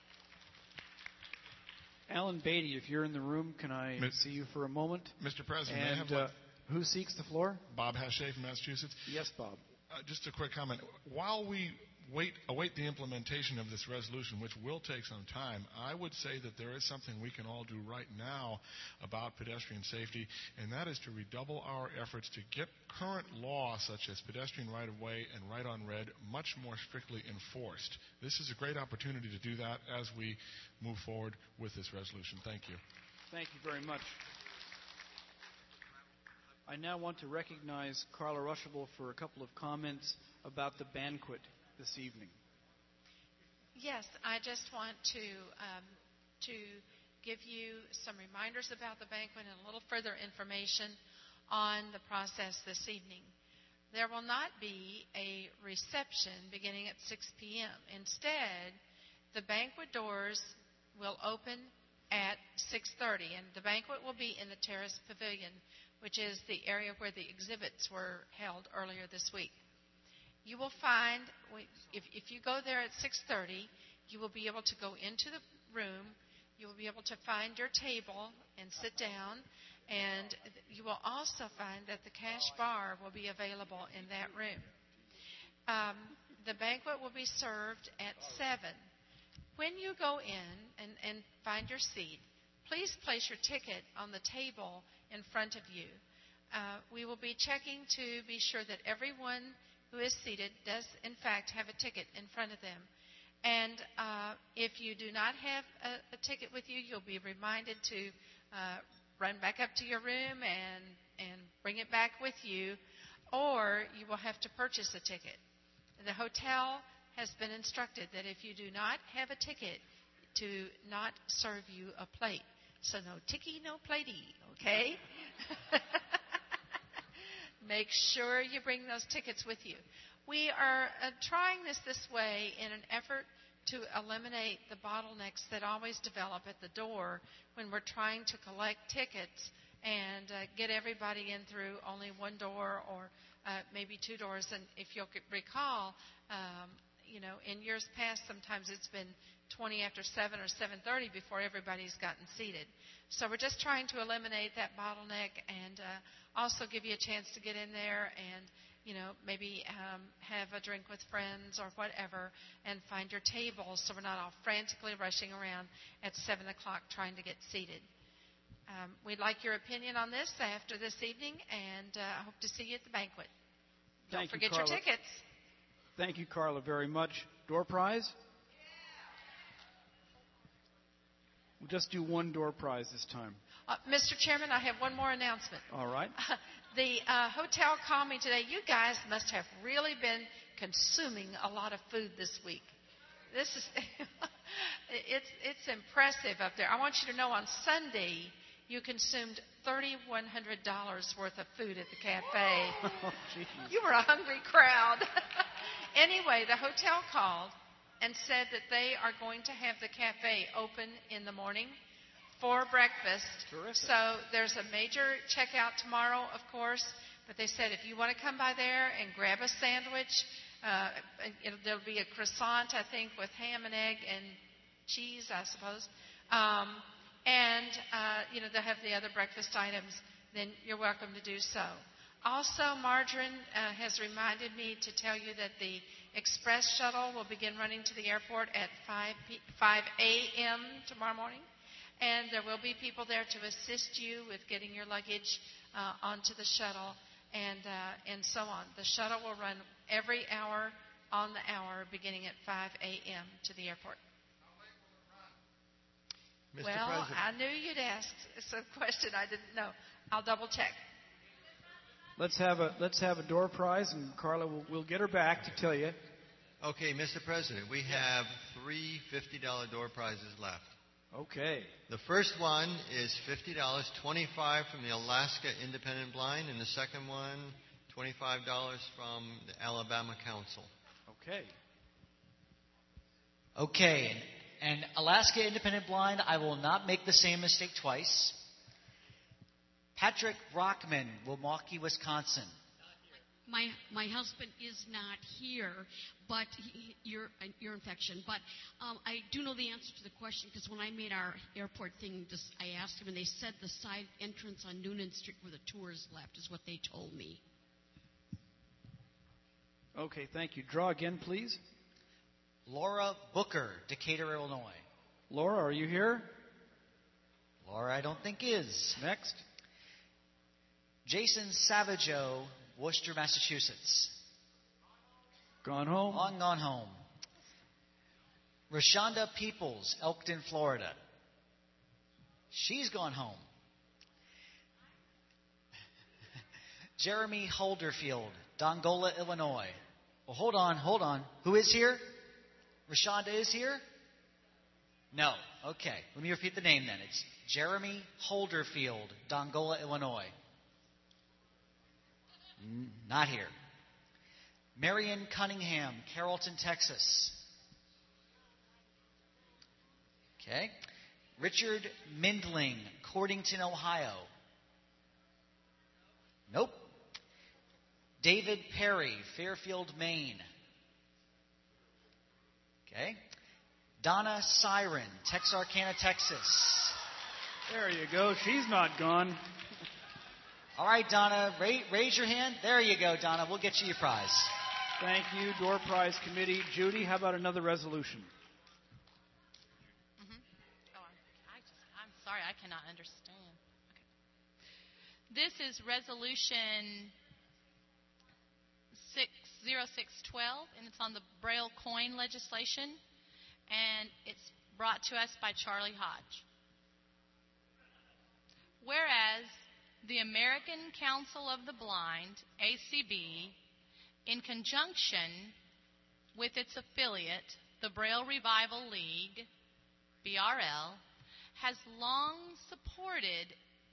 Alan Beatty, if you're in the room, can I Miz- see you for a moment? Mister President, may I And have uh, one- who seeks the floor? Bob Hache from Massachusetts. Yes, Bob. Uh, just a quick comment. While we wait, await the implementation of this resolution, which will take some time, I would say that there is something we can all do right now about pedestrian safety, and that is to redouble our efforts to get current law, such as pedestrian right-of-way and right on red, much more strictly enforced. This is a great opportunity to do that as we move forward with this resolution. Thank you. Thank you very much. I now want to recognize Carla Rushabel for a couple of comments about the banquet this evening. Yes, I just want to um, to give you some reminders about the banquet and a little further information on the process this evening. there will not be a reception beginning at six p.m. Instead, the banquet doors will open at six thirty, and the banquet will be in the Terrace Pavilion, which is the area where the exhibits were held earlier this week. You will find, if, if you go there at six thirty, you will be able to go into the room. You will be able to find your table and sit down. And you will also find that the cash bar will be available in that room. Um, the banquet will be served at seven. When you go in and, and find your seat, please place your ticket on the table in front of you. Uh, we will be checking to be sure that everyone who is seated does, in fact, have a ticket in front of them. And uh, if you do not have a, a ticket with you, you'll be reminded to uh, run back up to your room and, and bring it back with you, or you will have to purchase a ticket. The hotel has been instructed that if you do not have a ticket, to not serve you a plate. So no ticky, no platey, okay? Make sure you bring those tickets with you. We are uh, trying this this way in an effort to eliminate the bottlenecks that always develop at the door when we're trying to collect tickets and uh, get everybody in through only one door or uh, maybe two doors. And if you'll recall, um, you know, in years past, sometimes it's been twenty after seven or seven thirty before everybody's gotten seated. So we're just trying to eliminate that bottleneck and uh, also give you a chance to get in there and, you know, maybe um, have a drink with friends or whatever and find your table so we're not all frantically rushing around at seven o'clock trying to get seated. Um, we'd like your opinion on this after this evening, and uh, I hope to see you at the banquet. Don't Thank forget you, your Carla. tickets. Thank you, Carla, very much. Door prize? We'll just do one door prize this time. Uh, Mister Chairman, I have one more announcement. All right. The uh, hotel called me today. You guys must have really been consuming a lot of food this week. This is it's it's impressive up there. I want you to know on Sunday you consumed three thousand one hundred dollars worth of food at the cafe. Oh, you were a hungry crowd. Anyway, the hotel called and said that they are going to have the cafe open in the morning for breakfast. Terrific. So there's a major checkout tomorrow, of course, but they said if you want to come by there and grab a sandwich, uh, it'll, there'll be a croissant, I think, with ham and egg and cheese, I suppose. Um, and, uh, you know, they'll have the other breakfast items, then you're welcome to do so. Also, Margarine uh, has reminded me to tell you that the express shuttle will begin running to the airport at five a.m. tomorrow morning. And there will be people there to assist you with getting your luggage uh, onto the shuttle and, uh, and so on. The shuttle will run every hour on the hour beginning at five a.m. to the airport. Mister Well, President. I knew you'd ask some question I didn't know. I'll double check. Let's have a let's have a door prize, and Carla will we'll get her back to tell you. Okay, Mister President, we have three fifty dollars door prizes left. Okay. The first one is fifty dollars, twenty-five dollars from the Alaska Independent Blind, and the second one, twenty-five dollars from the Alabama Council. Okay. Okay, and, and Alaska Independent Blind, I will not make the same mistake twice. Patrick Rockman, Milwaukee, Wisconsin. My my husband is not here, but he, your your infection. But um, I do know the answer to the question because when I made our airport thing, just, I asked him, and they said the side entrance on Noonan Street where the tours left is what they told me. Okay, thank you. Draw again, please. Laura Booker, Decatur, Illinois. Laura, are you here? Laura, I don't think is. Next. Jason Savageau, Worcester, Massachusetts. Gone home? Long gone home. Rashonda Peoples, Elkton, Florida. She's gone home. Jeremy Holderfield, Dongola, Illinois. Well, hold on, hold on. Who is here? Rashonda is here? No. Okay. Let me repeat the name then. It's Jeremy Holderfield, Dongola, Illinois. Not here. Marion Cunningham, Carrollton, Texas. Okay. Richard Mindling, Cordington, Ohio. Nope. David Perry, Fairfield, Maine. Okay. Donna Siren, Texarkana, Texas. There you go. She's not gone. All right, Donna, raise, raise your hand. There you go, Donna. We'll get you your prize. Thank you, Door Prize Committee. Judy, how about another resolution? Mm-hmm. Oh, I just, I'm sorry, I cannot understand. Okay. This is Resolution six oh six twelve, and it's on the Braille coin legislation, and it's brought to us by Charlie Hodge. Whereas the American Council of the Blind, A C B, in conjunction with its affiliate, the Braille Revival League, B R L, has long supported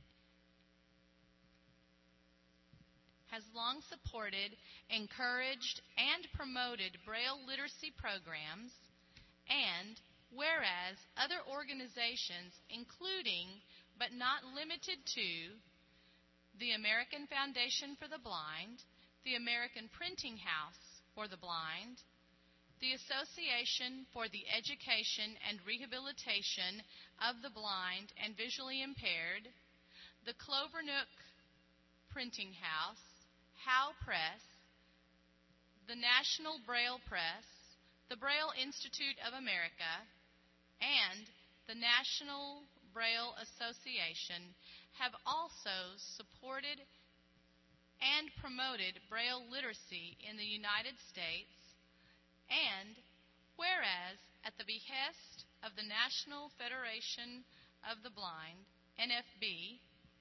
has long supported, encouraged, and promoted Braille literacy programs, and whereas other organizations, including but not limited to the American Foundation for the Blind, the American Printing House for the Blind, the Association for the Education and Rehabilitation of the Blind and Visually Impaired, the Clovernook Printing House, Howe Press, the National Braille Press, the Braille Institute of America, and the National Braille Association have also supported and promoted Braille literacy in the United States, and whereas at the behest of the National Federation of the Blind, N F B,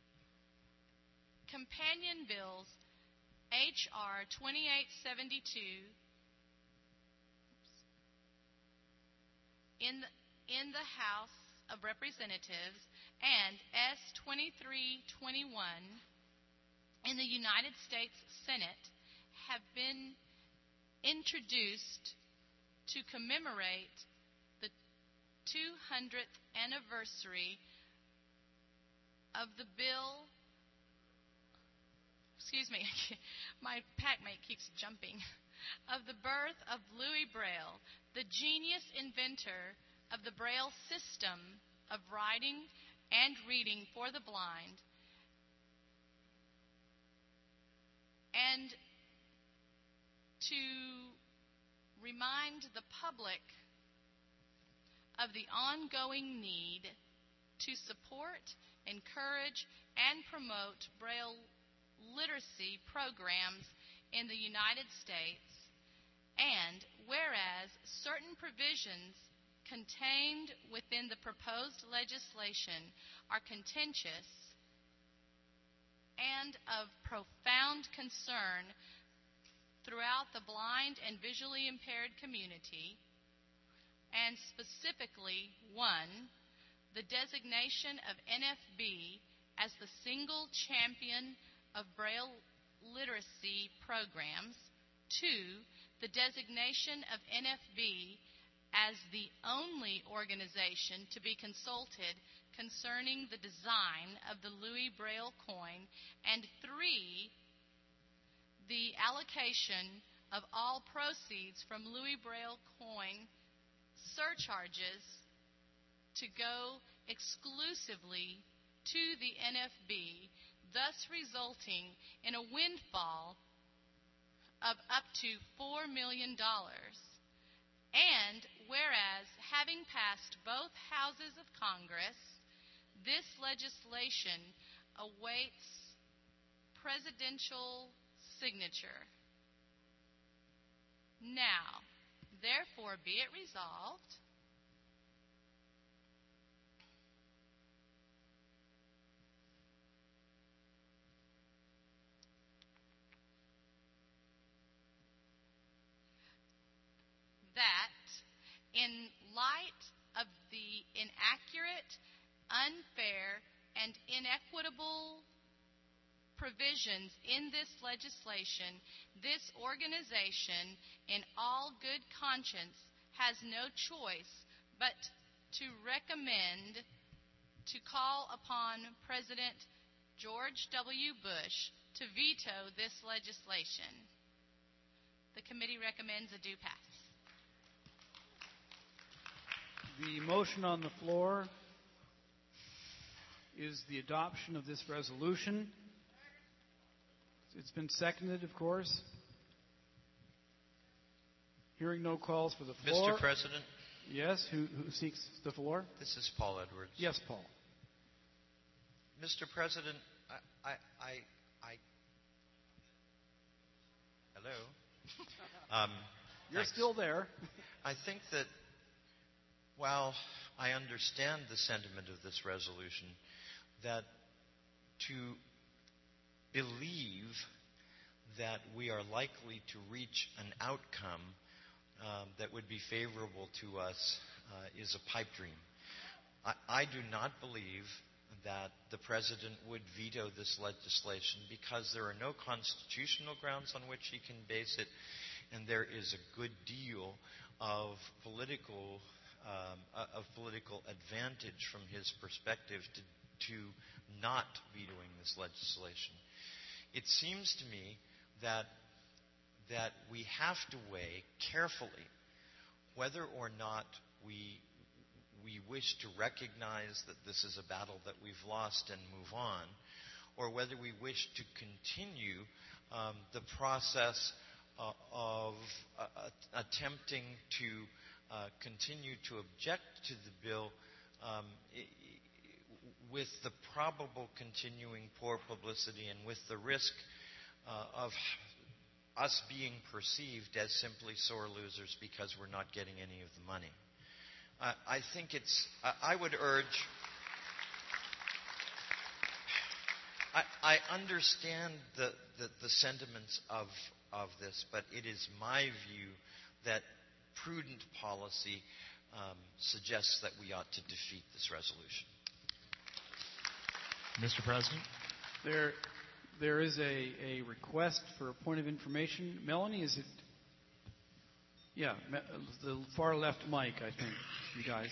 companion bills H R twenty-eight seventy-two in the, in the House of Representatives and S twenty-three twenty-one in the United States Senate have been introduced to commemorate the two hundredth anniversary of the bill. Excuse me, my packmate keeps jumping. Of the birth of Louis Braille, the genius inventor of the Braille system of writing and reading for the blind, and to remind the public of the ongoing need to support, encourage, and promote Braille literacy programs in the United States, and whereas certain provisions contained within the proposed legislation are contentious and of profound concern throughout the blind and visually impaired community, and specifically, one, the designation of N F B as the single champion of Braille literacy programs, two, the designation of N F B as the only organization to be consulted concerning the design of the Louis Braille coin, and three, the allocation of all proceeds from Louis Braille coin surcharges to go exclusively to the N F B, thus resulting in a windfall of up to four million dollars. And whereas, having passed both houses of Congress, this legislation awaits presidential signature. Now, therefore, be it resolved that in light of the inaccurate, unfair, and inequitable provisions in this legislation, this organization, in all good conscience, has no choice but to recommend to call upon President George W. Bush to veto this legislation. The committee recommends a do pass. The motion on the floor is the adoption of this resolution. It's been seconded, of course. Hearing no calls for the floor. Mister President? Yes, who, who seeks the floor? This is Paul Edwards. Yes, Paul. Mister President, I, I, I, I hello. Um, You're thanks. still there. I think that while I understand the sentiment of this resolution, that to believe that we are likely to reach an outcome um, that would be favorable to us uh, is a pipe dream. I, I do not believe that the President would veto this legislation because there are no constitutional grounds on which he can base it, and there is a good deal of political um, of political advantage from his perspective to to not vetoing this legislation. It seems to me that that we have to weigh carefully whether or not we we wish to recognize that this is a battle that we've lost and move on, or whether we wish to continue um, the process uh, of uh, attempting to uh, continue to object to the bill um, I- with the probable continuing poor publicity and with the risk uh, of us being perceived as simply sore losers because we're not getting any of the money. Uh, I think it's, I, I would urge, I, I understand the, the, the sentiments of, of this, but it is my view that prudent policy um, suggests that we ought to defeat this resolution. Mister President? There, there is a, a request for a point of information. Melanie, is it? Yeah, me- the far left mic, I think, you guys.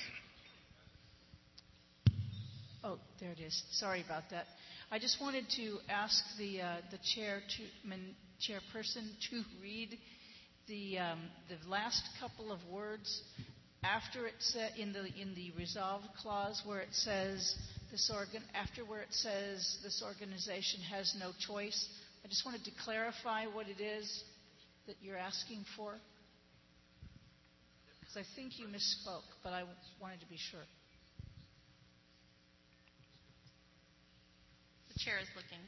Oh, there it is. Sorry about that. I just wanted to ask the uh, the chair to man, chairperson to read the um, the last couple of words after it sa- in the in the resolve clause where it says this organ after where it says this organization has no choice. I just wanted to clarify what it is that you're asking for, because I think you misspoke, but I wanted to be sure. The chair is looking.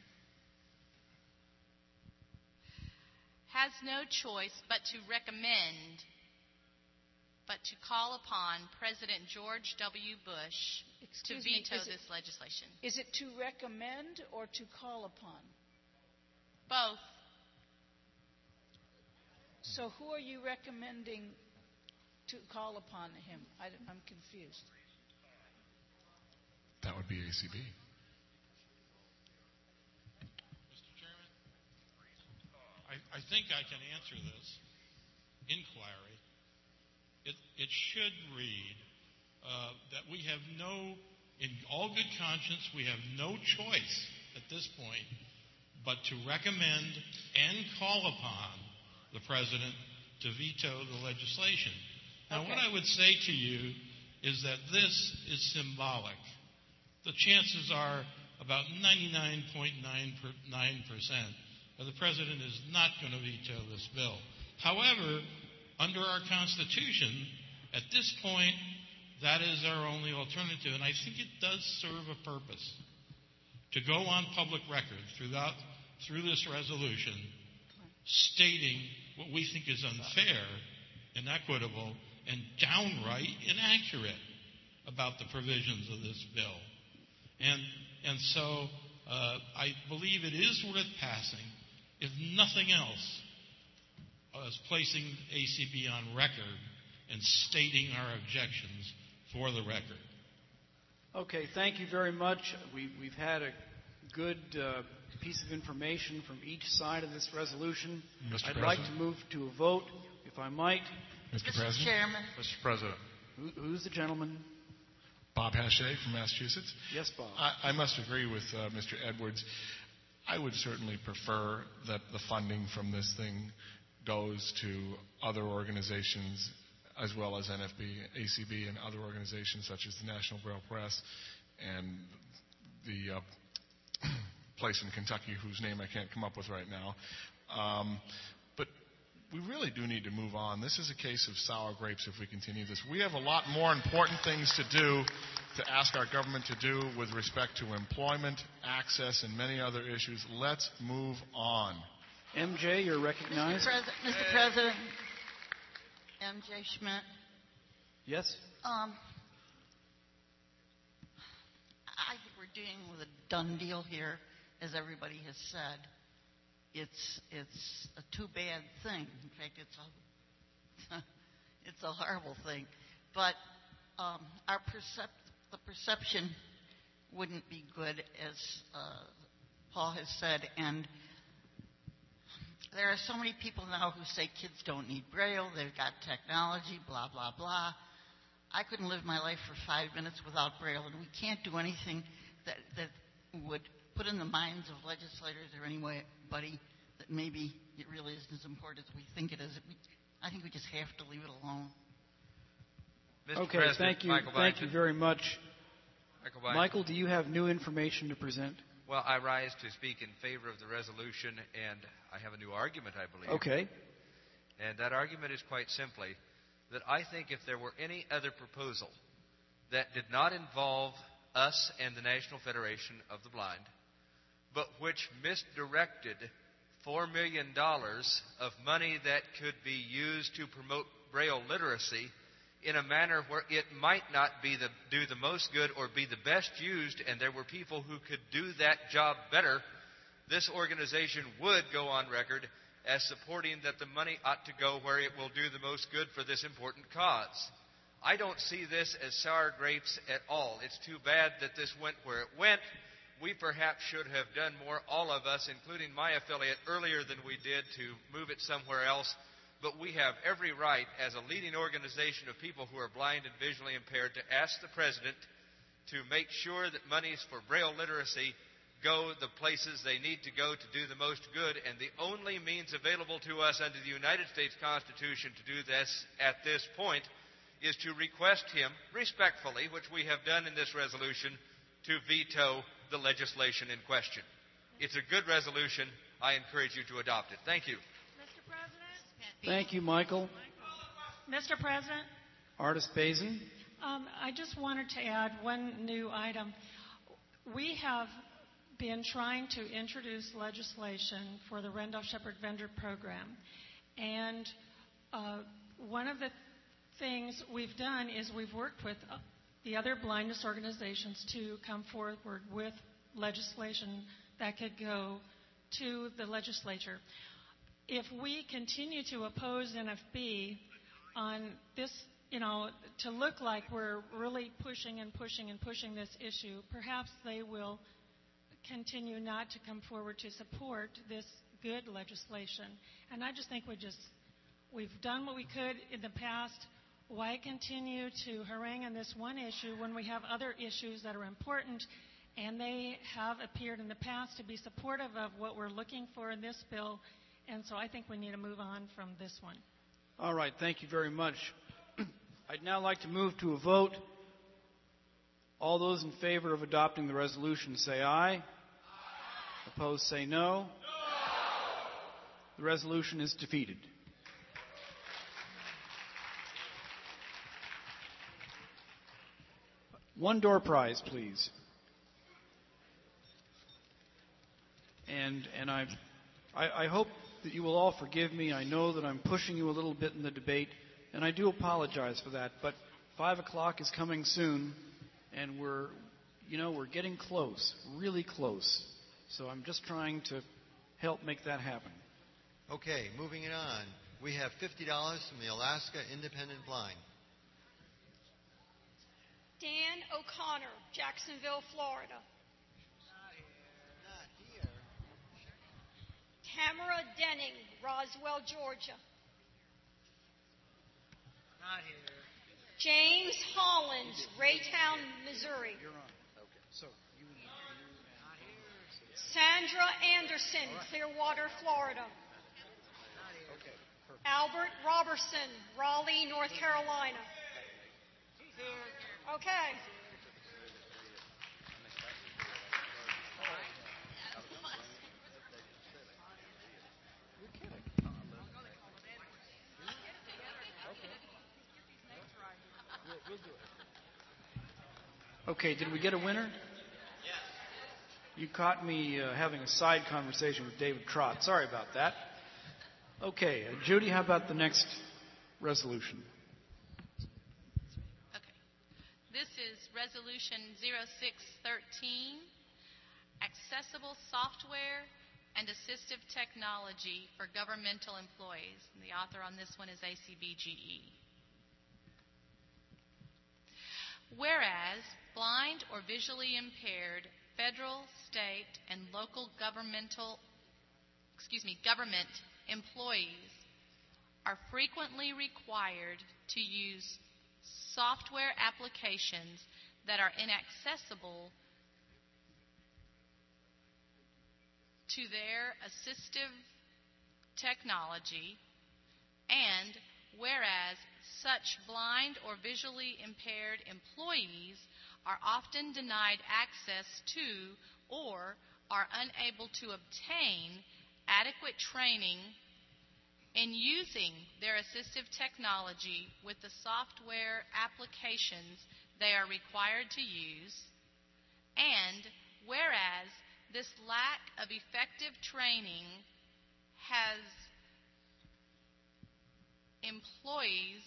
Has no choice but to recommend, but to call upon President George W. Bush Excuse to me, veto is it- this legislation. Is it to recommend or to call upon? Both. So who are you recommending to call upon him? I, am confused. That would be A C B. I, I think I can answer this inquiry. It, it should read uh, that we have no, in all good conscience, we have no choice at this point but to recommend and call upon the President to veto the legislation. Now, Okay. what I would say to you is that this is symbolic. The chances are about ninety-nine point nine percent that the President is not going to veto this bill. However, under our Constitution, at this point, that is our only alternative, and I think it does serve a purpose to go on public record throughout, through this resolution stating what we think is unfair, inequitable, and downright inaccurate about the provisions of this bill. And, and so uh, I believe it is worth passing, if nothing else, as placing A C B on record and stating our objections for the record. Okay, thank you very much. We, we've had a good uh, piece of information from each side of this resolution. Mister I'd President? like to move to a vote, if I might. Mister Mister President? Chairman. Mister President. Who, who's the gentleman? Bob Hachey from Massachusetts. Yes, Bob. I, I must agree with uh, Mister Edwards. I would certainly prefer that the funding from this thing goes to other organizations as well as N F B, A C B, and other organizations such as the National Braille Press and the uh, place in Kentucky whose name I can't come up with right now. Um, but we really do need to move on. This is a case of sour grapes if we continue this. We have a lot more important things to do, to ask our government to do with respect to employment, access, and many other issues. Let's move on. M J, you're recognized. Mister President, Mister President, M J Schmidt. Yes? Um, I think we're dealing with a done deal here, as everybody has said. It's it's a too bad thing. In fact, it's a it's a horrible thing. But um, our percep- the perception wouldn't be good, as uh, Paul has said. And there are so many people now who say kids don't need Braille. They've got technology. Blah blah blah. I couldn't live my life for five minutes without Braille, and we can't do anything that that would put in the minds of legislators or anybody that maybe it really isn't as important as we think it is. I think we just have to leave it alone. Mister Okay, President, thank you. Michael Thank Bynton. you very much. Michael Bynton. Michael, do you have new information to present? Well, I rise to speak in favor of the resolution, and I have a new argument, I believe. Okay. And that argument is quite simply that I think if there were any other proposal that did not involve us and the National Federation of the Blind, but which misdirected four million dollars of money that could be used to promote Braille literacy in a manner where it might not be the, do the most good or be the best used, and there were people who could do that job better, this organization would go on record as supporting that the money ought to go where it will do the most good for this important cause. I don't see this as sour grapes at all. It's too bad that this went where it went. We perhaps should have done more, all of us, including my affiliate, earlier than we did to move it somewhere else. But we have every right, as a leading organization of people who are blind and visually impaired, to ask the President to make sure that monies for Braille literacy go the places they need to go to do the most good. And the only means available to us under the United States Constitution to do this at this point is to request him, respectfully, which we have done in this resolution, to veto the legislation in question. It's a good resolution. I encourage you to adopt it. Thank you. Mister President? Thank you, Michael. Mister President? Artis Bazin. Um, I just wanted to add one new item. We have been trying to introduce legislation for the Randolph-Shepherd Vendor Program. And uh, one of the things we've done is we've worked with uh, the other blindness organizations to come forward with legislation that could go to the legislature. If we continue to oppose N F B on this, you know, to look like we're really pushing and pushing and pushing this issue, perhaps they will continue not to come forward to support this good legislation. And I just think we just, we've done what we could in the past. Why continue to harangue on this one issue when we have other issues that are important, and they have appeared in the past to be supportive of what we're looking for in this bill, and so I think we need to move on from this one. All right, thank you very much. I'd now like to move to a vote. All those in favor of adopting the resolution say aye. Aye. Opposed say no. No. The resolution is defeated. One door prize, please. And and I, I I hope that you will all forgive me. I know that I'm pushing you a little bit in the debate, and I do apologize for that. But five o'clock is coming soon, and we're, you know, we're getting close, really close. So I'm just trying to help make that happen. Okay, moving it on. We have fifty dollars from the Alaska Independent Blind. Dan O'Connor, Jacksonville, Florida. Not here. Tamara Denning, Roswell, Georgia. Not here. James Hollins, Raytown, Missouri. You're on. Okay. So you need not here. Sandra Anderson, Clearwater, Florida. Okay. Perfect. Albert Robertson, Raleigh, North Carolina. Okay. Okay, did we get a winner? You caught me uh, having a side conversation with David Trott. Sorry about that. Okay, uh, Judy, how about the next resolution? This is Resolution zero six thirteen, Accessible Software and Assistive Technology for Governmental Employees. And the author on this one is A C B G E. Whereas blind or visually impaired federal, state, and local governmental, excuse me, government employees are frequently required to use software applications that are inaccessible to their assistive technology, and whereas such blind or visually impaired employees are often denied access to or are unable to obtain adequate training in using their assistive technology with the software applications they are required to use, and whereas this lack of effective training has employees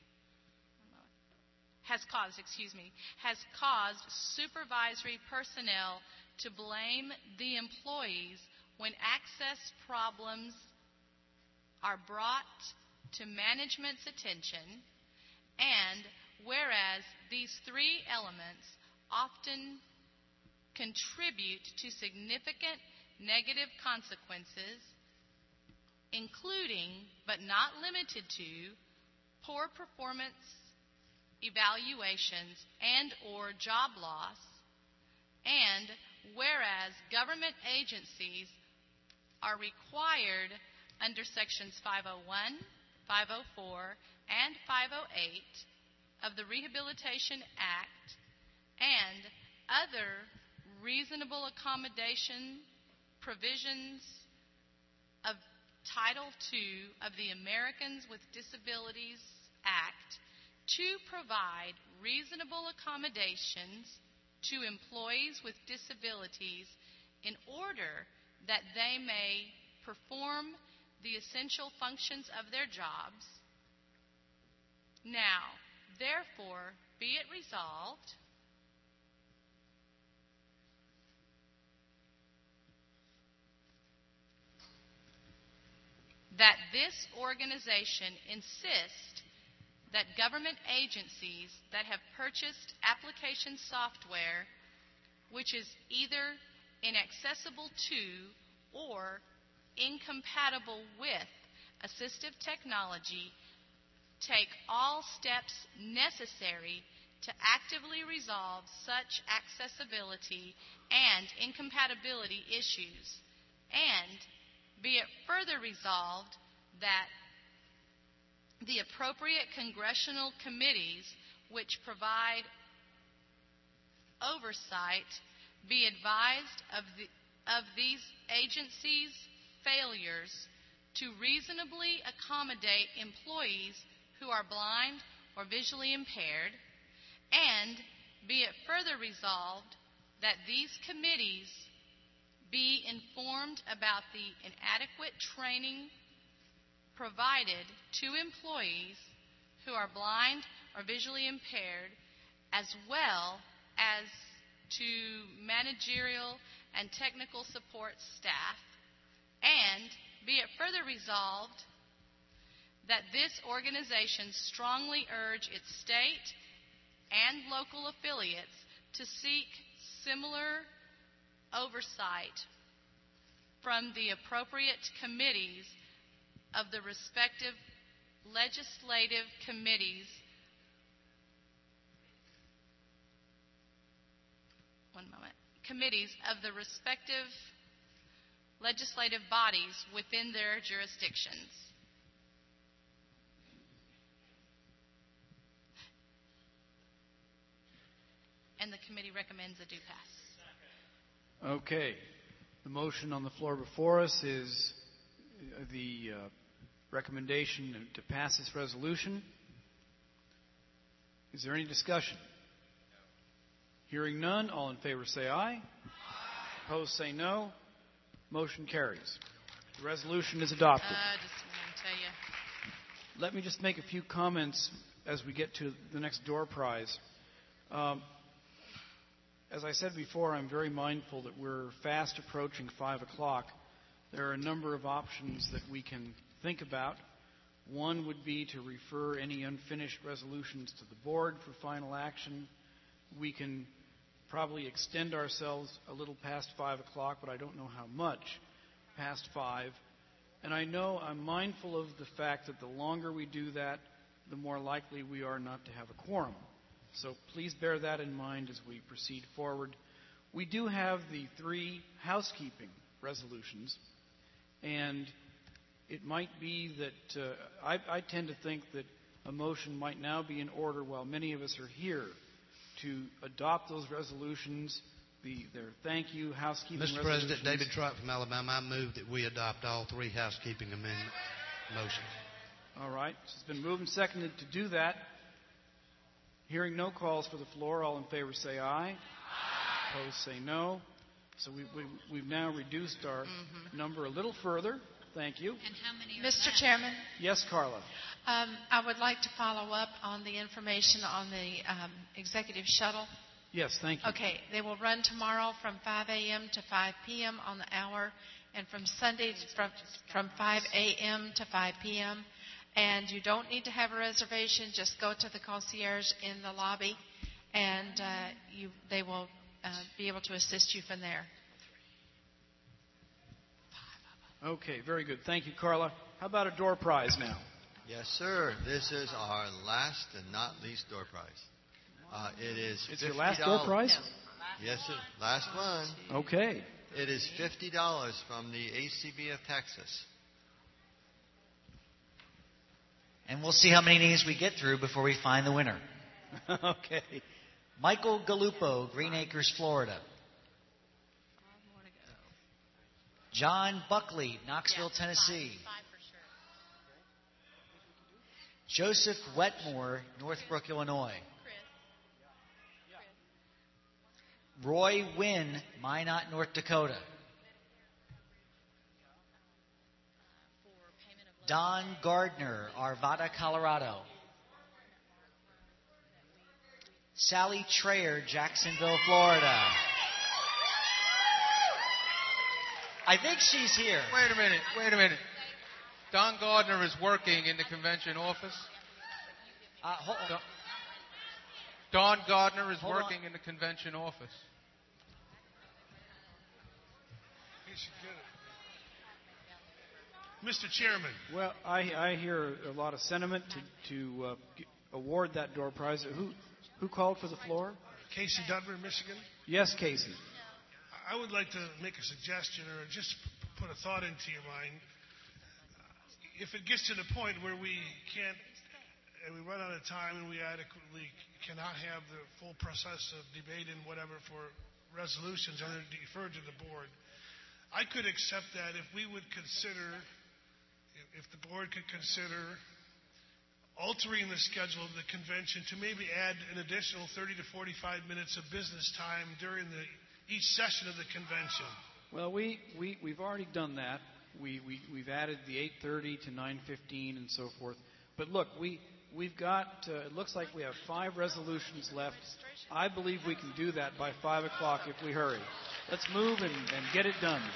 has caused, excuse me, has caused supervisory personnel to blame the employees when access problems are brought to management's attention, and whereas these three elements often contribute to significant negative consequences, including but not limited to poor performance evaluations and or job loss, and whereas government agencies are required under sections five oh one, five oh four, and five oh eight of the Rehabilitation Act and other reasonable accommodation provisions of Title two of the Americans with Disabilities Act to provide reasonable accommodations to employees with disabilities in order that they may perform the essential functions of their jobs. Now, therefore, be it resolved that this organization insists that government agencies that have purchased application software which is either inaccessible to or incompatible with assistive technology take all steps necessary to actively resolve such accessibility and incompatibility issues, and be it further resolved that the appropriate congressional committees which provide oversight be advised of, the, of these agencies' failures to reasonably accommodate employees who are blind or visually impaired, and be it further resolved that these committees be informed about the inadequate training provided to employees who are blind or visually impaired, as well as to managerial and technical support staff, and be it further resolved that this organization strongly urge its state and local affiliates to seek similar oversight from the appropriate committees of the respective legislative committees. One moment. Committees of the respective legislative bodies within their jurisdictions. And the committee recommends a do pass. Okay. The motion on the floor before us is the uh, recommendation to pass this resolution. Is there any discussion? Hearing none, all in favor say aye. Aye. Opposed say no. Motion carries. The resolution is adopted. Uh, just want to tell you. Let me just make a few comments as we get to the next door prize. Um, as I said before, I'm very mindful that we're fast approaching five o'clock. There are a number of options that we can think about. One would be to refer any unfinished resolutions to the board for final action. We can probably extend ourselves a little past five o'clock, but I don't know how much past five. And I know I'm mindful of the fact that the longer we do that, the more likely we are not to have a quorum. So please bear that in mind as we proceed forward. We do have the three housekeeping resolutions, and it might be that uh, I, I tend to think that a motion might now be in order while many of us are here to adopt those resolutions, the, their thank you housekeeping Mister resolutions. President, David Trott from Alabama, I move that we adopt all three housekeeping amendment motions. All right. It's been moved and seconded to do that. Hearing no calls for the floor, all in favor say aye. Aye. Opposed say no. So we, we, we've now reduced our mm-hmm. number a little further. Thank you. And how many are Mister left? Chairman, Yes, Carla. um, I would like to follow up on the information on the um, executive shuttle. Yes, thank you. Okay, they will run tomorrow from five a.m. to five p.m. on the hour, and from Sunday from, from five a.m. to five p.m. And you don't need to have a reservation. Just go to the concierge in the lobby, and uh, you, they will uh, be able to assist you from there. Okay, very good. Thank you, Carla. How about a door prize now? Yes, sir. This is our last and not least door prize. Uh, it is It's your last door prize? Yes, sir. Last one. Okay. It is fifty dollars from the A C B of Texas. And we'll see how many names we get through before we find the winner. Okay. Michael Galupo, Green Acres, Florida. John Buckley, Knoxville, Tennessee. Joseph Wetmore, Northbrook, Illinois. Roy Wynn, Minot, North Dakota. Don Gardner, Arvada, Colorado. Sally Trayer, Jacksonville, Florida. I think she's here. Wait a minute, wait a minute. Don Gardner is working in the convention office. Uh, hold, Don, Don Gardner is hold working on. in the convention office. Mister Chairman. Well, I, I hear a lot of sentiment to, to uh, g- award that door prize. Who, who called for the floor? Casey Dudley, Michigan. Yes, Casey. I would like to make a suggestion or just put a thought into your mind. If it gets to the point where we can't, and we run out of time and we adequately cannot have the full process of debate and whatever for resolutions and they're deferred to the board, I could accept that if we would consider, if the board could consider altering the schedule of the convention to maybe add an additional thirty to forty-five minutes of business time during the each session of the convention. Well, we, we, we've already done that. We, we, we've added the eight thirty to nine fifteen and so forth. But look, we, we've got, uh, it looks like we have five resolutions left. I believe we can do that by five o'clock if we hurry. Let's move and, and get it done.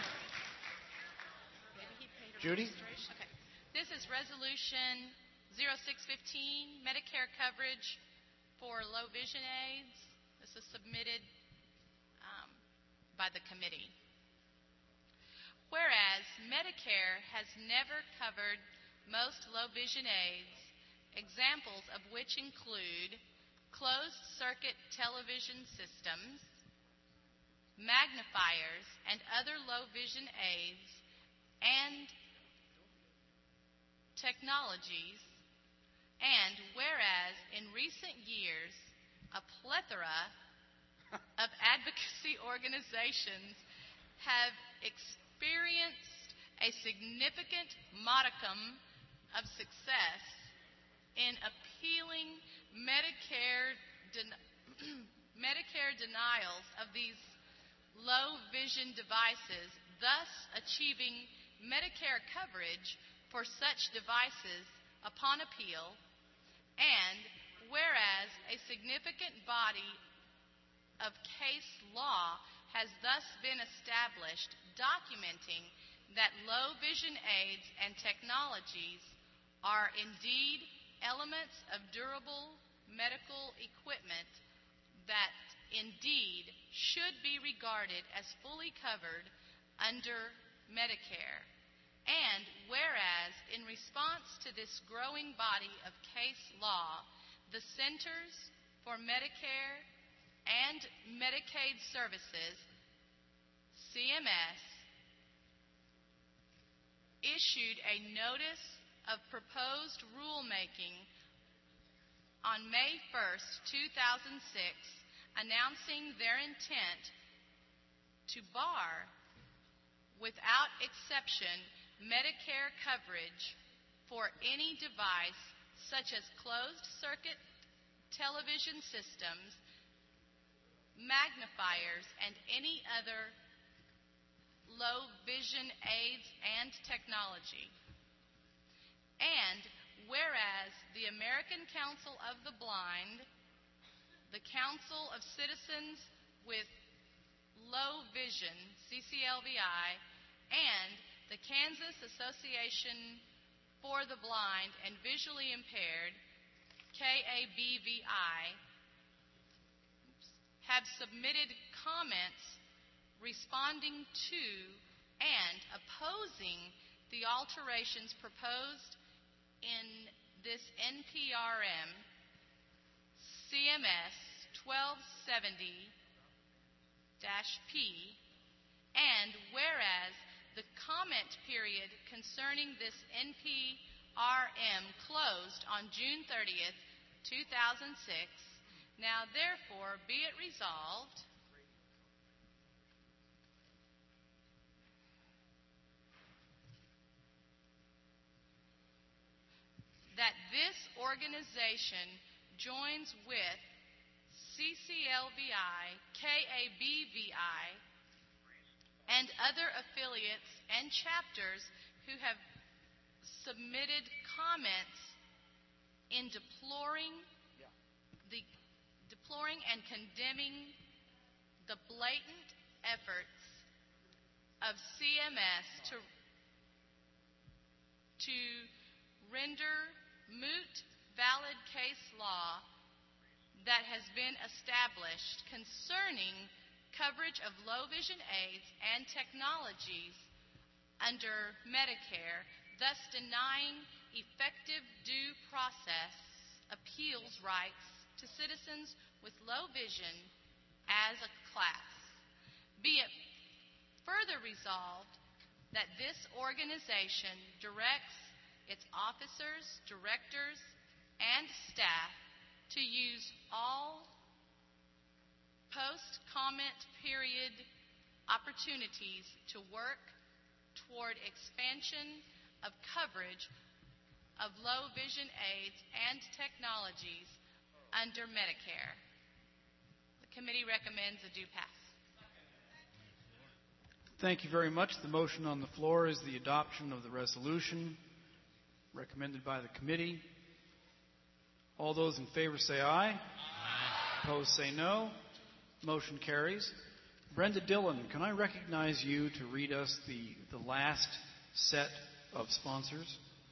Judy? Okay. This is Resolution zero six fifteen, Medicare coverage for low vision aids. This is submitted um, by the committee. Whereas Medicare has never covered most low vision aids, examples of which include closed-circuit television systems, magnifiers, and other low-vision aids, and technologies. And whereas in recent years, a plethora of advocacy organizations have experienced a significant modicum of success in appealing Medicare, den- Medicare denials of these low vision devices, thus achieving Medicare coverage for such devices upon appeal. And whereas a significant body of case law has thus been established documenting that low vision aids and technologies are indeed elements of durable medical equipment that indeed should be regarded as fully covered under Medicare. And whereas in response to this growing body of case law, the Centers for Medicare and Medicaid Services, C M S, issued a notice of proposed rulemaking on May first, two thousand six, announcing their intent to bar, without exception, Medicare coverage for any device such as closed-circuit television systems, magnifiers, and any other low-vision aids and technology. And whereas the American Council of the Blind, the Council of Citizens with Low Vision, C C L V I, and the Kansas Association for the Blind and Visually Impaired, K A B V I, have submitted comments responding to and opposing the alterations proposed in this N P R M C M S twelve seventy P, and whereas the comment period concerning this N P R M closed on June thirtieth, two thousand six, now therefore be it resolved that this organization joins with C C L V I, K A B V I, and other affiliates and chapters who have submitted comments in deploring the deploring and condemning the blatant efforts of C M S to to render moot valid case law that has been established concerning coverage of low vision aids and technologies under Medicare, thus denying effective due process appeals rights to citizens with low vision as a class. Be it further resolved that this organization directs its officers, directors, and staff to use all post-comment period opportunities to work toward expansion of coverage of low vision aids and technologies under Medicare. The committee recommends a due pass. Thank you very much. The motion on the floor is the adoption of the resolution recommended by the committee. All those in favor say aye. Aye. Opposed say no. Motion carries. Brenda Dillon, can I recognize you to read us the, the last set of sponsors?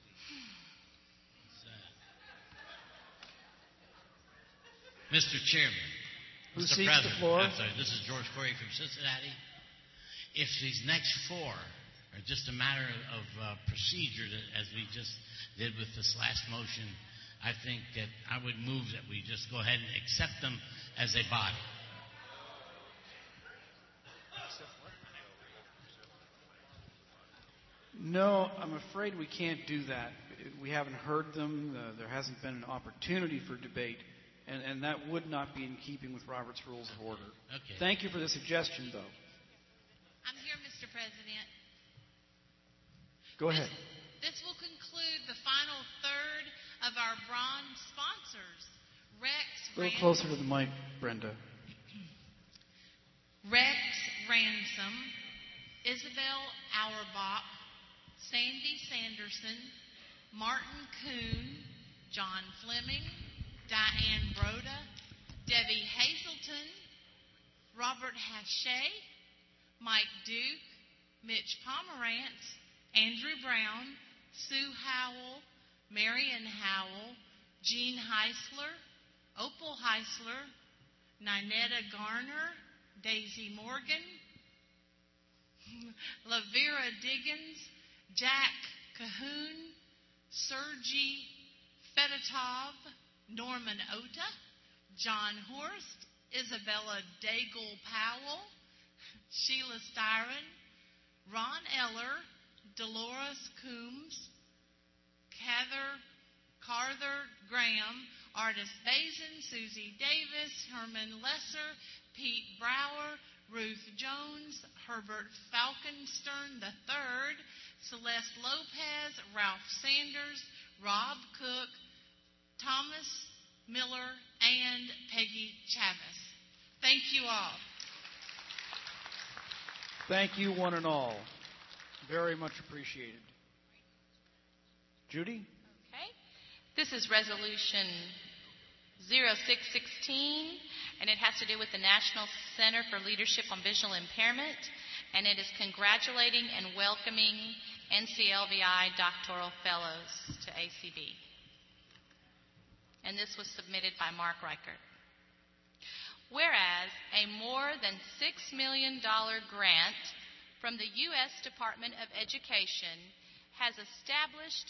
Mister Chairman, Who Mister seeks President, the floor? I'm sorry, this is George Corey from Cincinnati. If these next four or just a matter of uh, procedure, that, as we just did with this last motion, I think that I would move that we just go ahead and accept them as a body. No, I'm afraid we can't do that. We haven't heard them. Uh, there hasn't been an opportunity for debate, and, and that would not be in keeping with Robert's Rules of Order. Okay. Thank you for the suggestion, though. I'm here, Mister President. Go ahead. This, this will conclude the final third of our bronze sponsors. Rex A little Ransom, closer to the mic, Brenda. Rex Ransom, Isabel Auerbach, Sandy Sanderson, Martin Kuhn, John Fleming, Diane Broda, Debbie Hazelton, Robert Hachey, Mike Duke, Mitch Pomerantz, Andrew Brown, Sue Howell, Marion Howell, Jean Heisler, Opal Heisler, Ninetta Garner, Daisy Morgan, Lavera Diggins, Jack Cahoon, Sergey Fedotov, Norman Ota, John Horst, Isabella Daigle Powell, Sheila Styron, Ron Eller, Dolores Coombs, Cather Carther Graham, Artis Bazin, Susie Davis, Herman Lesser, Pete Brower, Ruth Jones, Herbert Falkenstern the third, Celeste Lopez, Ralph Sanders, Rob Cook, Thomas Miller, and Peggy Chavis. Thank you all. Thank you, one and all. Very much appreciated. Judy? Okay. This is Resolution zero six one six, and it has to do with the National Center for Leadership on Visual Impairment, and it is congratulating and welcoming N C L V I doctoral fellows to A C B. And this was submitted by Mark Reichert. Whereas a more than six million dollars grant from the U S Department of Education has established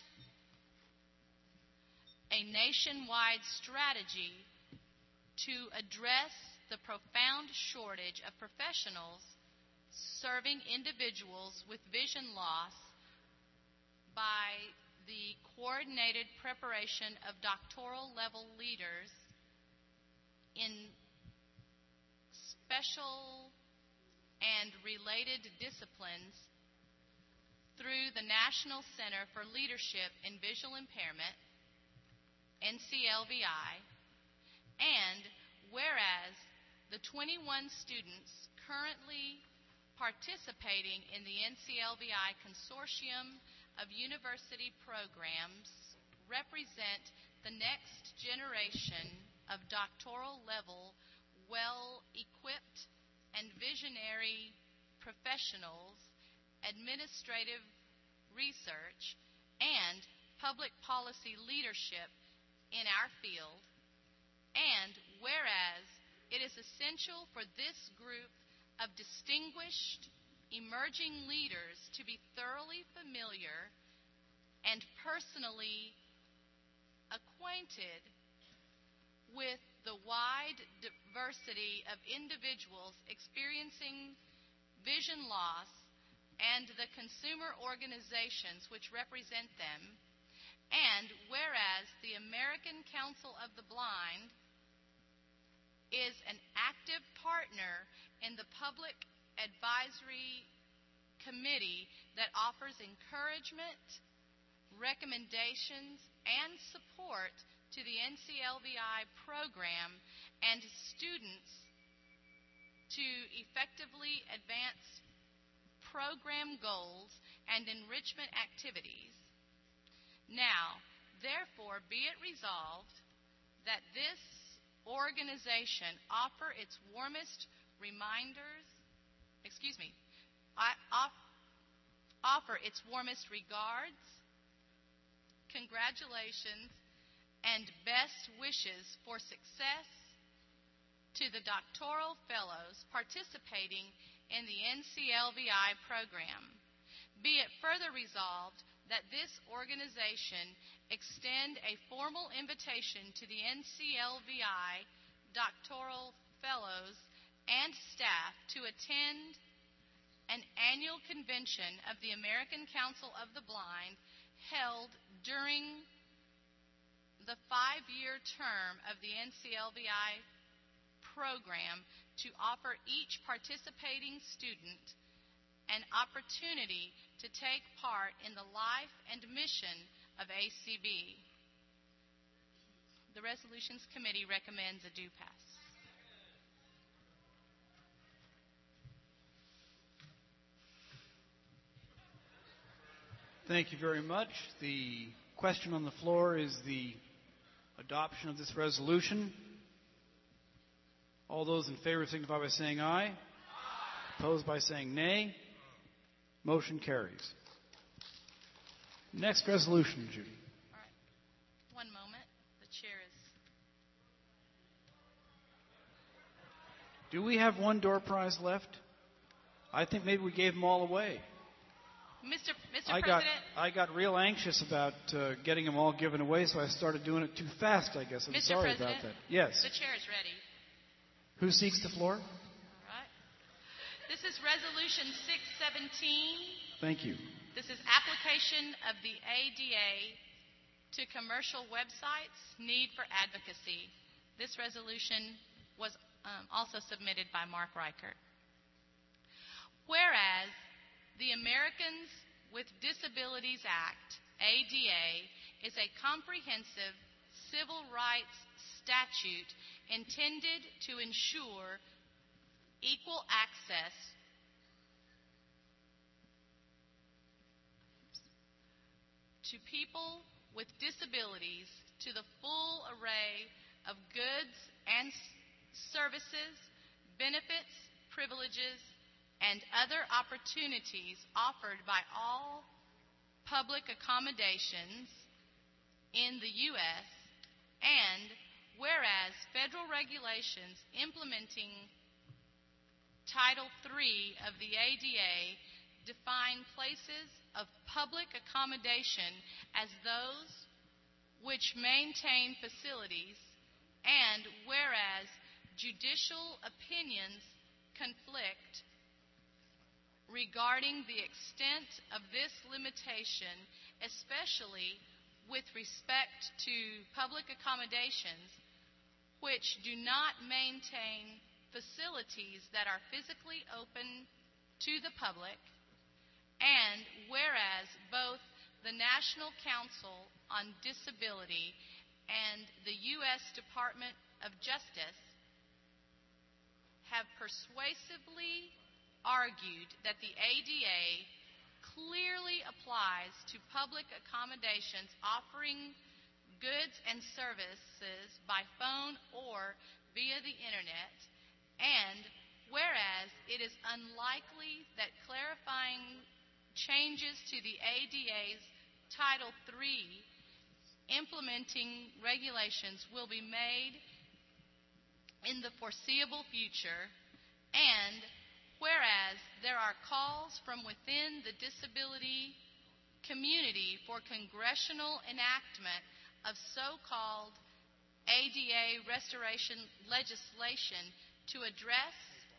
a nationwide strategy to address the profound shortage of professionals serving individuals with vision loss by the coordinated preparation of doctoral level leaders in special and related disciplines through the National Center for Leadership in Visual Impairment, N C L V I, and whereas the twenty-one students currently participating in the N C L V I Consortium of University Programs represent the next generation of doctoral level, well-equipped and visionary professionals, administrative research, and public policy leadership in our field. And whereas it is essential for this group of distinguished emerging leaders to be thoroughly familiar and personally acquainted with the wide diversity of individuals experiencing vision loss and the consumer organizations which represent them, and whereas the American Council of the Blind is an active partner in the public advisory committee that offers encouragement, recommendations, and support to the N C L V I program and students to effectively advance program goals and enrichment activities. Now, therefore, be it resolved that this organization offer its warmest reminders, excuse me, I off, offer its warmest regards, congratulations, and best wishes for success to the doctoral fellows participating in the N C L V I program. Be it further resolved that this organization extend a formal invitation to the N C L V I doctoral fellows and staff to attend an annual convention of the American Council of the Blind held during the five-year term of the N C L V I program to offer each participating student an opportunity to take part in the life and mission of A C B. The Resolutions Committee recommends a do pass. Thank you very much. The question on the floor is the adoption of this resolution. All those in favor signify by saying aye. Aye. Opposed by saying nay. Motion carries. Next resolution, Judy. All right. One moment. The chair is... Do we have one door prize left? I think maybe we gave them all away. Mister Mister I President... got, I got real anxious about uh, getting them all given away, so I started doing it too fast, I guess. I'm Mister sorry President, about that. Yes. The chair is ready. Who seeks the floor? This is Resolution six seventeen. Thank you. This is application of the A D A to commercial websites, need for advocacy. This resolution was um, also submitted by Mark Reichert. Whereas the Americans with Disabilities Act, A D A, is a comprehensive civil rights statute intended to ensure equal access to people with disabilities to the full array of goods and services, benefits, privileges, and other opportunities offered by all public accommodations in the U S, and whereas federal regulations implementing Title three of the A D A define places of public accommodation as those which maintain facilities, and whereas judicial opinions conflict regarding the extent of this limitation, especially with respect to public accommodations which do not maintain facilities that are physically open to the public, and whereas both the National Council on Disability and the U S Department of Justice have persuasively argued that the A D A clearly applies to public accommodations offering goods and services by phone or via the Internet, and whereas it is unlikely that clarifying changes to the A D A's Title three implementing regulations will be made in the foreseeable future, and whereas there are calls from within the disability community for congressional enactment of so-called A D A restoration legislation to address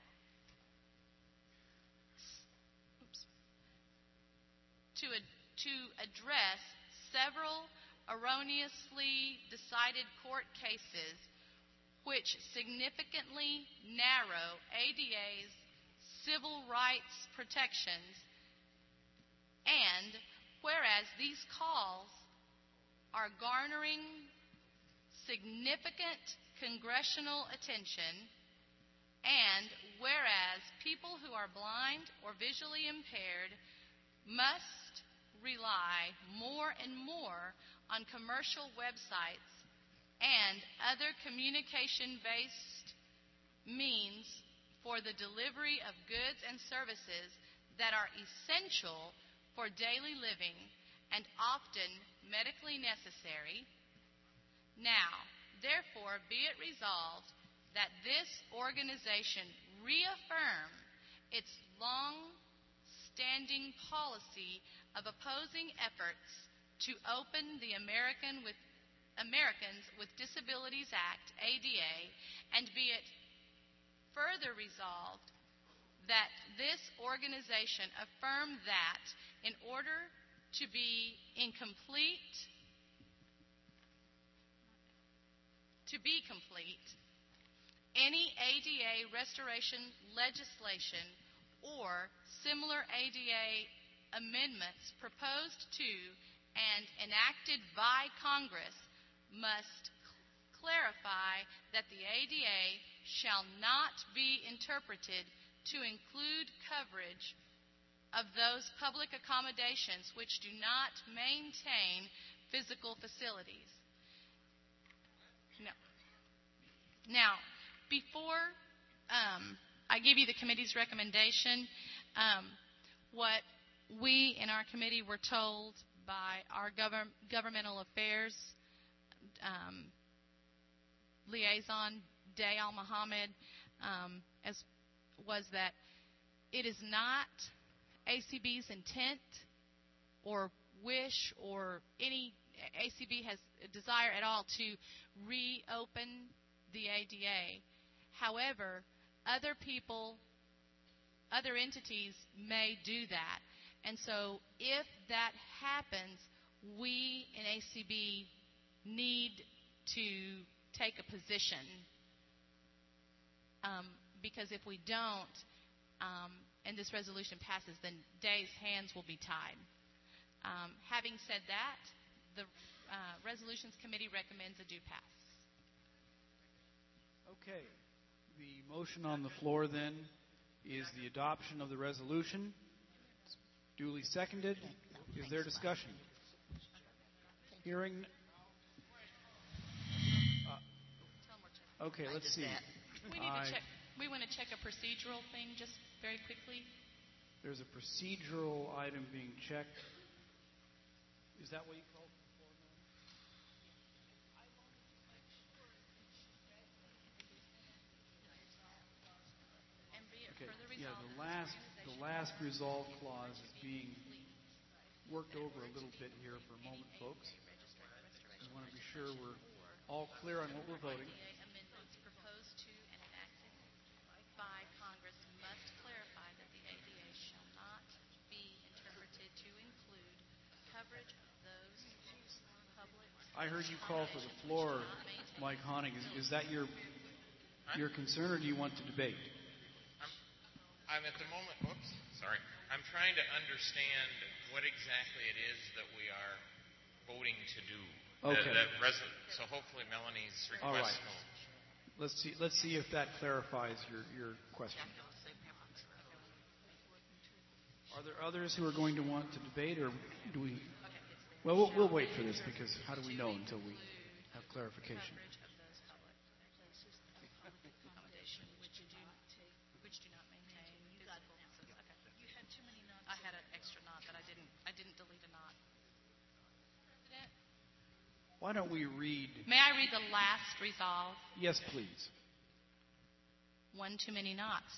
oops, to, to address several erroneously decided court cases which significantly narrow A D A's civil rights protections, and whereas these calls are garnering significant congressional attention, and whereas people who are blind or visually impaired must rely more and more on commercial websites and other communication-based means for the delivery of goods and services that are essential for daily living and often medically necessary. Now, therefore, be it resolved that this organization reaffirm its long-standing long-standing policy of opposing efforts to open the American with, Americans with Disabilities Act, A D A, and be it further resolved that this organization affirm that in order to be in complete, to be complete, any A D A restoration legislation or similar A D A amendments proposed to and enacted by Congress must clarify that the A D A shall not be interpreted to include coverage of those public accommodations which do not maintain physical facilities. No. Now, before um, I give you the committee's recommendation, um, what we in our committee were told by our govern- governmental affairs um, liaison, Day Al-Muhammad, um, as was that it is not A C B's intent or wish or any A C B has a desire at all to reopen the A D A. However, other people, other entities may do that. And so if that happens, we in A C B need to take a position. Um, because if we don't, um, and this resolution passes, then Day's hands will be tied. Um, having said that, the uh, Resolutions Committee recommends a do pass. Okay. The motion on the floor then is the adoption of the resolution. It's duly seconded. Is there discussion? Hearing. Uh, okay, let's see. We need I, to check. We want to check a procedural thing just very quickly. There's a procedural item being checked. Is that what you called the floor now? Okay. Yeah, the last the last resolve clause is being worked over a little bit here for a moment, folks. I want to be sure we're all clear on what we're voting. Amendments proposed to and enacted by Congress must clarify that the A D A shall not be interpreted to include coverage of those public. I heard you call for the floor, Mike Honig. Is, is that your your concern, or do you want to debate? I'm at the moment, whoops, sorry. I'm trying to understand what exactly it is that we are voting to do. Okay. The, the res- so hopefully Melanie's request All right. will... Let's see. Let's see if that clarifies your, your question. Are there others who are going to want to debate, or do we? Well, we'll, we'll wait for this because how do we know until we have clarification? I had an extra knot, but I didn't. I didn't delete a knot. Why don't we read? May I read the last resolve? Yes, please. One too many knots.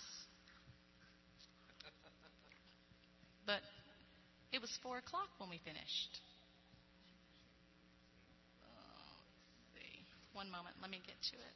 But it was four o'clock when we finished. Oh, let's see. One moment. Let me get to it.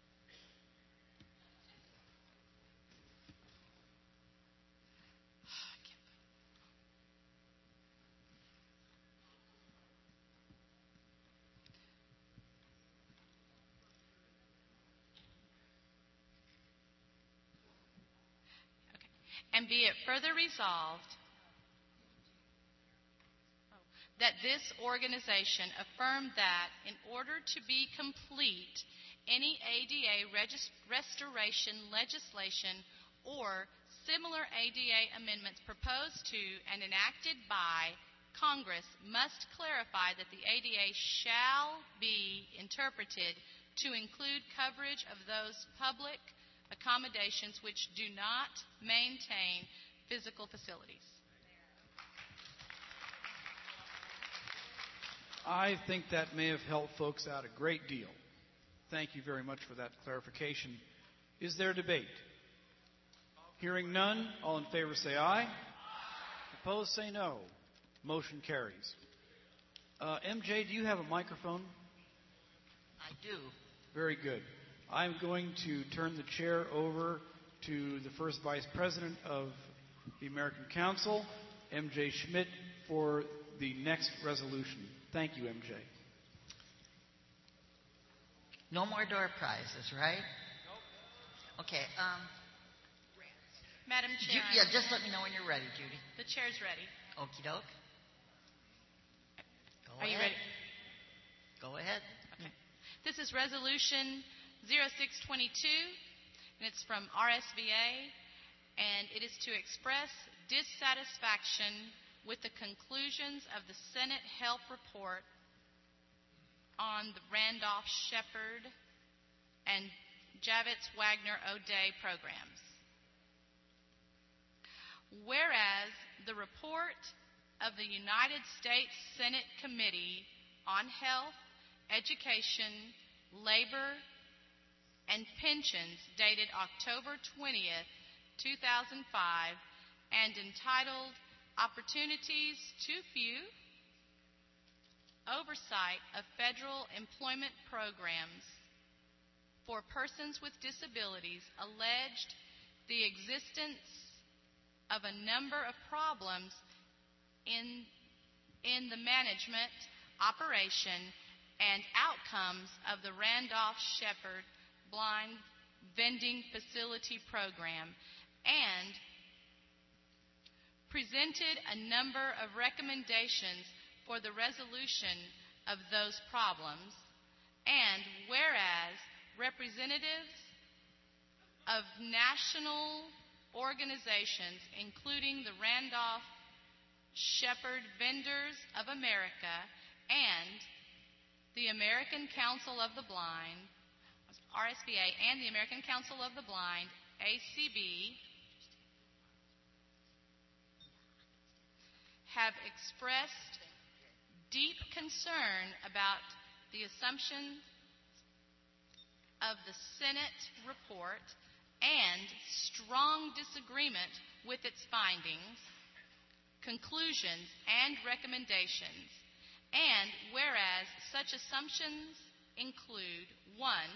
And be it further resolved that this organization affirm that in order to be complete, any A D A regis- restoration legislation or similar A D A amendments proposed to and enacted by Congress must clarify that the A D A shall be interpreted to include coverage of those public accommodations which do not maintain physical facilities. I think that may have helped folks out a great deal. Thank you very much for that clarification. Is there debate? Hearing none, all in favor say aye. Opposed, say no. Motion carries. Uh, M J, do you have a microphone? I do. Very good. I'm going to turn the chair over to the first Vice President of the American Council, M J Schmidt, for the next resolution. Thank you, M J. No more door prizes, right? Nope. Okay. Um, Madam Ju- Chair. yeah, just let me know when you're ready, Judy. The chair's ready. Okie doke. Go Are ahead. you ready? Go ahead. Okay. This is Resolution zero six twenty-two, and it's from R S V A, and it is to express dissatisfaction with the conclusions of the Senate Help Report on the Randolph-Shepard and Javits-Wagner-O'Day programs. Whereas the report of the United States Senate Committee on Health, Education, Labor, and Pensions dated October twentieth, two thousand five, and entitled Opportunities Too Few, Oversight of Federal Employment Programs for Persons with Disabilities, alleged the existence of a number of problems in, in the management, operation, and outcomes of the Randolph-Shepard Blind Vending Facility Program, and presented a number of recommendations for the resolution of those problems. And whereas representatives of national organizations, including the Randolph-Shepard Vendors of America and the American Council of the Blind, R S V A, and the American Council of the Blind, A C B, have expressed deep concern about the assumptions of the Senate report and strong disagreement with its findings, conclusions, and recommendations. And whereas such assumptions include, one,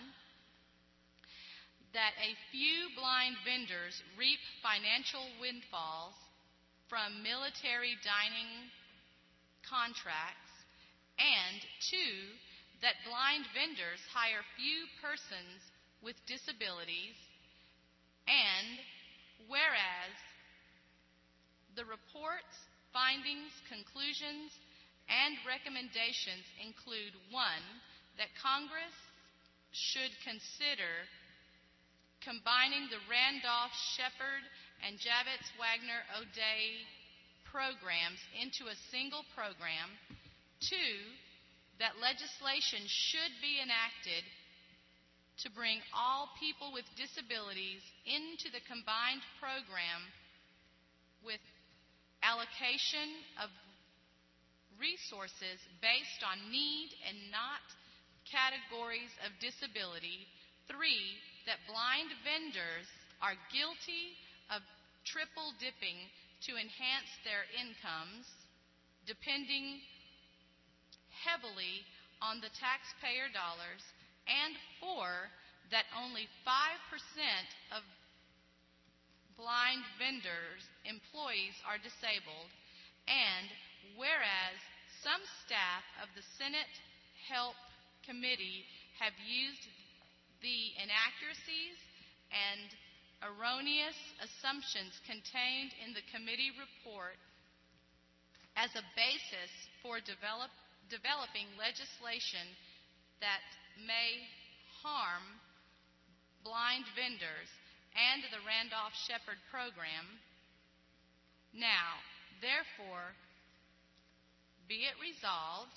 that a few blind vendors reap financial windfalls from military dining contracts, and two, that blind vendors hire few persons with disabilities, and whereas the report's findings, conclusions, and recommendations include, one, that Congress should consider combining the Randolph-Shepard and Javits-Wagner-O'Day programs into a single program. Two, that legislation should be enacted to bring all people with disabilities into the combined program with allocation of resources based on need and not categories of disability. Three, that blind vendors are guilty of triple dipping to enhance their incomes, depending heavily on the taxpayer dollars. And four, that only five percent of blind vendors' employees are disabled. And whereas some staff of the Senate Help Committee have used the inaccuracies and erroneous assumptions contained in the committee report as a basis for develop, developing legislation that may harm blind vendors and the Randolph-Shepard program. Now, therefore, be it resolved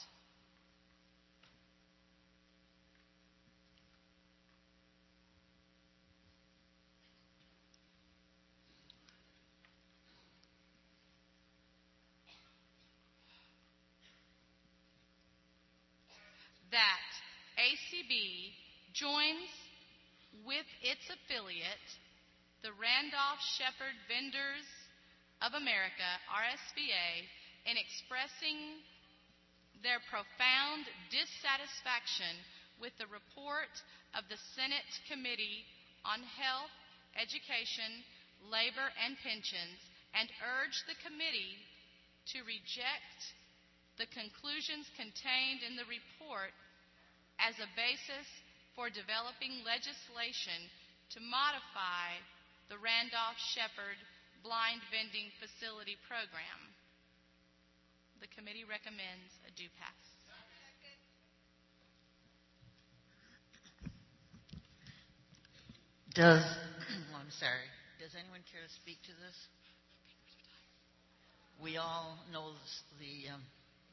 that A C B joins with its affiliate, the Randolph-Shepard Vendors of America, R S V A, in expressing their profound dissatisfaction with the report of the Senate Committee on Health, Education, Labor, and Pensions, and urge the committee to reject the conclusions contained in the report as a basis for developing legislation to modify the Randolph-Shepherd Blind Vending Facility Program. The committee recommends a do pass. Does, I'm sorry, does anyone care to speak to this? We all know the, um,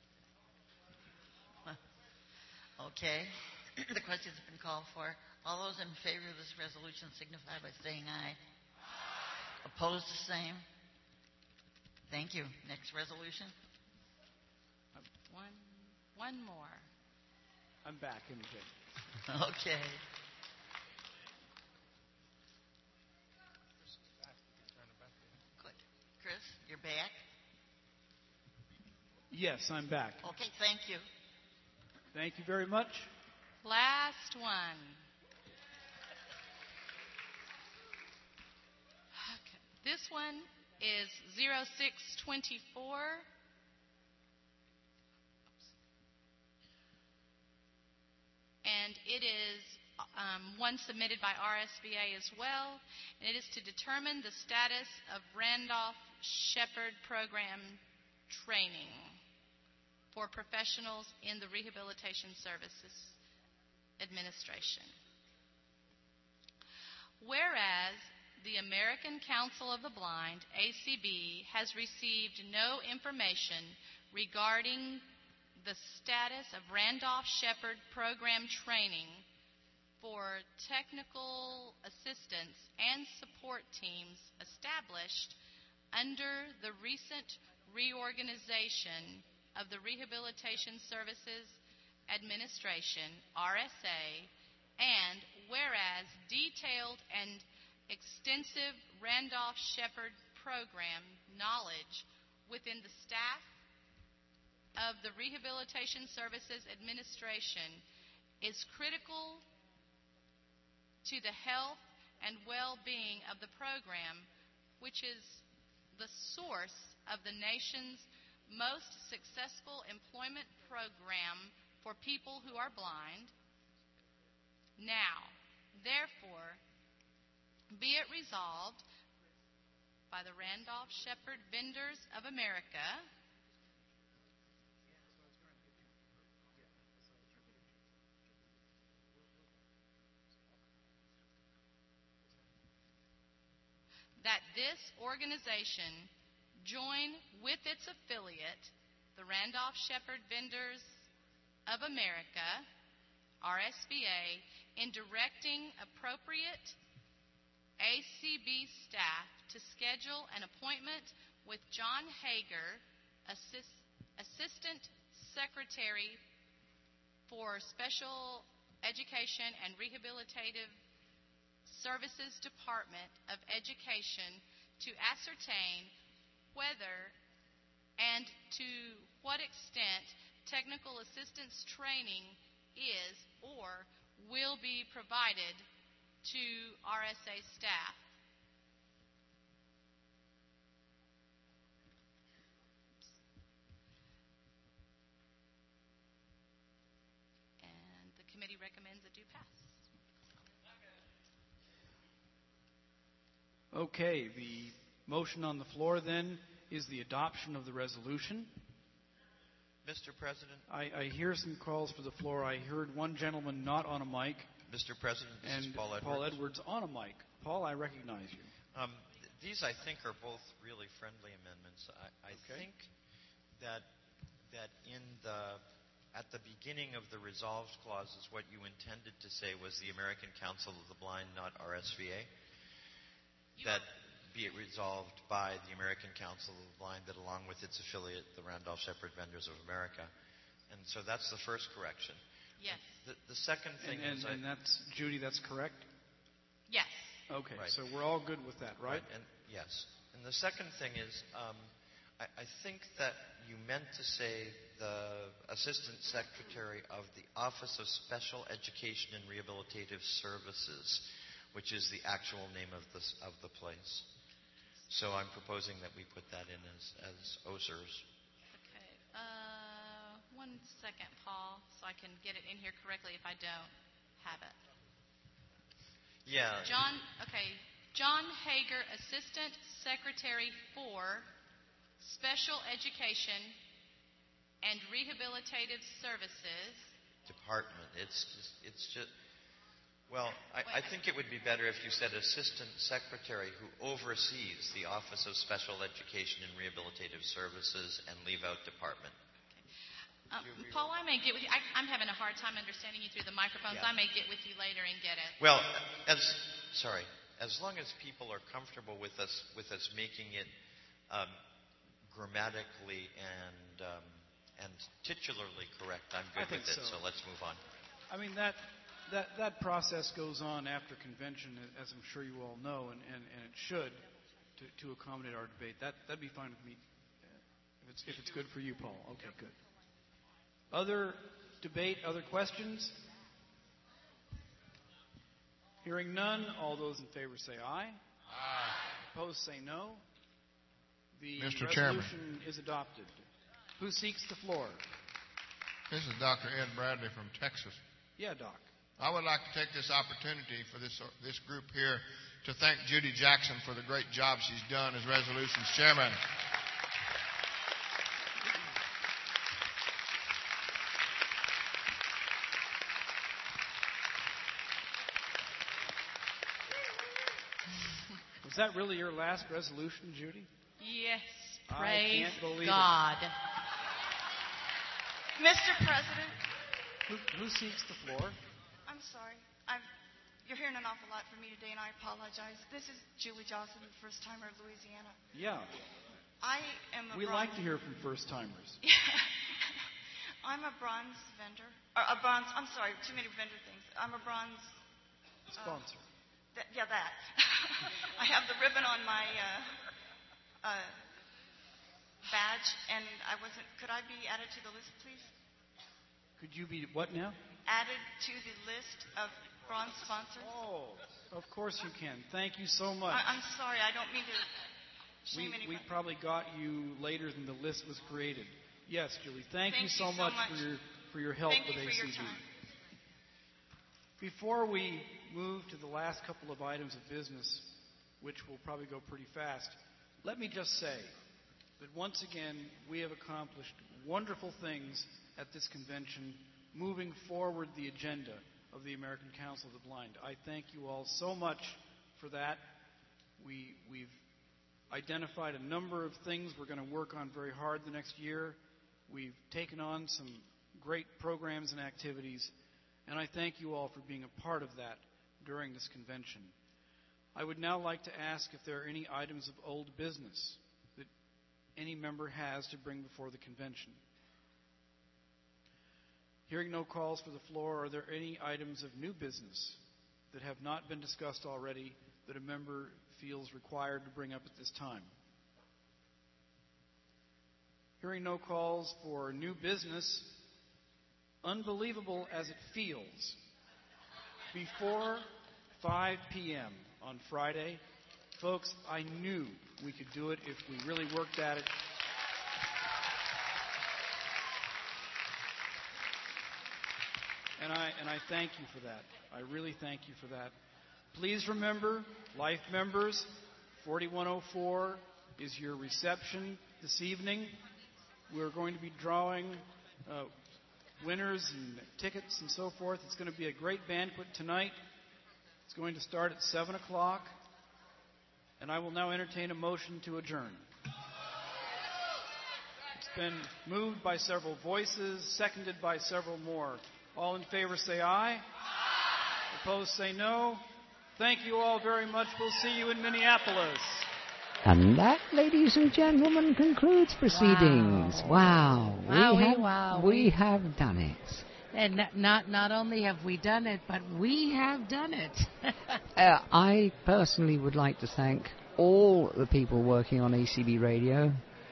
okay, the questions have been called for. All those in favor of this resolution signify by saying aye. Opposed, the same. Thank you. Next resolution. One, one more. I'm back in the game. Okay. Good. Chris, you're back? Yes, I'm back. Okay, thank you. Thank you very much. Last one. Okay. This one is zero six twenty-four. And it is um, one submitted by R S V A as well. And it is to determine the status of Randolph-Shepherd program training for professionals in the Rehabilitation Services Administration. Whereas the American Council of the Blind, A C B, has received no information regarding the status of Randolph-Shepherd program training for technical assistance and support teams established under the recent reorganization of the Rehabilitation Services Administration, R S A, and whereas detailed and extensive Randolph-Shepherd program knowledge within the staff of the Rehabilitation Services Administration is critical to the health and well-being of the program, which is the source of the nation's most successful employment program for people who are blind. Now, therefore, be it resolved by the Randolph-Shepherd Vendors of America that this organization join with its affiliate, the Randolph-Shepherd Vendors of America, R S V A, in directing appropriate A C B staff to schedule an appointment with John Hager, Assist, Assistant Secretary for Special Education and Rehabilitative Services Department of Education, to ascertain whether and to what extent technical assistance training is or will be provided to R S A staff. And the committee recommends a do pass. Okay, the motion on the floor then is the adoption of the resolution. Mister President. I, I hear some calls for the floor. I heard one gentleman not on a mic. Mister President, this and is Paul Edwards. Paul Edwards on a mic. Paul, I recognize you. Um, th- these, I think, are both really friendly amendments. I, I Okay. think that that in the at the beginning of the resolved clauses, what you intended to say was the American Council of the Blind, not R S V A. That be it resolved by the American Council of the Blind that along with its affiliate, the Randolph-Shepherd Vendors of America. And so that's the first correction. Yes. The, the second thing and, is... and, and I, that's, Judy, that's correct? Yes. Okay, Right. so we're all good with that, right? and yes. And the second thing is, um, I, I think that you meant to say the Assistant Secretary of the Office of Special Education and Rehabilitative Services, which is the actual name of the, of the place. So I'm proposing that we put that in as, as O S E R S. Okay. Uh, one second, Paul, so I can get it in here correctly if I don't have it. Yeah. John, okay. John Hager, Assistant Secretary for Special Education and Rehabilitative Services. Department. It's just, it's just, well, I, I think it would be better if you said Assistant Secretary who oversees the Office of Special Education and Rehabilitative Services and leave out Department. Um, Paul, I may get with you. I, I'm having a hard time understanding you through the microphones. Yeah. I may get with you later and get it. Well, as, sorry, as long as people are comfortable with us, with us making it um, grammatically and um, and titularly correct, I'm good with it. So. so let's move on. I mean that that that process goes on after convention, as I'm sure you all know, and, and, and it should to, to accommodate our debate. That that'd be fine with me. If it's if it's good for you, Paul. Okay, good. Other debate, other questions? Hearing none, all those in favor say aye. Aye. Opposed say no. The Mister resolution Chairman. is adopted. Who seeks the floor? This is Doctor Ed Bradley from Texas. Yeah, Doc. I would like to take this opportunity for this this group here to thank Judy Jackson for the great job she's done as resolutions chairman. Was that really your last resolution, Judy? Yes. I Praise can't believe God. it. Mister President. Who, who seeks the floor? I'm sorry. I've, you're hearing an awful lot from me today, and I apologize. This is Julie Johnson, first timer of Louisiana. Yeah. I am a We bronze, like to hear from first timers. Yeah. I'm a bronze vendor. Or a bronze, I'm sorry, too many vendor things. I'm a bronze sponsor. Uh, th- yeah, that. I have the ribbon on my uh, uh, badge, and I wasn't. Could I be added to the list, please? Could you be what now? Added to the list of bronze sponsors. Oh, of course you can. Thank you so much. I- I'm sorry. I don't mean to shame we, anybody. we probably got you later than the list was created. Yes, Julie. Thank, Thank you so you so much, much. for your for your help Thank with you A for C your B. time. Before we move to the last couple of items of business, which will probably go pretty fast, let me just say that once again we have accomplished wonderful things at this convention, moving forward the agenda of the American Council of the Blind. I thank you all so much for that. We, we've identified a number of things we're going to work on very hard the next year. We've taken on some great programs and activities, and I thank you all for being a part of that during this convention. I would now like to ask if there are any items of old business that any member has to bring before the convention. Hearing no calls for the floor, are there any items of new business that have not been discussed already that a member feels required to bring up at this time? Hearing no calls for new business, unbelievable as it feels, before five p.m. on Friday, folks, I knew we could do it if we really worked at it. And I, and I thank you for that. I really thank you for that. Please remember, Life members, forty-one oh four is your reception this evening. We're going to be drawing uh, winners and tickets and so forth. It's going to be a great banquet tonight. It's going to start at seven o'clock. And I will now entertain a motion to adjourn. It's been moved by several voices, seconded by several more. All in favor say aye. Aye. Opposed say no. Thank you all very much. We'll see you in Minneapolis. And that, ladies and gentlemen, concludes proceedings. Wow. Wow. We Wowie, have, wow. we have done it. And not not only have we done it, but we have done it. uh, I personally would like to thank all the people working on A C B Radio,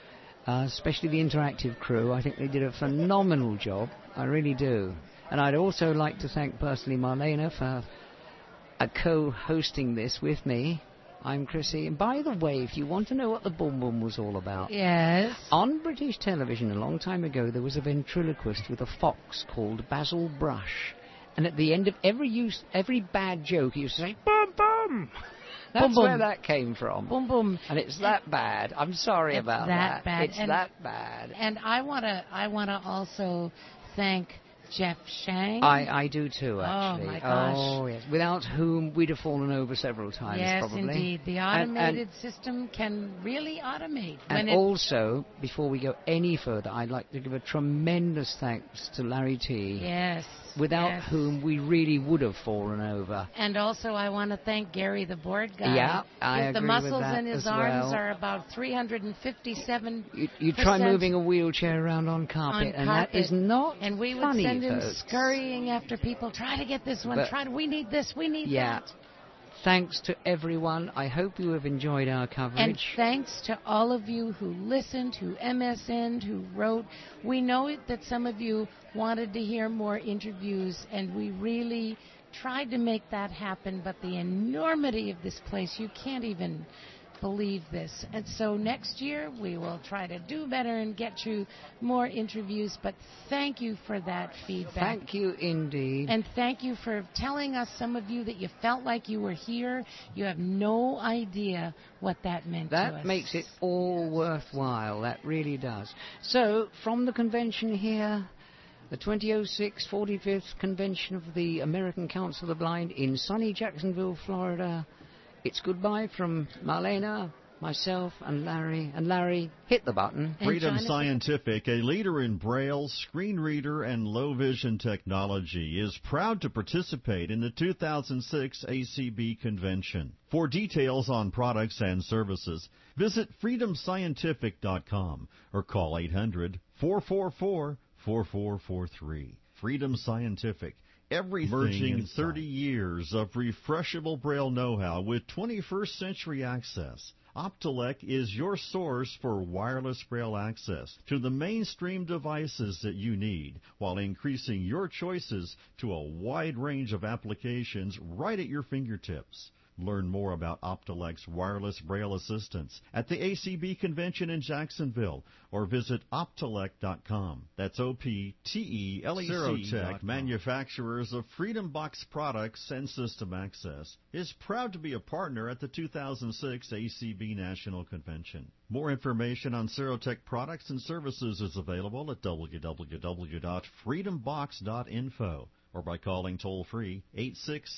uh, especially the interactive crew. I think they did a phenomenal job. I really do. And I'd also like to thank personally Marlena for uh, co-hosting this with me. I'm Chrissy. And by the way, if you want to know what the Boom Boom was all about... Yes? On British television a long time ago, there was a ventriloquist with a fox called Basil Brush. And at the end of every use, every bad joke, he used to say, boom, boom! That's boom, boom. where that came from. Boom, boom. And it's that bad. I'm sorry it's about that. that. Bad. It's and, that bad. And I want to I wanna also thank Jeff Shang. I, I do too, actually. Oh, my gosh. Oh, yes. Without whom we'd have fallen over several times, yes, probably. Yes, indeed. The and, automated and, system can really automate. And when also, before we go any further, I'd like to give a tremendous thanks to Larry T. Yes. Without yes. whom we really would have fallen over. And also, I want to thank Gary, the board guy. Yeah, I His, agree The muscles with that in his as arms well. are about three hundred fifty-seven. You, you try moving a wheelchair around on on carpet, and carpet. that is not And we would funny, send him folks. scurrying after people. Try to get this one. But Try to. We need this. We need yeah. that. Thanks to everyone. I hope you have enjoyed our coverage. And thanks to all of you who listened, who M S N'd, who wrote. We know that some of you wanted to hear more interviews, and we really tried to make that happen, but the enormity of this place, you can't even believe this. And so next year we will try to do better and get you more interviews, but thank you for that feedback. Thank you indeed. And thank you for telling us, some of you, that you felt like you were here. You have no idea what that meant that to us. That makes it all worthwhile. That really does. So, from the convention here, the twenty oh six forty-fifth Convention of the American Council of the Blind in sunny Jacksonville, Florida, it's goodbye from Marlena, myself, and Larry. And Larry, hit the button. Freedom Scientific, a leader in Braille, screen reader, and low vision technology, is proud to participate in the two thousand six A C B Convention. For details on products and services, visit freedom scientific dot com or call eight hundred, four four four, four four four three. Freedom Scientific. Everything merging in thirty years of refreshable Braille know-how with twenty-first century access. Optelec is your source for wireless Braille access to the mainstream devices that you need, while increasing your choices to a wide range of applications right at your fingertips. Learn more about Optelec's wireless Braille assistance at the A C B convention in Jacksonville or visit optelec dot com. That's O P T E L E C. Serotech, manufacturers of Freedom Box products and system access, is proud to be a partner at the two thousand six A C B National Convention. More information on Serotech products and services is available at w w w dot freedom box dot info or by calling toll-free eight six